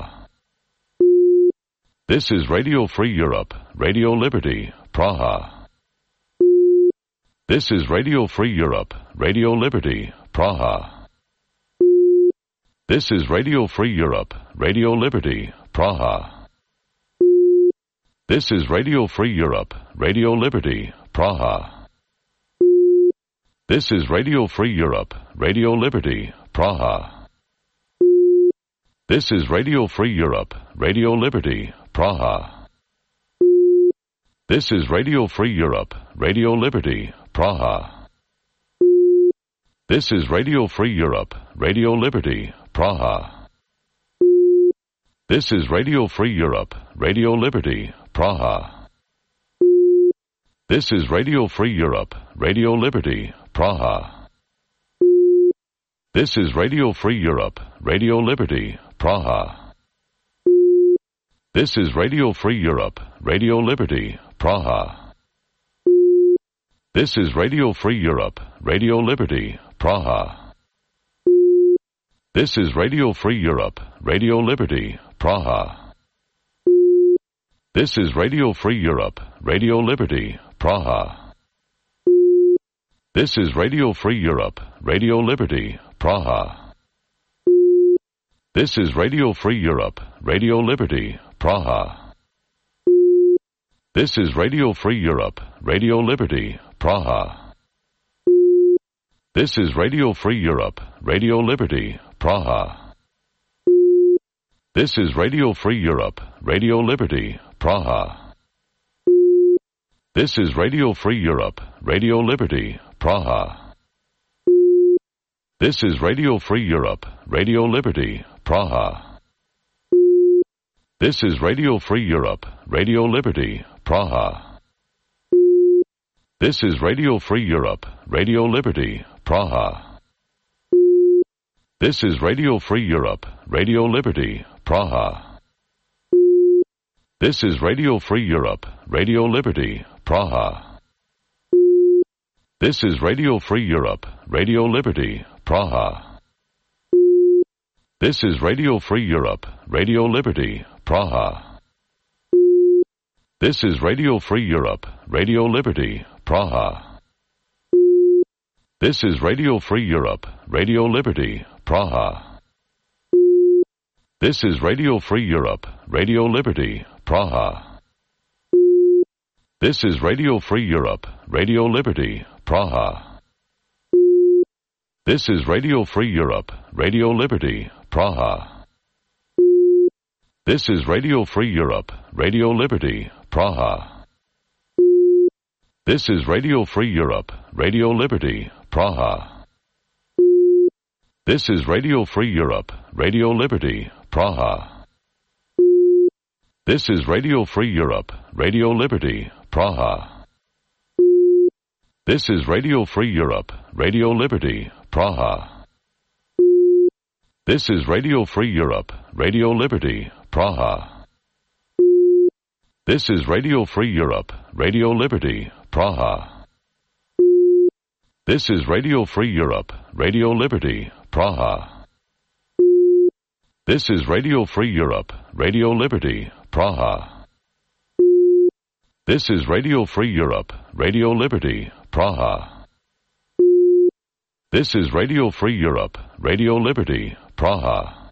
This is Radio Free Europe, Radio Liberty, Praha. This is Radio Free Europe, Radio Liberty, Praha. This is Radio Free Europe, Radio Liberty, Praha. This is Radio Free Europe, Radio Liberty, Praha. This is Radio Free Europe, Radio Liberty, Praha. This is Radio Free Europe, Radio Liberty, Praha. This is Radio Free Europe, Radio Liberty, Praha. This is Radio Free Europe, Radio Liberty, Praha. This is Radio Free Europe, Radio Liberty, Praha. This is Radio Free Europe, Radio Liberty, Praha. This is Radio Free Europe, Radio Liberty, Praha. This is Radio Free Europe, Radio Liberty, Praha. This is Radio Free Europe, Radio Liberty, Praha. This is Radio Free Europe, Radio Liberty, Praha. This is Radio Free Europe, Radio Liberty, Praha. This is Radio Free Europe, Radio Liberty, Praha. This is Radio Free Europe, Radio Liberty, Praha. This is Radio Free Europe, Radio Liberty, Praha. This is Radio Free Europe, Radio Liberty, Praha. This is Radio Free Europe, Radio Liberty, Praha. This is Radio Free Europe, Radio Liberty, Praha. This is Radio Free Europe, Radio Liberty, Praha. This is Radio Free Europe, Radio Liberty, Praha. This is Radio Free Europe, Radio Liberty, Praha. This is Radio Free Europe, Radio Liberty, Praha. This is Radio Free Europe, Radio Liberty, Praha. This is Radio Free Europe, Radio Liberty, Praha. This is Radio Free Europe, Radio Liberty, Praha. This is Radio Free Europe, Radio Liberty, Praha. This is Radio Free Europe, Radio Liberty, Praha. This is Radio Free Europe, Radio Liberty, Praha. This is Radio Free Europe, Radio Liberty, Praha. This is Radio Free Europe, Radio Liberty, Praha. This is Radio Free Europe, Radio Liberty, Praha. This is Radio Free Europe, Radio Liberty, Praha. This is Radio Free Europe, Radio Liberty, Praha. This is Radio Free Europe, Radio Liberty, Praha. This is Radio Free Europe, Radio Liberty, Praha. This is Radio Free Europe, Radio Liberty, Praha. This is Radio Free Europe, Radio Liberty, Praha. This is Radio Free Europe, Radio Liberty, Praha. This is Radio Free Europe, Radio Liberty, Praha. This is Radio Free Europe, Radio Liberty, Praha. This is Radio Free Europe, Radio Liberty, Praha.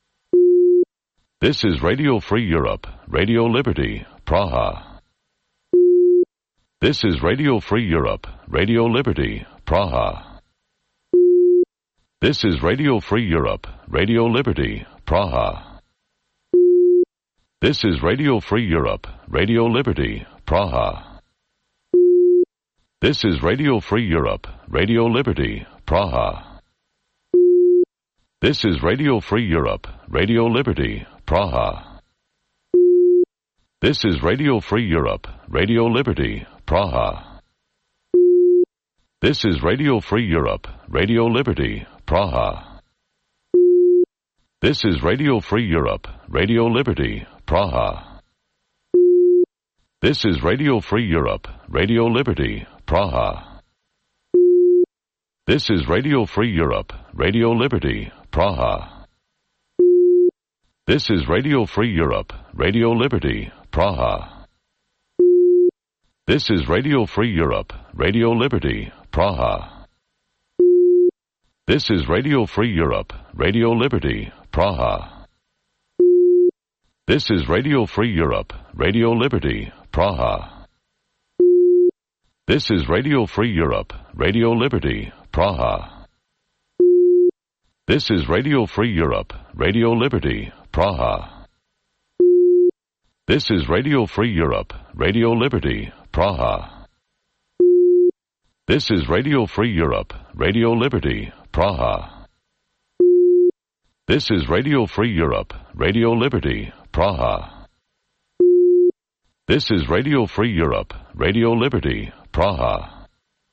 This is Radio Free Europe, Radio Liberty, Praha. This is Radio Free Europe, Radio Liberty, Praha. This is Radio Free Europe, Radio Liberty, Praha. This is Radio Free Europe, Radio Liberty, Praha. This is Radio Free Europe, Radio Liberty, Praha. This is Radio Free Europe, Radio Liberty, Praha. This is Radio Free Europe, Radio Liberty, Praha. This is Radio Free Europe, Radio Liberty, Praha. This is Radio Free Europe, Radio Liberty, Praha. This is Radio Free Europe, Radio Liberty, Praha. This is Radio Free Europe, Radio Liberty, Praha. This is Radio Free Europe, Radio Liberty, Praha. This is Radio Free Europe, Radio Liberty, Praha. This is Radio Free Europe, Radio Liberty, Praha. This is Radio Free Europe, Radio Liberty, Praha. This is Radio Free Europe, Radio Liberty, Praha. This is Radio Free Europe, Radio Liberty, Praha. This is Radio Free Europe, Radio Liberty, Praha. This is Radio Free Europe, Radio Liberty, Praha. This is Radio Free Europe, Radio Liberty, Praha. This is Radio Free Europe, Radio Liberty, Praha.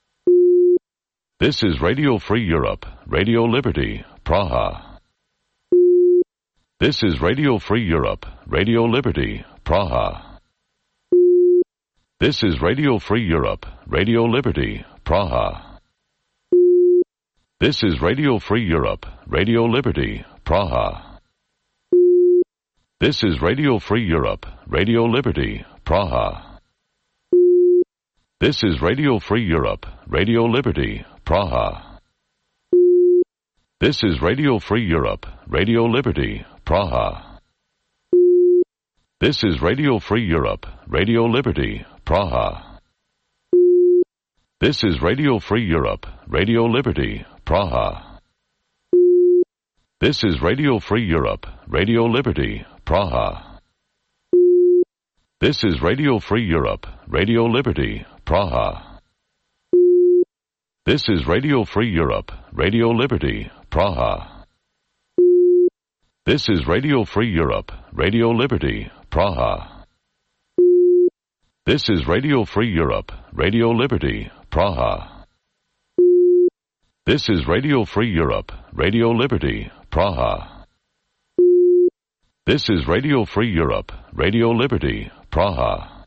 This is Radio Free Europe, Radio Liberty, Praha. This is Radio Free Europe, Radio Liberty, Praha. This is Radio Free Europe, Radio Liberty, Praha. This is Radio Free Europe, Radio Liberty, Praha. This is Radio Free Europe, Radio Liberty, Praha. This is Radio Free Europe, Radio Liberty, Praha. This is Radio Free Europe, Radio Liberty, Praha. This is Radio Free Europe, Radio Liberty, Praha. This is Radio Free Europe, Radio Liberty, Praha. This is Radio Free Europe, Radio Liberty, Praha. This is Radio Free Europe, Radio Liberty, Praha. This is Radio Free Europe, Radio Liberty, Praha. This is Radio Free Europe, Radio Liberty, Praha. This is Radio Free Europe, Radio Liberty, Praha. This is Radio Free Europe, Radio Liberty, Praha. This is Radio Free Europe, Radio Liberty, Praha.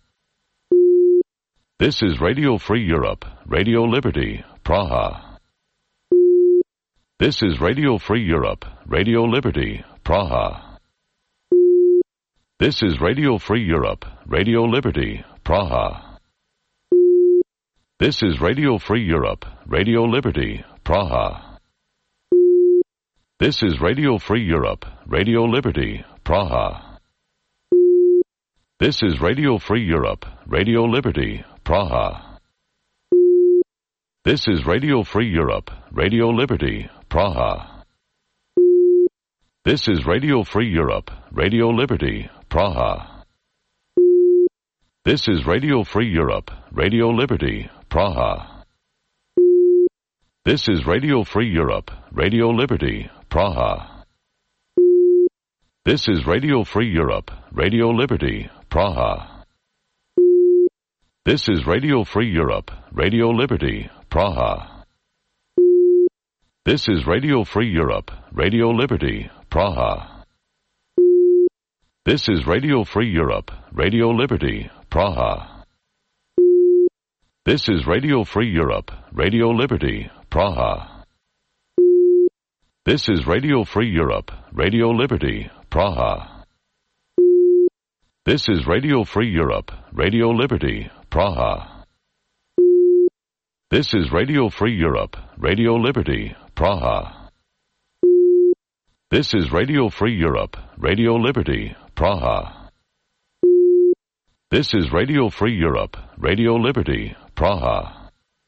This is Radio Free Europe, Radio Liberty, Praha. This is Radio Free Europe, Radio Liberty, Praha. This is Radio Free Europe, Radio Liberty, Praha. This is Radio Free Europe, Radio Liberty, Praha. This is Radio Free Europe, Radio Liberty, Praha. This is Radio Free Europe, Radio Liberty, Praha. This is Radio Free Europe, Radio Liberty, Praha. This is Radio Free Europe, Radio Liberty, Praha. This is Radio Free Europe, Radio Liberty, Praha. This is Radio Free Europe, Radio Liberty, Praha. This is Radio Free Europe, Radio Liberty, Praha. This is Radio Free Europe, Radio Liberty, Praha. This is Radio Free Europe, Radio Liberty, Praha. This is Radio Free Europe, Radio Liberty, Praha. This is Radio Free Europe, Radio Liberty, Praha. This is Radio Free Europe, Radio Liberty, Praha. This is Radio Free Europe, Radio Liberty, Praha. This is Radio Free Europe, Radio Liberty, Praha. This is Radio Free Europe, Radio Liberty, Praha. This is Radio Free Europe, Radio Liberty, Praha.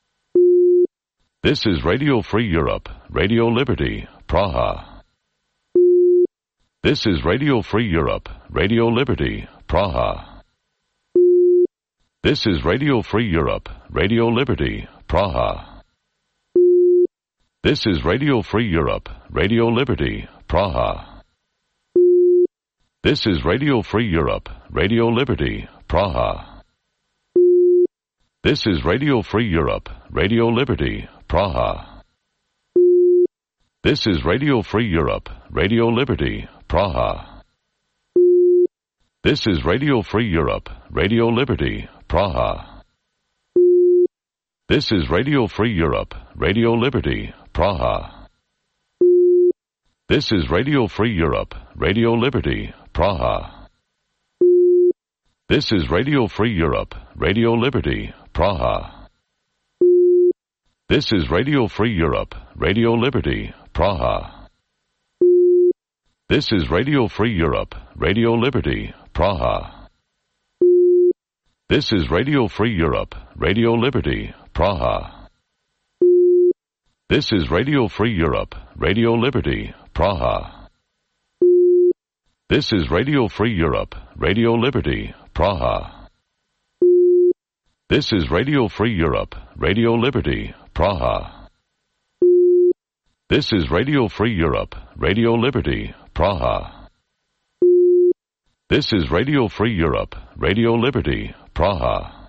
This is Radio Free Europe, Radio Liberty, Praha. This is Radio Free Europe, Radio Liberty, Praha. This is Radio Free Europe, Radio Liberty, Praha. This is Radio Free Europe, Radio Liberty, Praha. This is Radio Free Europe, Radio Liberty, Praha. This is Radio Free Europe, Radio Liberty, Praha. This is Radio Free Europe, Radio Liberty, Praha. This is Radio Free Europe, Radio Liberty, Praha. This is Radio Free Europe, Radio Liberty, Praha. This is Radio Free Europe, Radio Liberty, Praha. This is Radio Free Europe, Radio Liberty, Praha. This is Radio Free Europe, Radio Liberty, Praha. This is Radio Free Europe, Radio Liberty, Praha. This is Radio Free Europe, Radio Liberty, Praha. This is Radio Free Europe, Radio Liberty, Praha. This is Radio Free Europe, Radio Liberty, Praha. This is Radio Free Europe, Radio Liberty, Praha. This is Radio Free Europe, Radio Liberty, Praha. This is Radio Free Europe, Radio Liberty, Praha.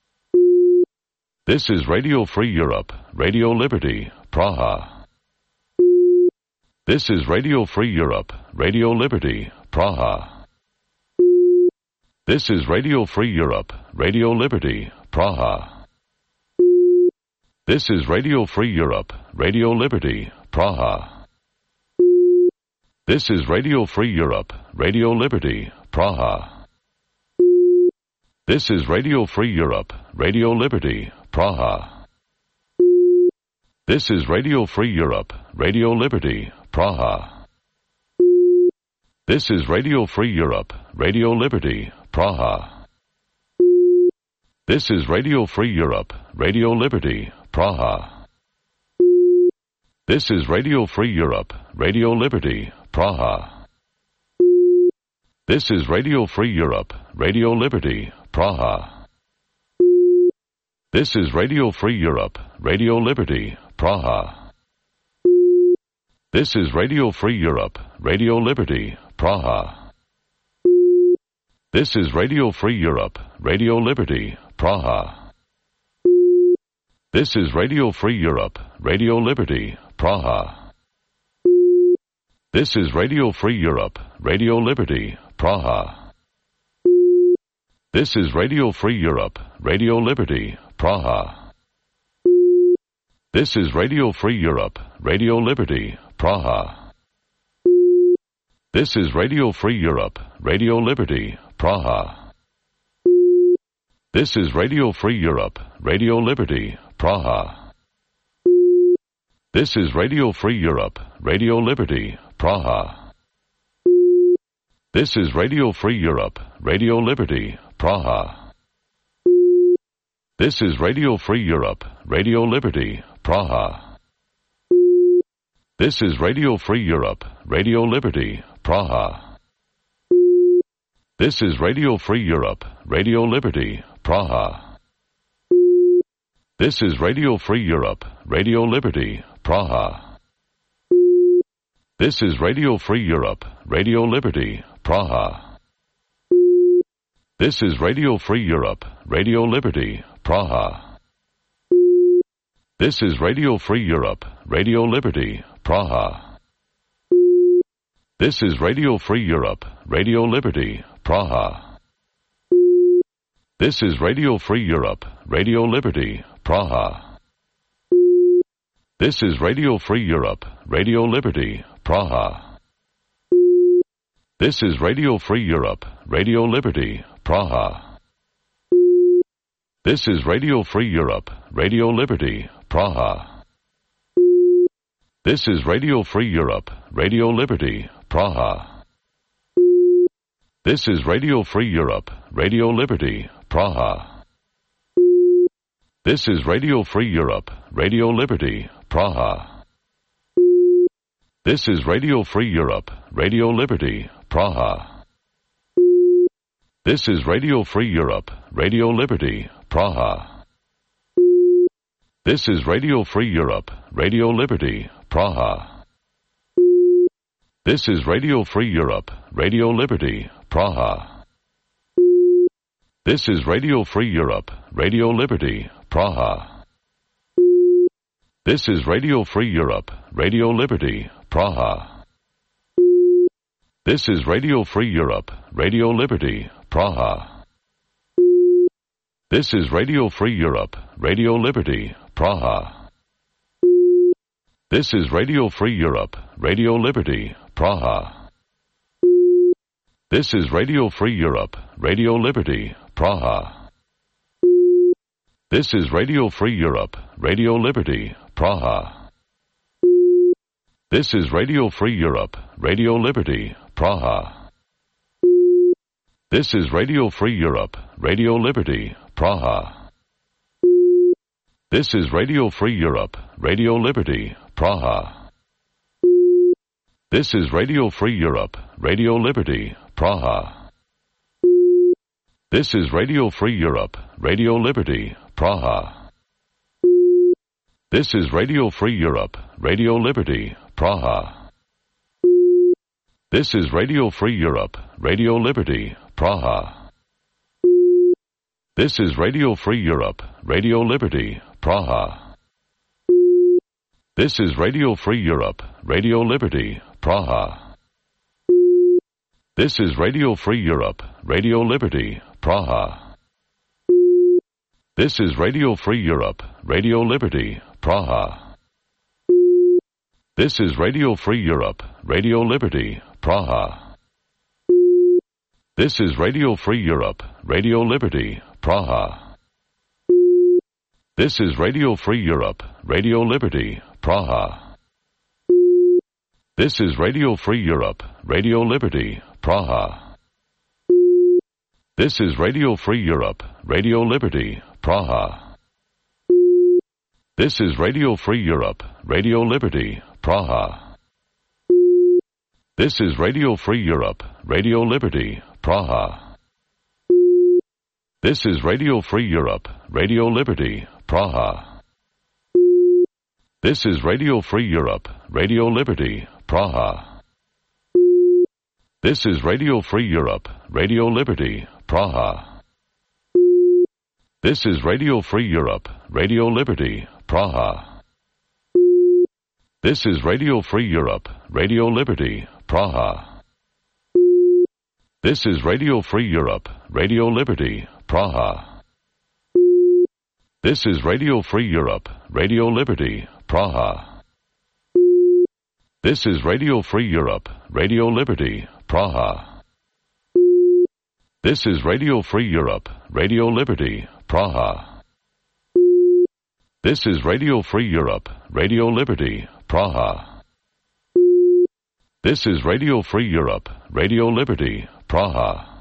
This is Radio Free Europe, Radio Liberty, Praha. This is Radio Free Europe, Radio Liberty, Praha. This is Radio Free Europe, Radio Liberty, Praha. This is Radio Free Europe, Radio Liberty, Praha. This is Radio Free Europe, Radio Liberty, Praha. This is Radio Free Europe, Radio Liberty, Praha. This is Radio Free Europe, Radio Liberty, Praha. This is Radio Free Europe, Radio Liberty, Praha. This is Radio Free Europe, Radio Liberty, Praha. This is Radio Free Europe, Radio Liberty, Praha. This is Radio Free Europe, Radio Liberty, Praha. This is Radio Free Europe, Radio Liberty, Praha. This is Radio Free Europe, Radio Liberty, Praha. This is Radio Free Europe, Radio Liberty, Praha. This is Radio Free Europe, Radio Liberty, Praha. This is Radio Free Europe, Radio Liberty, Praha. This is Radio Free Europe, Radio Liberty, Praha. This is Radio Free Europe, Radio Liberty, Praha. This is Radio Free Europe, Radio Liberty, Praha. This is Radio Free Europe, Radio Liberty, Praha. This is Radio Free Europe, Radio Liberty, Praha. This is Radio Free Europe, Radio Liberty, Praha. This is Radio Free Europe, Radio Liberty, Praha. This is Radio Free Europe, Radio Liberty, Praha. This is Radio Free Europe, Radio Liberty, Praha. This is Radio Free Europe, Radio Liberty, Praha. This is Radio Free Europe, Radio Liberty, Praha. This is Radio Free Europe, Radio Liberty, Praha. This is Radio Free Europe, Radio Liberty, Praha. This is Radio Free Europe, Radio Liberty, Praha. This is Radio Free Europe, Radio Liberty, Praha. This is Radio Free Europe, Radio Liberty, Praha. This is Radio Free Europe, Radio Liberty, Praha. This is Radio Free Europe, Radio Liberty, Praha. This is Radio Free Europe, Radio Liberty, Praha. This is Radio Free Europe, Radio Liberty, Praha. This is Radio Free Europe, Radio Liberty, Praha. This is Radio Free Europe, Radio Liberty, Praha. This is Radio Free Europe, Radio Liberty, Praha. This is Radio Free Europe, Radio Liberty, Praha. This is Radio Free Europe, Radio Liberty, Praha. This is Radio Free Europe, Radio Liberty, Praha. This is Radio Free Europe, Radio Liberty, Praha. This is Radio Free Europe, Radio Liberty, Praha. This is Radio Free Europe, Radio Liberty, Praha. This is Radio Free Europe, Radio Liberty, Praha. This is Radio Free Europe, Radio Liberty, Praha. This is Radio Free Europe, Radio Liberty, Praha. This is Radio Free Europe, Radio Liberty, Praha. This is Radio Free Europe, Radio Liberty, Praha. This is Radio Free Europe, Radio Liberty, Praha. This is Radio Free Europe, Radio Liberty, Praha. This is Radio Free Europe, Radio Liberty, Praha. This is Radio Free Europe, Radio Liberty, Praha. This is Radio Free Europe, Radio Liberty, Praha. This is Radio Free Europe, Radio Liberty, Praha. This is Radio Free Europe, Radio Liberty, Praha. This is Radio Free Europe, Radio Liberty, Praha. This is Radio Free Europe, Radio Liberty, Praha. This is Radio Free Europe, Radio Liberty, Praha. This is Radio Free Europe, Radio Liberty, Praha. This is Radio Free Europe, Radio Liberty, Praha. This is Radio Free Europe, Radio Liberty, Praha. This is Radio Free Europe, Radio Liberty, Praha. This is Radio Free Europe, Radio Liberty, Praha. This is Radio Free Europe, Radio Liberty, Praha. This is Radio Free Europe, Radio Liberty, Praha. This is Radio Free Europe, Radio Liberty, Praha. This is Radio Free Europe, Radio Liberty, Praha. This is Radio Free Europe, Radio Liberty, Praha. This is Radio Free Europe, Radio Liberty, Praha. This is Radio Free Europe, Radio Liberty, Praha. This is Radio Free Europe, Radio Liberty, Praha. This is Radio Free Europe, Radio Liberty, Praha. This is Radio Free Europe, Radio Liberty, Praha. This is Radio Free Europe, Radio Liberty, Praha. This is Radio Free Europe, Radio Liberty, Praha.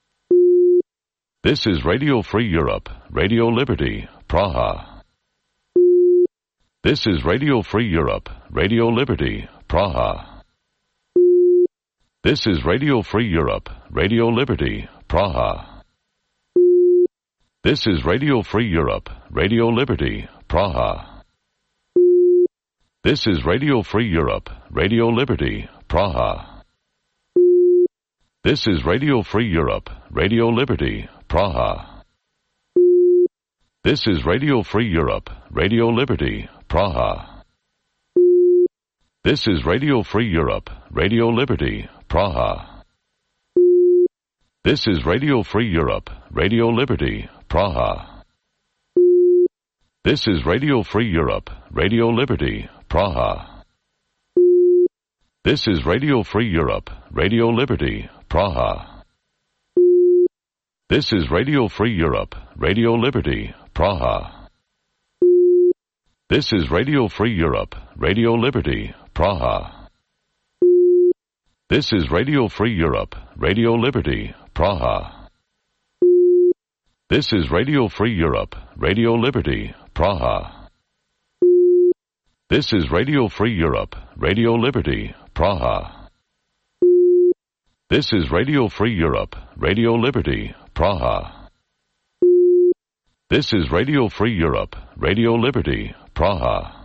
This is Radio Free Europe, Radio Liberty, Praha. This is Radio Free Europe, Radio Liberty, Praha. This is Radio Free Europe, Radio Liberty, Praha. This is Radio Free Europe, Radio Liberty, Praha. This is Radio Free Europe, Radio Liberty, Praha. This is Radio Free Europe, Radio Liberty, Praha. This is Radio Free Europe, Radio Liberty, Praha. This is Radio Free Europe, Radio Liberty, Praha. This is Radio Free Europe, Radio Liberty, Praha. This is Radio Free Europe, Radio Liberty, Praha. This is Radio Free Europe, Radio Liberty, Praha. This is Radio Free Europe, Radio Liberty, Praha. This is Radio Free Europe, Radio Liberty, Praha. This is Radio Free Europe, Radio Liberty, Praha. This is Radio Free Europe, Radio Liberty, Praha. This is Radio Free Europe, Radio Liberty, Praha. This is Radio Free Europe, Radio Liberty, Praha. This is Radio Free Europe, Radio Liberty, Praha.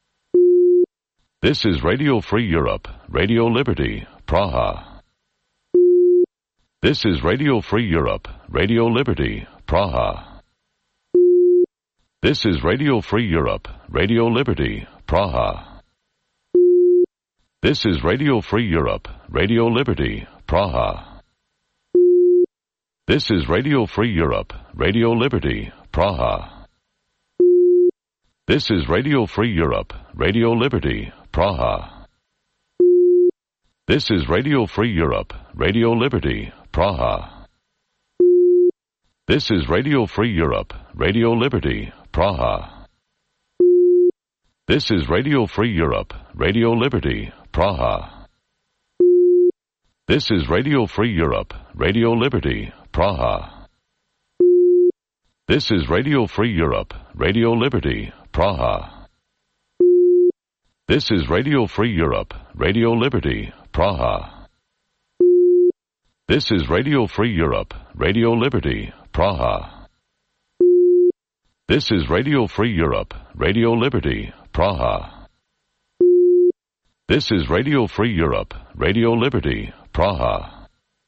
This is Radio Free Europe, Radio Liberty, Praha. This is Radio Free Europe, Radio Liberty, Praha. This is Radio Free Europe, Radio Liberty, Praha. This is Radio Free Europe, Radio Liberty, Praha. This is Radio Free Europe, Radio Liberty, Praha. This is Radio Free Europe, Radio Liberty, Praha. This is Radio Free Europe, Radio Liberty, Praha. This is Radio Free Europe, Radio Liberty, Praha. This is Radio Free Europe, Radio Liberty, Praha. This is Radio Free Europe, Radio Liberty, Praha. This is Radio Free Europe, Radio Liberty, Praha. This is Radio Free Europe, Radio Liberty, Praha. This is Radio Free Europe, Radio Liberty, Praha. This is Radio Free Europe, Radio Liberty, Praha. This is Radio Free Europe, Radio Liberty, Praha.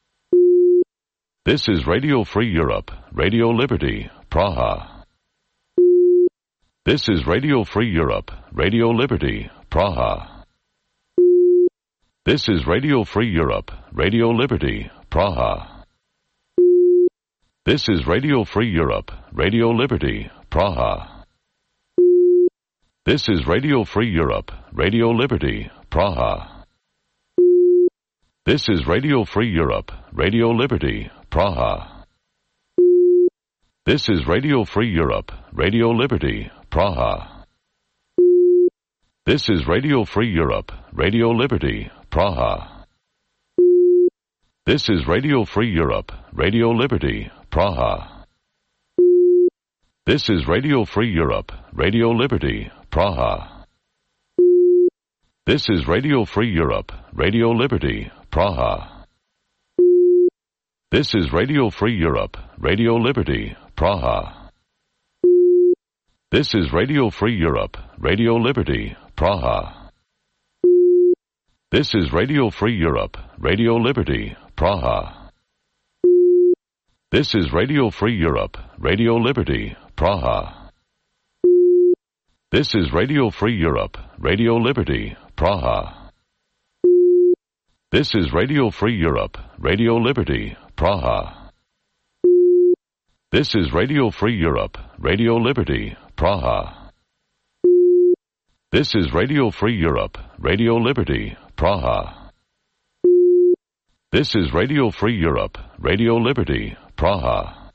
This is Radio Free Europe, Radio Liberty, Praha. This is Radio Free Europe, Radio Liberty, Praha. This is Radio Free Europe, Radio Liberty, Praha. This is Radio Free Europe, Radio Liberty, Praha. This is Radio Free Europe, Radio Liberty, Praha. This is Radio Free Europe, Radio Liberty, Praha. This is Radio Free Europe, Radio Liberty, Praha. This is Radio Free Europe, Radio Liberty, Praha. This is Radio Free Europe, Radio Liberty, Praha. This is Radio Free Europe, Radio Liberty, Praha. This is Radio Free Europe, Radio Liberty, Praha. This is Radio Free Europe, Radio Liberty, Praha. This is Radio Free Europe, Radio Liberty, Praha. This is Radio Free Europe, Radio Liberty, Praha. This is Radio Free Europe, Radio Liberty, Praha. This is Radio Free Europe, Radio Liberty, Praha. This is Radio Free Europe, Radio Liberty, Praha. This is Radio Free Europe, Radio Liberty, Praha. This is Radio Free Europe, Radio Liberty, Praha. This is Radio Free Europe, Radio Liberty, Praha.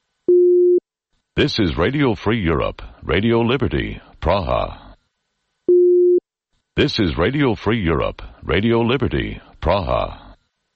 This is Radio Free Europe, Radio Liberty, Praha. This is Radio Free Europe, Radio Liberty, Praha.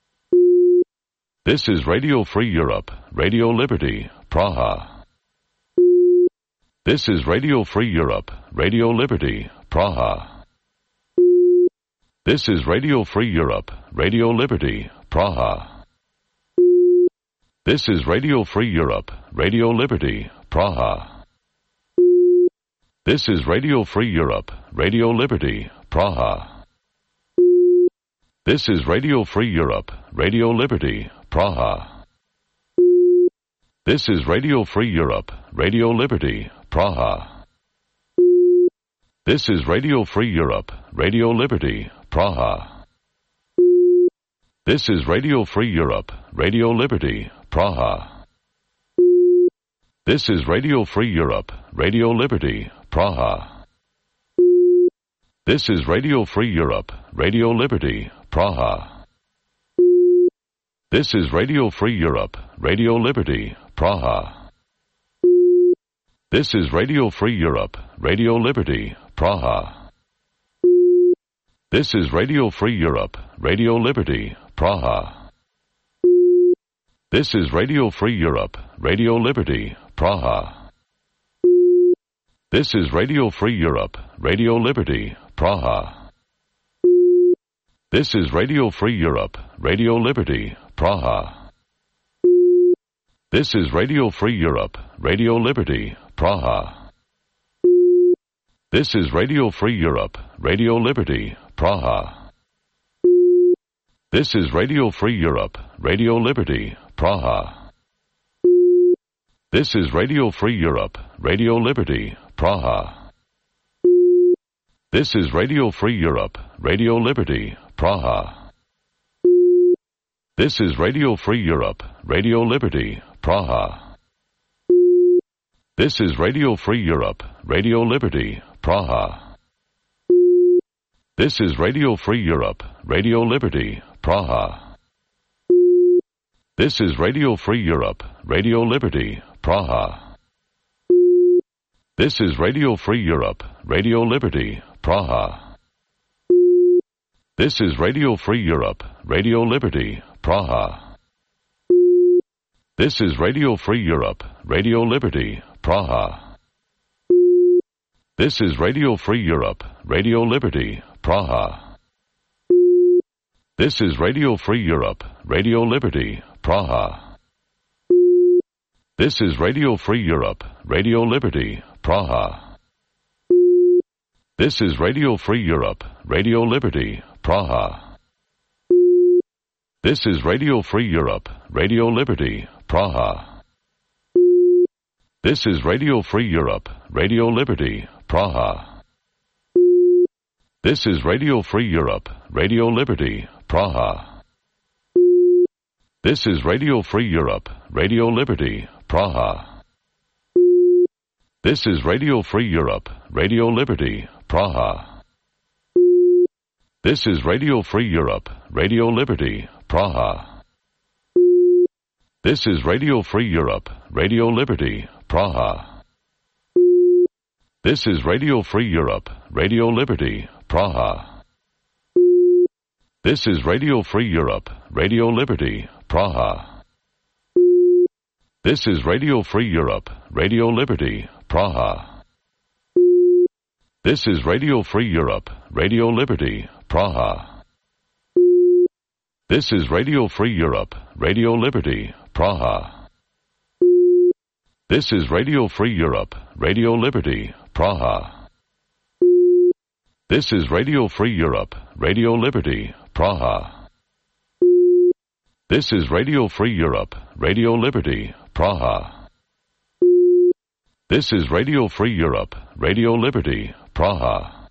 This is Radio Free Europe, Radio Liberty, Praha. This is Radio Free Europe, Radio Liberty, Praha. This is Radio Free Europe, Radio Liberty, Praha. This is Radio Free Europe, Radio Liberty, Praha. This is Radio Free Europe, Radio Liberty, Praha. This is Radio Free Europe, Radio Liberty, Praha. This is Radio Free Europe, Radio Liberty, Praha. This is Radio Free Europe, Radio Liberty, Praha. This is Radio Free Europe, Radio Liberty, Praha. This is Radio Free Europe, Radio Liberty, Praha. This is Radio Free Europe, Radio Liberty, Praha. This is Radio Free Europe, Radio Liberty, Praha. This is Radio Free Europe, Radio Liberty, Praha. This is Radio Free Europe, Radio Liberty, Praha. This is Radio Free Europe, Radio Liberty, Praha. This is Radio Free Europe, Radio Liberty, Praha. This is Radio Free Europe, Radio Liberty, Praha. This is Radio Free Europe, Radio Liberty, Praha. This is Radio Free Europe, Radio Liberty, Praha. This is Radio Free Europe, Radio Liberty, Praha. This is Radio Free Europe, Radio Liberty, Praha. This is Radio Free Europe, Radio Liberty, Praha. This is Radio Free Europe, Radio Liberty, Praha. This is Radio Free Europe, Radio Liberty, Praha. This is Radio Free Europe, Radio Liberty, Praha. This is Radio Free Europe, Radio Liberty, Praha. This is Radio Free Europe, Radio Liberty, Praha. This is Radio Free Europe, Radio Liberty, Praha. This is Radio Free Europe, Radio Liberty, Praha. This is Radio Free Europe, Radio Liberty, Praha. This is Radio Free Europe, Radio Liberty, Praha. This is Radio Free Europe, Radio Liberty, Praha. This is Radio Free Europe, Radio Liberty, Praha. This is Radio Free Europe, Radio Liberty, Praha. This is Radio Free Europe, Radio Liberty, Praha. This is Radio Free Europe, Radio Liberty, Praha. This is Radio Free Europe, Radio Liberty, Praha. This is Radio Free Europe, Radio Liberty, Praha. This is Radio Free Europe, Radio Liberty, Praha. This is Radio Free Europe, Radio Liberty, Praha. This is Radio Free Europe, Radio Liberty, Praha. This is Radio Free Europe, Radio Liberty, Praha. This is Radio Free Europe, Radio Liberty, Praha. This is Radio Free Europe, Radio Liberty, Praha. This is Radio Free Europe, Radio Liberty, Praha. This is Radio Free Europe, Radio Liberty, Praha. This is Radio Free Europe, Radio Liberty, Praha. This is Radio Free Europe, Radio Liberty, Praha. This is Radio Free Europe, Radio Liberty, Praha.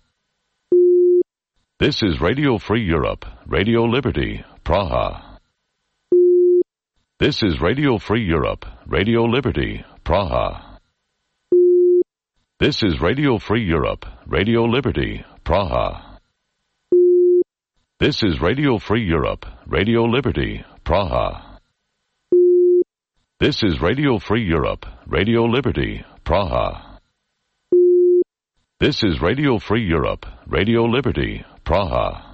This is Radio Free Europe, Radio Liberty, Praha. This is Radio Free Europe, Radio Liberty, Praha. This is Radio Free Europe, Radio Liberty, Praha. This is Radio Free Europe, Radio Liberty, Praha. This is Radio Free Europe, Radio Liberty, Praha. This is Radio Free Europe, Radio Liberty, Praha.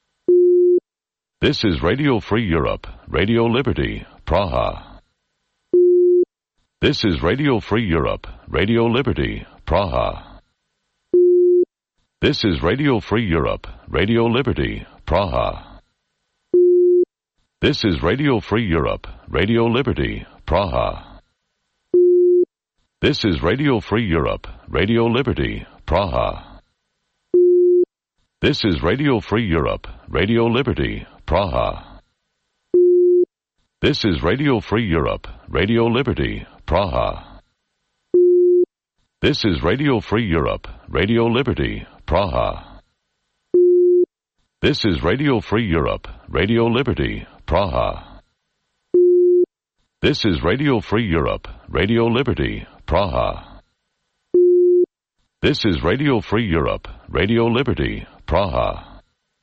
This is Radio Free Europe, Radio Liberty, Praha. This is Radio Free Europe, Radio Liberty, Praha. This is Radio Free Europe, Radio Liberty, Praha. This is Radio Free Europe, Radio Liberty, Praha. This is Radio Free Europe, Radio Liberty, Praha. This is Radio Free Europe, Radio Liberty, Praha. This is Radio Free Europe, Radio Liberty, Praha. This is Radio Free Europe, Radio Liberty, Praha. This is Radio Free Europe, Radio Liberty, Praha. This is Radio Free Europe, Radio Liberty, Praha. This is Radio Free Europe, Radio Liberty, Praha.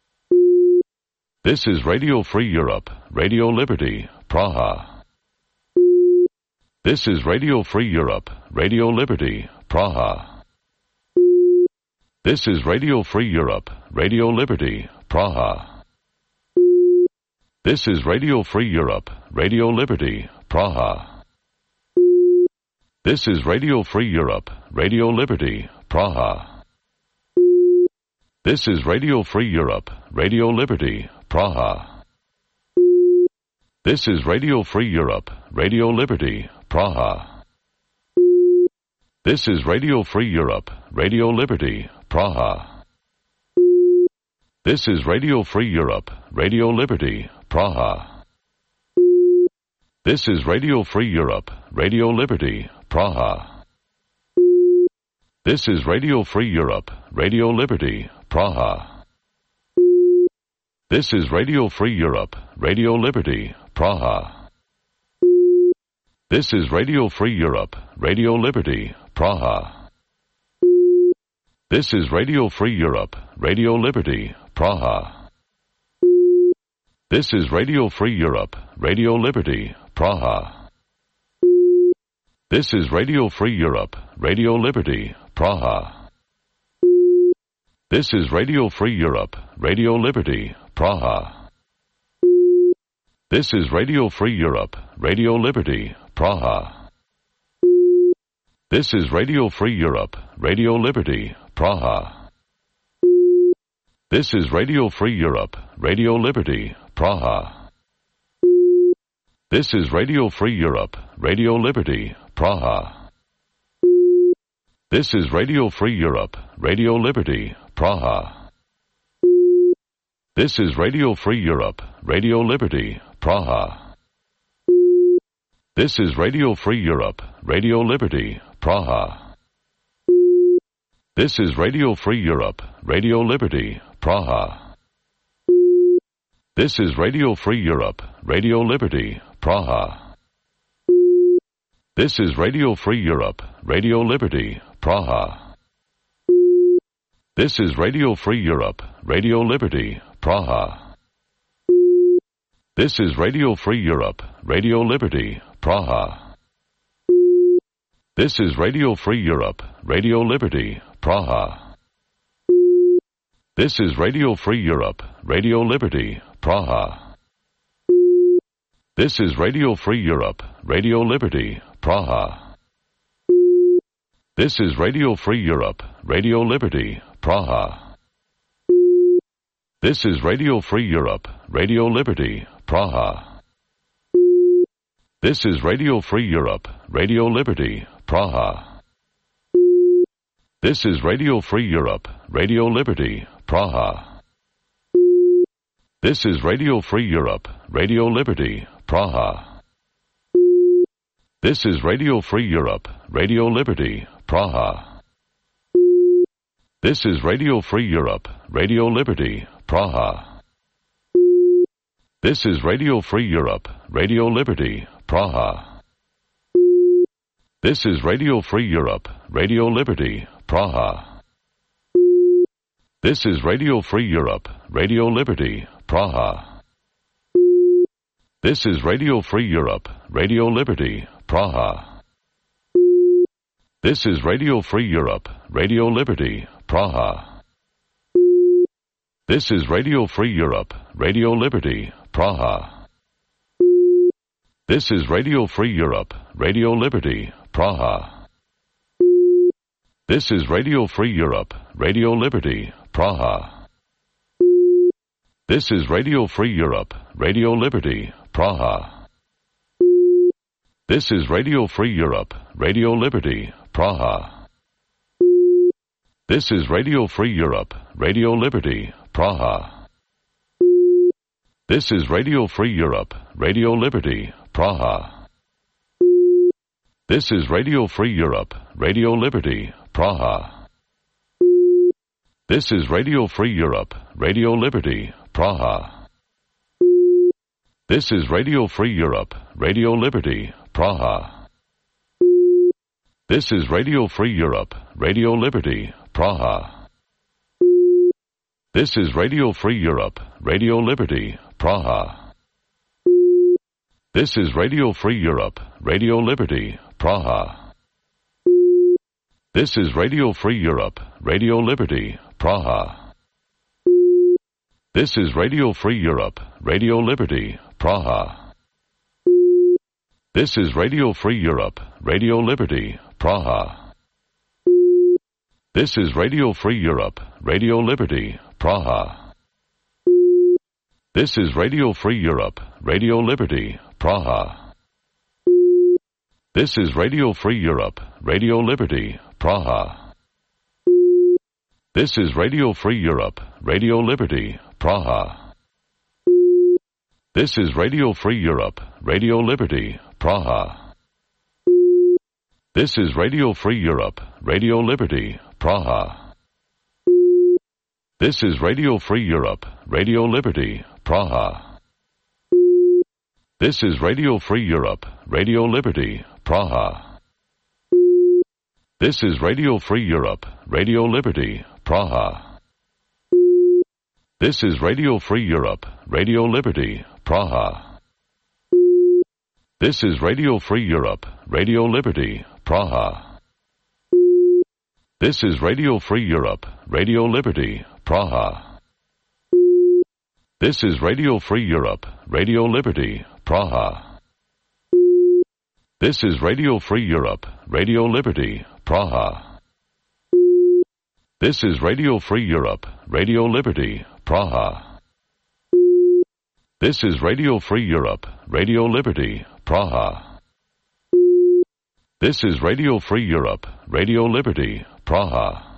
This is Radio Free Europe, Radio Liberty, Praha. This is Radio Free Europe, Radio Liberty, Praha. This is Radio Free Europe, Radio Liberty, Praha. This is Radio Free Europe, Radio Liberty, Praha. This is Radio Free Europe, Radio Liberty, Praha. This is Radio Free Europe, Radio Liberty, Praha. This is Radio Free Europe, Radio Liberty, Praha. This is Radio Free Europe, Radio Liberty, Praha. This is Radio Free Europe, Radio Liberty, Praha. This is Radio Free Europe, Radio Liberty, Praha. This is Radio Free Europe, Radio Liberty, Praha. This is Radio Free Europe, Radio Liberty, Praha. This is Radio Free Europe, Radio Liberty, Praha. This is Radio Free Europe, Radio Liberty, Praha. This is Radio Free Europe, Radio Liberty, Praha. This is Radio Free Europe, Radio Liberty, Praha. This is Radio Free Europe, Radio Liberty, Praha. This is Radio Free Europe, Radio Liberty, Praha. This is Radio Free Europe, Radio Liberty, Praha. This is Radio Free Europe, Radio Liberty, Praha. This is Radio Free Europe, Radio Liberty, Praha. This is Radio Free Europe, Radio Liberty, Praha. This is Radio Free Europe, Radio Liberty, Praha. This is Radio Free Europe, Radio Liberty, Praha. This is Radio Free Europe, Radio Liberty, Praha. This is Radio Free Europe, Radio Liberty, Praha. This is Radio Free Europe, Radio Liberty, Praha. This is Radio Free Europe, Radio Liberty, Praha. This is Radio Free Europe, Radio Liberty, Praha. This is Radio Free Europe, Radio Liberty, Praha. This is Radio Free Europe, Radio Liberty, Praha. This is Radio Free Europe, Radio Liberty, Praha. This is Radio Free Europe, Radio Liberty, Praha. This is Radio Free Europe, Radio Liberty, Praha. This is Radio Free Europe, Radio Liberty, Praha. This is Radio Free Europe, Radio Liberty, Praha. This is Radio Free Europe, Radio Liberty, Praha. This is Radio Free Europe, Radio Liberty, Praha. This is Radio Free Europe, Radio Liberty, Praha. This is Radio Free Europe, Radio Liberty, Praha. This is Radio Free Europe, Radio Liberty, Praha. This is Radio Free Europe, Radio Liberty, Praha. This is Radio Free Europe, Radio Liberty, Praha. This is Radio Free Europe, Radio Liberty, Praha. This is Radio Free Europe, Radio Liberty, Praha. This is Radio Free Europe, Radio Liberty, Praha. This is Radio Free Europe, Radio Liberty, Praha. This is Radio Free Europe, Radio Liberty, Praha. This is Radio Free Europe, Radio Liberty, Praha. This is Radio Free Europe, Radio Liberty, Praha. This is Radio Free Europe, Radio Liberty, Praha. This is Radio Free Europe, Radio Liberty, Praha. This is Radio Free Europe, Radio Liberty, Praha. This is Radio Free Europe, Radio Liberty, Praha. This is Radio Free Europe, Radio Liberty, Praha. This is Radio Free Europe, Radio Liberty, Praha. This is Radio Free Europe, Radio Liberty, Praha. This is Radio Free Europe, Radio Liberty, Praha. This is Radio Free Europe, Radio Liberty, Praha. This is Radio Free Europe, Radio Liberty, Praha. This is Radio Free Europe, Radio Liberty, Praha. This is Radio Free Europe, Radio Liberty, Praha. This is Radio Free Europe, Radio Liberty, Praha. This is Radio Free Europe, Radio Liberty, Praha. This is Radio Free Europe, Radio Liberty, Praha. This is Radio Free Europe, Radio Liberty, Praha. This is Radio Free Europe, Radio Liberty, Praha. This is Radio Free Europe, Radio Liberty, Praha. This is Radio Free Europe, Radio Liberty, Praha. This is Radio Free Europe, Radio Liberty, Praha. This is Radio Free Europe, Radio Liberty, Praha. This is Radio Free Europe, Radio Liberty, Praha. This is Radio Free Europe, Radio Liberty, Praha. This is Radio Free Europe, Radio Liberty, Praha. This is Radio Free Europe, Radio Liberty, Praha. This is Radio Free Europe, Radio Liberty, Praha. This is Radio Free Europe, Radio Liberty, Praha.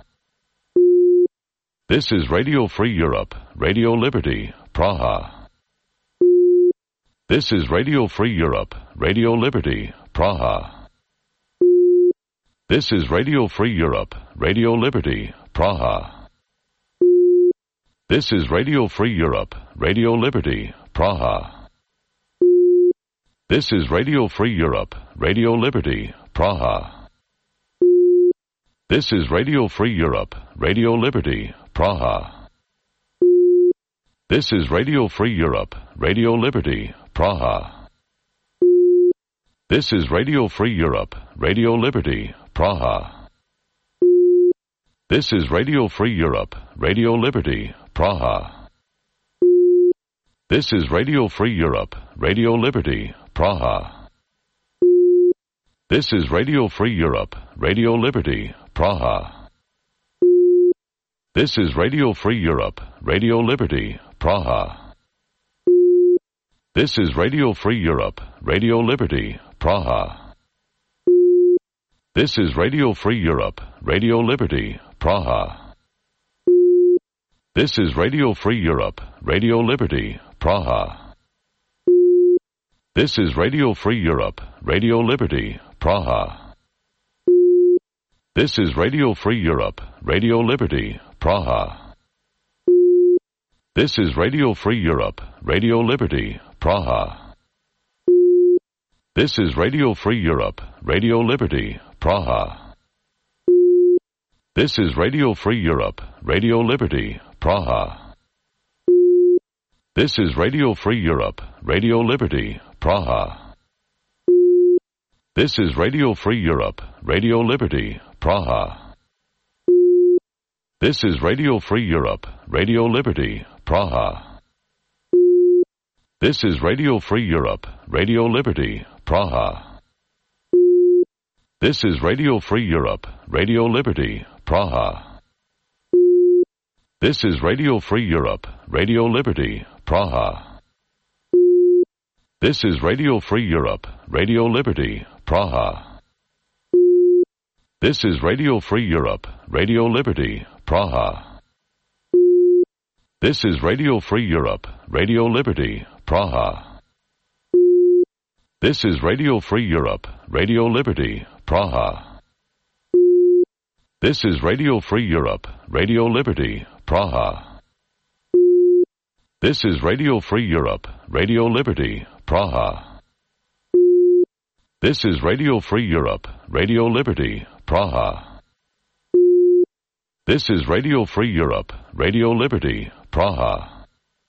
This is Radio Free Europe, Radio Liberty, Praha. This is Radio Free Europe, Radio Liberty, Praha. This is Radio Free Europe, Radio Liberty, Praha. This is Radio Free Europe, Radio Liberty, Praha. This is Radio Free Europe, Radio Liberty, Praha. This is Radio Free Europe, Radio Liberty, Praha. This is Radio Free Europe, Radio Liberty, Praha. This is Radio Free Europe, Radio Liberty, Praha. This is Radio Free Europe, Radio Liberty, Praha. This is Radio Free Europe, Radio Liberty, Praha. This is Radio Free Europe, Radio Liberty, Praha. This is Radio Free Europe, Radio Liberty, Praha. This is Radio Free Europe, Radio Liberty, Praha. This is Radio Free Europe, Radio Liberty, Praha. This is Radio Free Europe, Radio Liberty, Praha. This is Radio Free Europe, Radio Liberty, Praha. This is Radio Free Europe, Radio Liberty, Praha. This is Radio Free Europe, Radio Liberty, Praha. This is Radio Free Europe, Radio Liberty, Praha. This is Radio Free Europe, Radio Liberty, Praha. This is Radio Free Europe, Radio Liberty, Praha. This is Radio Free Europe, Radio Liberty, Praha. This is Radio Free Europe, Radio Liberty, Praha. This is Radio Free Europe, Radio Liberty, Praha. This is Radio Free Europe, Radio Liberty, Praha. This is Radio Free Europe, Radio Liberty, Praha. This is Radio Free Europe, Radio Liberty, Praha. This is Radio Free Europe, Radio Liberty, Praha. This is Radio Free Europe, Radio Liberty, Praha. This is Radio Free Europe, Radio Liberty, Praha. This is Radio Free Europe, Radio Liberty, Praha. This is Radio Free Europe, Radio Liberty, Praha. This is Radio Free Europe, Radio Liberty, Praha. This is Radio Free Europe, Radio Liberty, Praha.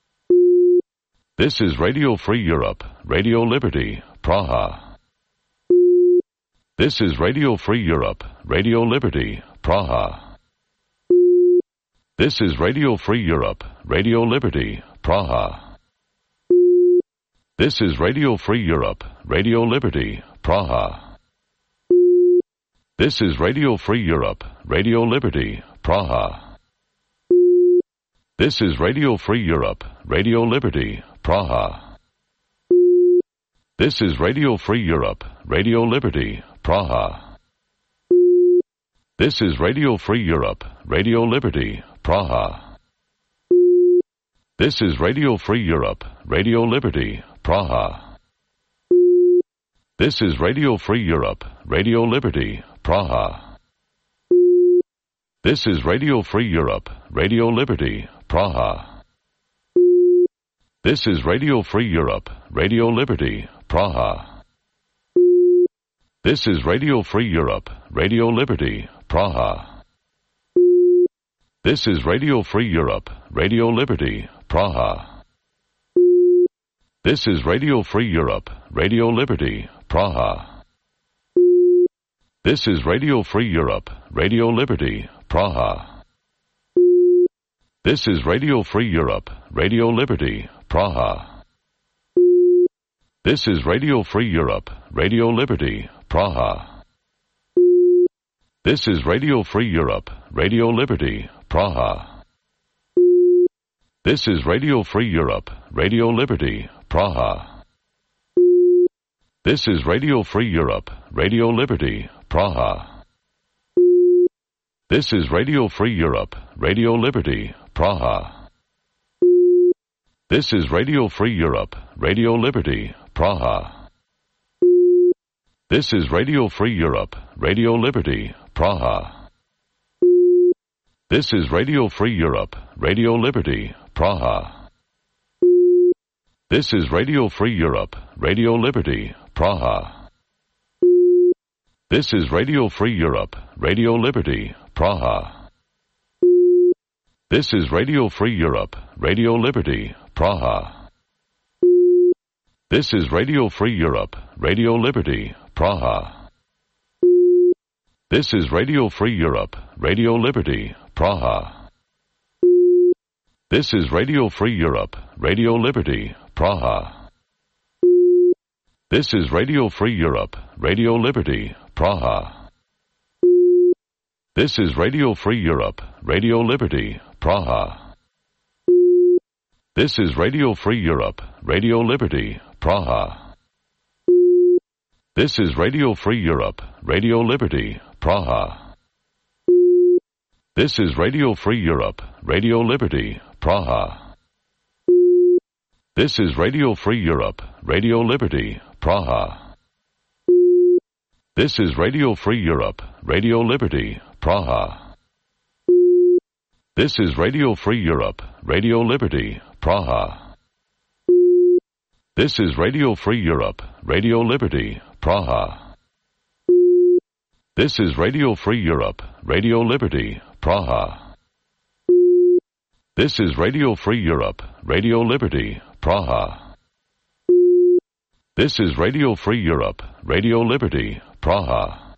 This is Radio Free Europe, Radio Liberty, Praha. This is Radio Free Europe, Radio Liberty, Praha. This is Radio Free Europe, Radio Liberty, Praha. This is Radio Free Europe, Radio Liberty, Praha. This is Radio Free Europe, Radio Liberty, Praha. This is Radio Free Europe, Radio Liberty, Praha. This is Radio Free Europe, Radio Liberty, Praha. This is Radio Free Europe, Radio Liberty, Praha. This is Radio Free Europe, Radio Liberty, Praha. This is Radio Free Europe, Radio Liberty, Praha. This is Radio Free Europe, Radio Liberty, Praha. This is Radio Free Europe, Radio Liberty, Praha. This is Radio Free Europe, Radio Liberty, Praha. This is Radio Free Europe, Radio Liberty, Praha. This is Radio Free Europe, Radio Liberty, Praha. This is Radio Free Europe, Radio Liberty, Praha. This is Radio Free Europe, Radio Liberty, Praha. This is Radio Free Europe, Radio Liberty, Praha. This is Radio Free Europe, Radio Liberty, Praha. This is Radio Free Europe, Radio Liberty, Praha. This is Radio Free Europe, Radio Liberty, Praha. This is Radio Free Europe, Radio Liberty, Praha. This is Radio Free Europe, Radio Liberty, Praha. This is Radio Free Europe, Radio Liberty, Praha. This is Radio Free Europe, Radio Liberty, Praha. This is Radio Free Europe, Radio Liberty, Praha. This is Radio Free Europe, Radio Liberty, Praha. This is Radio Free Europe, Radio Liberty, Praha. This is Radio Free Europe, Radio Liberty, Praha. This is Radio Free Europe, Radio Liberty, Praha. This is Radio Free Europe, Radio Liberty, Praha. This is Radio Free Europe, Radio Liberty, Praha. This is Radio Free Europe, Radio Liberty, Praha. This is Radio Free Europe, Radio Liberty, Praha. This is Radio Free Europe, Radio Liberty, Praha. This is Radio Free Europe, Radio Liberty, Praha. This is Radio Free Europe, Radio Liberty, Praha. This is Radio Free Europe, Radio Liberty, Praha. This is Radio Free Europe, Radio Liberty, Praha. This is Radio Free Europe, Radio Liberty, Praha. This is Radio Free Europe, Radio Liberty, Praha. This is Radio Free Europe, Radio Liberty, Praha. This is Radio Free Europe, Radio Liberty, Praha.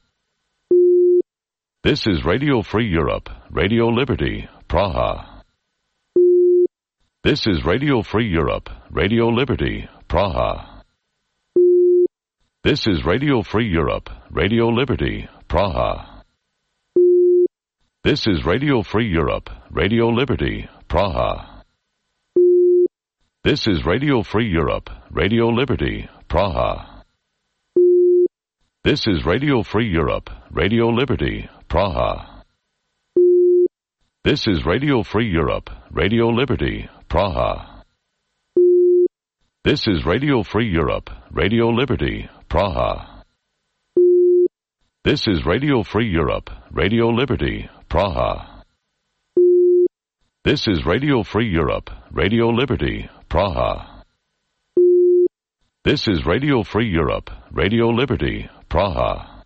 This is Radio Free Europe, Radio Liberty, Praha. This is Radio Free Europe, Radio Liberty, Praha. This is Radio Free Europe, Radio Liberty, Praha. This is Radio Free Europe, Radio Liberty, Praha. This is Radio Free Europe, Radio Liberty, Praha. This is Radio Free Europe, Radio Liberty, Praha. This is Radio Free Europe, Radio Liberty, Praha. This is Radio Free Europe, Radio Liberty, Praha. This is Radio Free Europe, Radio Liberty, Praha. This is Radio Free Europe, Radio Liberty, Praha. This is Radio Free Europe, Radio Liberty, Praha.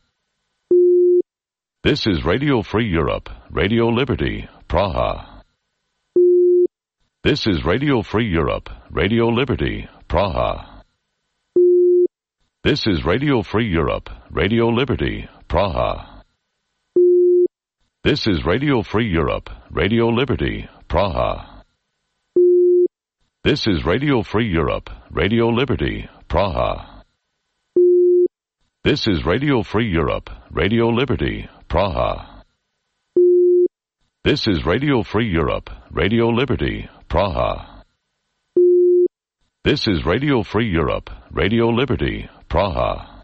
This is Radio Free Europe, Radio Liberty, Praha. This is Radio Free Europe, Radio Liberty, Praha. This is Radio Free Europe, Radio Liberty, Praha. This is Radio Free Europe, Radio Liberty, Praha. This is Radio Free Europe, Radio Liberty, Praha. This is Radio Free Europe, Radio Liberty, Praha. This is Radio Free Europe, Radio Liberty, Praha. This is Radio Free Europe, Radio Liberty, Praha.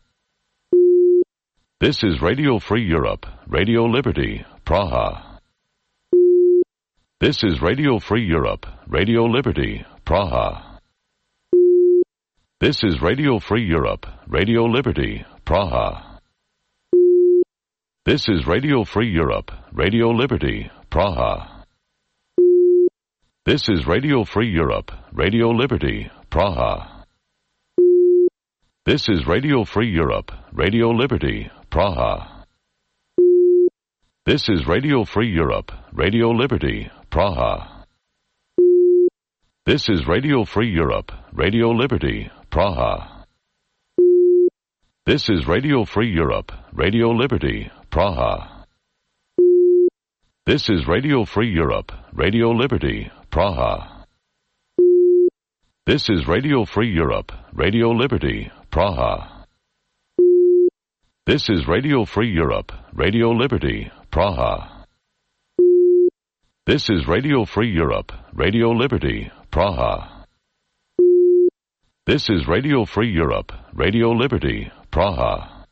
This is Radio Free Europe, Radio Liberty, Praha. This is Radio Free Europe, Radio Liberty, Praha. This is Radio Free Europe, Radio Liberty, Praha. This is Radio Free Europe, Radio Liberty, Praha. This is Radio Free Europe, Radio Liberty, Praha. This is Radio Free Europe, Radio Liberty, Praha. This is Radio Free Europe, Radio Liberty, Praha. This is Radio Free Europe, Radio Liberty, Praha. This is Radio Free Europe, Radio Liberty, Praha. This is Radio Free Europe, Radio Liberty, Praha. This is Radio Free Europe, Radio Liberty, Praha. This is Radio Free Europe, Radio Liberty, Praha. This is Radio Free Europe, Radio Liberty, Praha. This is Radio Free Europe, Radio Liberty, Praha.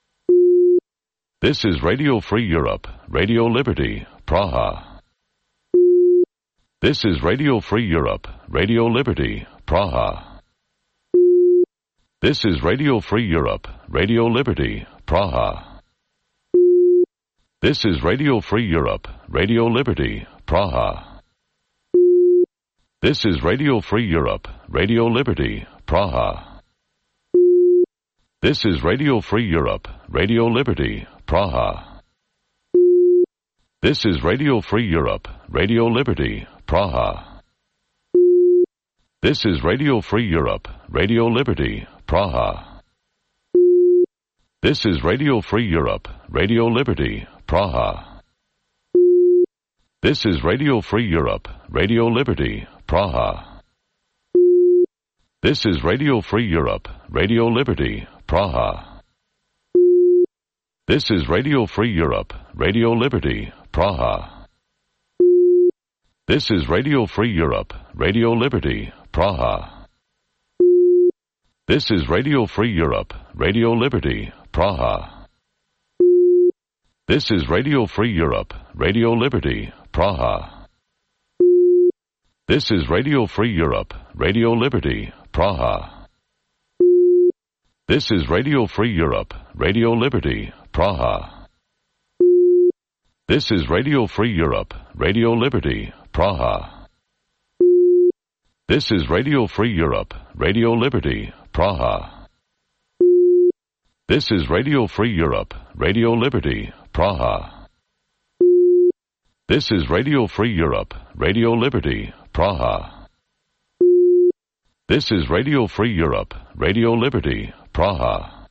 This is Radio Free Europe, Radio Liberty, Praha. This is Radio Free Europe, Radio Liberty, Praha. This is Radio Free Europe, Radio Liberty, Praha. This is Radio Free Europe, Radio Liberty, Praha. This is Radio Free Europe, Radio Liberty, Praha. This is Radio Free Europe, Radio Liberty, Praha. This is Radio Free Europe, Radio Liberty, Praha. This is Radio Free Europe, Radio Liberty, Praha. This is Radio Free Europe, Radio Liberty, Praha. This is Radio Free Europe, Radio Liberty, Praha. This is Radio Free Europe, Radio Liberty, Praha. This is Radio Free Europe, Radio Liberty, Praha. This is Radio Free Europe, Radio Liberty, Praha. This is Radio Free Europe, Radio Liberty, Praha. This is Radio Free Europe, Radio Liberty, Praha. This is Radio Free Europe, Radio Liberty, Praha. This is Radio Free Europe, Radio Liberty, Praha. This is Radio Free Europe, Radio Liberty, Praha. This is Radio Free Europe, Radio Liberty, Praha. This is Radio Free Europe, Radio Liberty, Praha. This is Radio Free Europe, Radio Liberty, Praha. This is Radio Free Europe, Radio Liberty, Praha.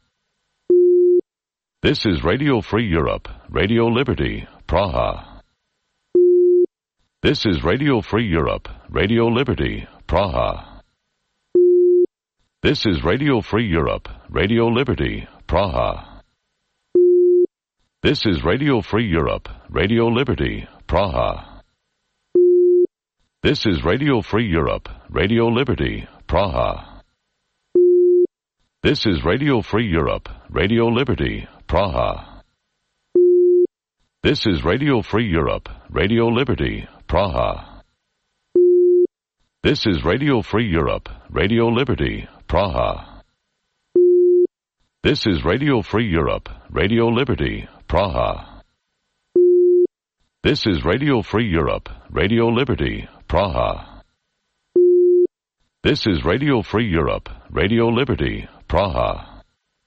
This is Radio Free Europe, Radio Liberty, Praha. This is Radio Free Europe, Radio Liberty, Praha. This is Radio Free Europe, Radio Liberty, Praha. This is Radio Free Europe, Radio Liberty, Praha. This is Radio Free Europe, Radio Liberty, Praha. This is Radio Free Europe, Radio Liberty, Praha. This is Radio Free Europe, Radio Liberty, Praha. This is Radio Free Europe, Radio Liberty, Praha. This is Radio Free Europe, Radio Liberty, Praha. This is Radio Free Europe, Radio Liberty, Praha. This is Radio Free Europe, Radio Liberty, Praha.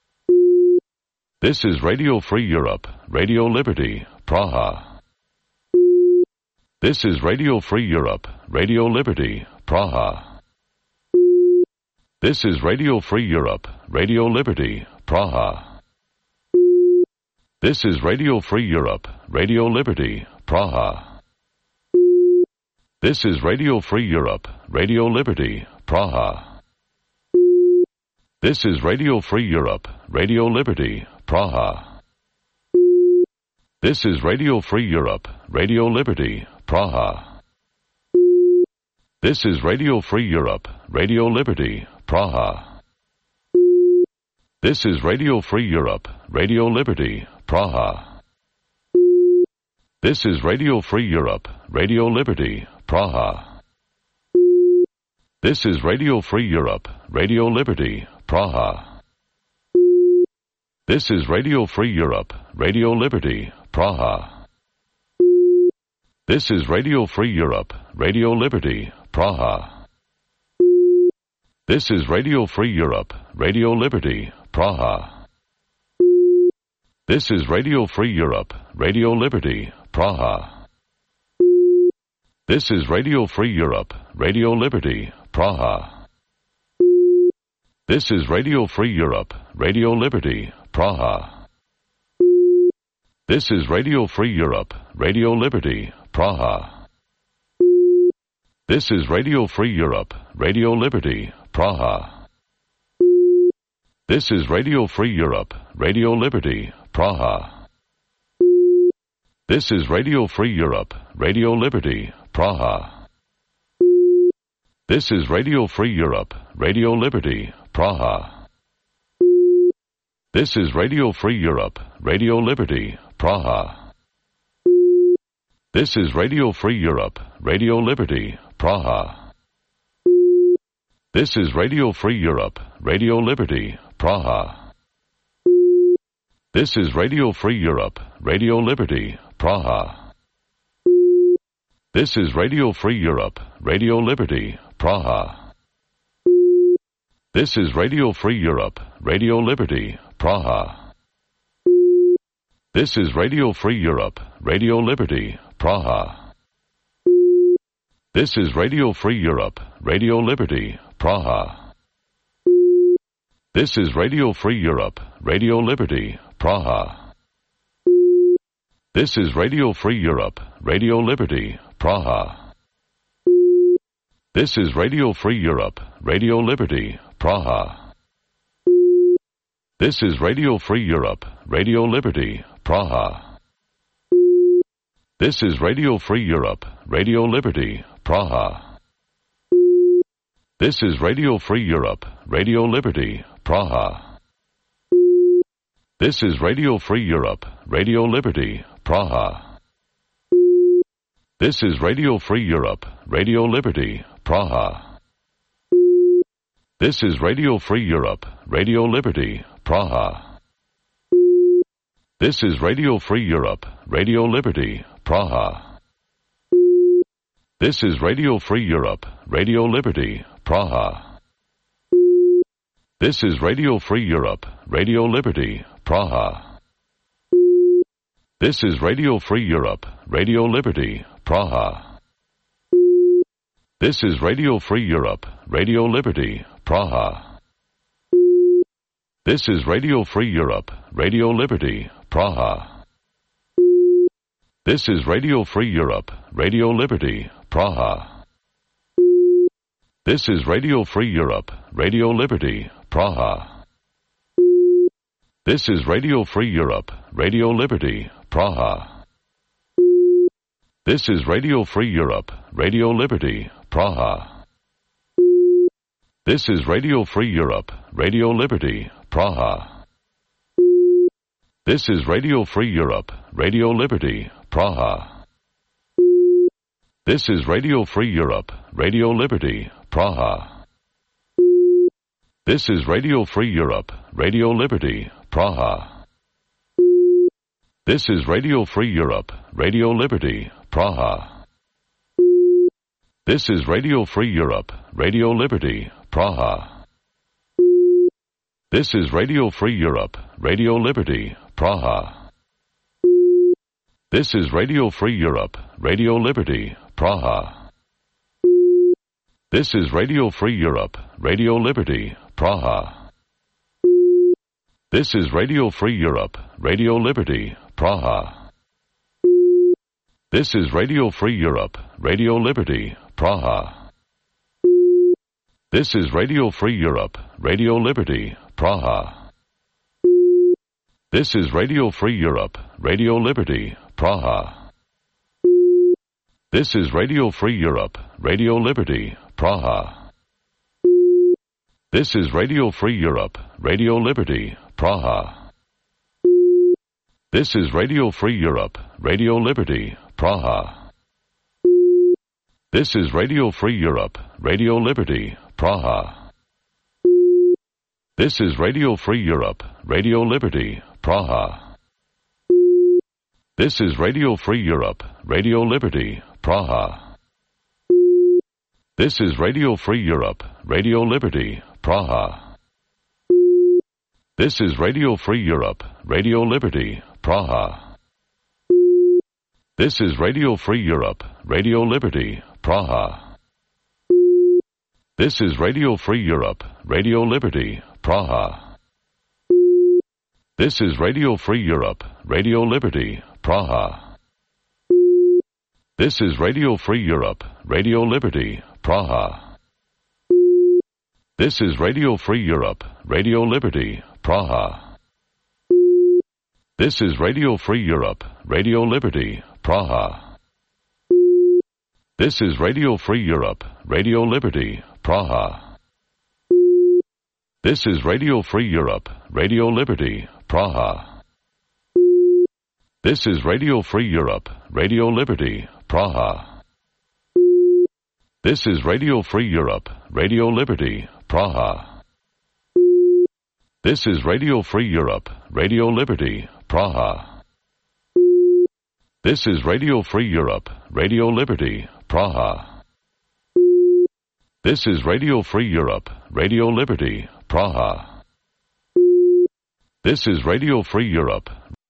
This is Radio Free Europe, Radio Liberty, Praha. This is Radio Free Europe, Radio Liberty, Praha. This is Radio Free Europe, Radio Liberty, Praha. This is Radio Free Europe, Radio Liberty, Praha. This is Radio Free Europe, Radio Liberty, Praha. This is Radio Free Europe, Radio Liberty, Praha. This is Radio Free Europe, Radio Liberty, Praha. This is Radio Free Europe, Radio Liberty, Praha. This is Radio Free Europe, Radio Liberty, Praha. This is Radio Free Europe, Radio Liberty, Praha. This is Radio Free Europe, Radio Liberty, Praha. This is Radio Free Europe, Radio Liberty, Praha. This is Radio Free Europe, Radio Liberty, Praha. This is Radio Free Europe, Radio Liberty, Praha. This is Radio Free Europe, Radio Liberty, Praha. This is Radio Free Europe, Radio Liberty, Praha. This is Radio Free Europe, Radio Liberty, Praha. This is Radio Free Europe, Radio Liberty, Praha. This is Radio Free Europe, Radio Liberty, Praha. This is Radio Free Europe, Radio Liberty, Praha. This is Radio Free Europe, Radio Liberty, Praha. This is Radio Free Europe, Radio Liberty, Praha. This is Radio Free Europe, Radio Liberty, Praha. This is Radio Free Europe, Radio Liberty, Praha. This is Radio Free Europe, Radio Liberty, Praha. This is Radio Free Europe, Radio Liberty, Praha. This is Radio Free Europe, Radio Liberty, Praha. This is Radio Free Europe, Radio Liberty, Praha. This is Radio Free Europe, Radio Liberty, Praha. This is Radio Free Europe, Radio Liberty, Praha. This is Radio Free Europe, Radio Liberty, Praha. This is Radio Free Europe, Radio Liberty, Praha. This is Radio Free Europe, Radio Liberty, Praha. This is Radio Free Europe, Radio Liberty, Praha. This is Radio Free Europe, Radio Liberty, Praha. This is Radio Free Europe, Radio Liberty, Praha. This is Radio Free Europe, Radio Liberty, Praha. This is Radio Free Europe, Radio Liberty, Praha. This is Radio Free Europe, Radio Liberty, Praha. This is Radio Free Europe, Radio Liberty, Praha. This is Radio Free Europe, Radio Liberty, Praha. This is Radio Free Europe, Radio Liberty, Praha. This is Radio Free Europe, Radio Liberty, Praha. This is Radio Free Europe, Radio Liberty, Praha. This is Radio Free Europe, Radio Liberty, Praha. This is Radio Free Europe, Radio Liberty, Praha. This is Radio Free Europe, Radio Liberty, Praha. This is Radio Free Europe, Radio Liberty, Praha. This is Radio Free Europe, Radio Liberty, Praha. This is Radio Free Europe, Radio Liberty, Praha. This is Radio Free Europe, Radio Liberty, Praha. This is Radio Free Europe, Radio Liberty, Praha. This is Radio Free Europe, Radio Liberty, Praha. This is Radio Free Europe, Radio Liberty, Praha. This is Radio Free Europe, Radio Liberty, Praha. This is Radio Free Europe, Radio Liberty, Praha. This is Radio Free Europe, Radio Liberty, Praha. This is Radio Free Europe, Radio Liberty, Praha. This is Radio Free Europe, Radio Liberty, Praha. This is Radio Free Europe, Radio Liberty, Praha. This is Radio Free Europe, Radio Liberty, Praha. This is Radio Free Europe, Radio Liberty, Praha. This is Radio Free Europe, Radio Liberty, Praha. This is Radio Free Europe, Radio Liberty, Praha. This is Radio Free Europe, Radio Liberty, Praha. This is Radio Free Europe, Radio Liberty, Praha. This is Radio Free Europe, Radio Liberty, Praha. This is Radio Free Europe, Radio Liberty, Praha. This is Radio Free Europe, Radio Liberty, Praha. This is Radio Free Europe, Radio Liberty, Praha. This is Radio Free Europe, Radio Liberty, Praha. This is Radio Free Europe, Radio Liberty, Praha. This is Radio Free Europe, Radio Liberty, Praha. This is Radio Free Europe, Radio Liberty, Praha. This is Radio Free Europe, Radio Liberty, Praha. This is Radio Free Europe, Radio Liberty, Praha. This is Radio Free Europe, Radio Liberty, Praha. This is Radio Free Europe, Radio Liberty, Praha. This is Radio Free Europe, Radio Liberty, Praha. This is Radio Free Europe, Radio Liberty, Praha. This is Radio Free Europe, Radio Liberty, Praha. This is Radio Free Europe, Radio Liberty, Praha. This is Radio Free Europe, Radio Liberty, Praha. This is Radio Free Europe,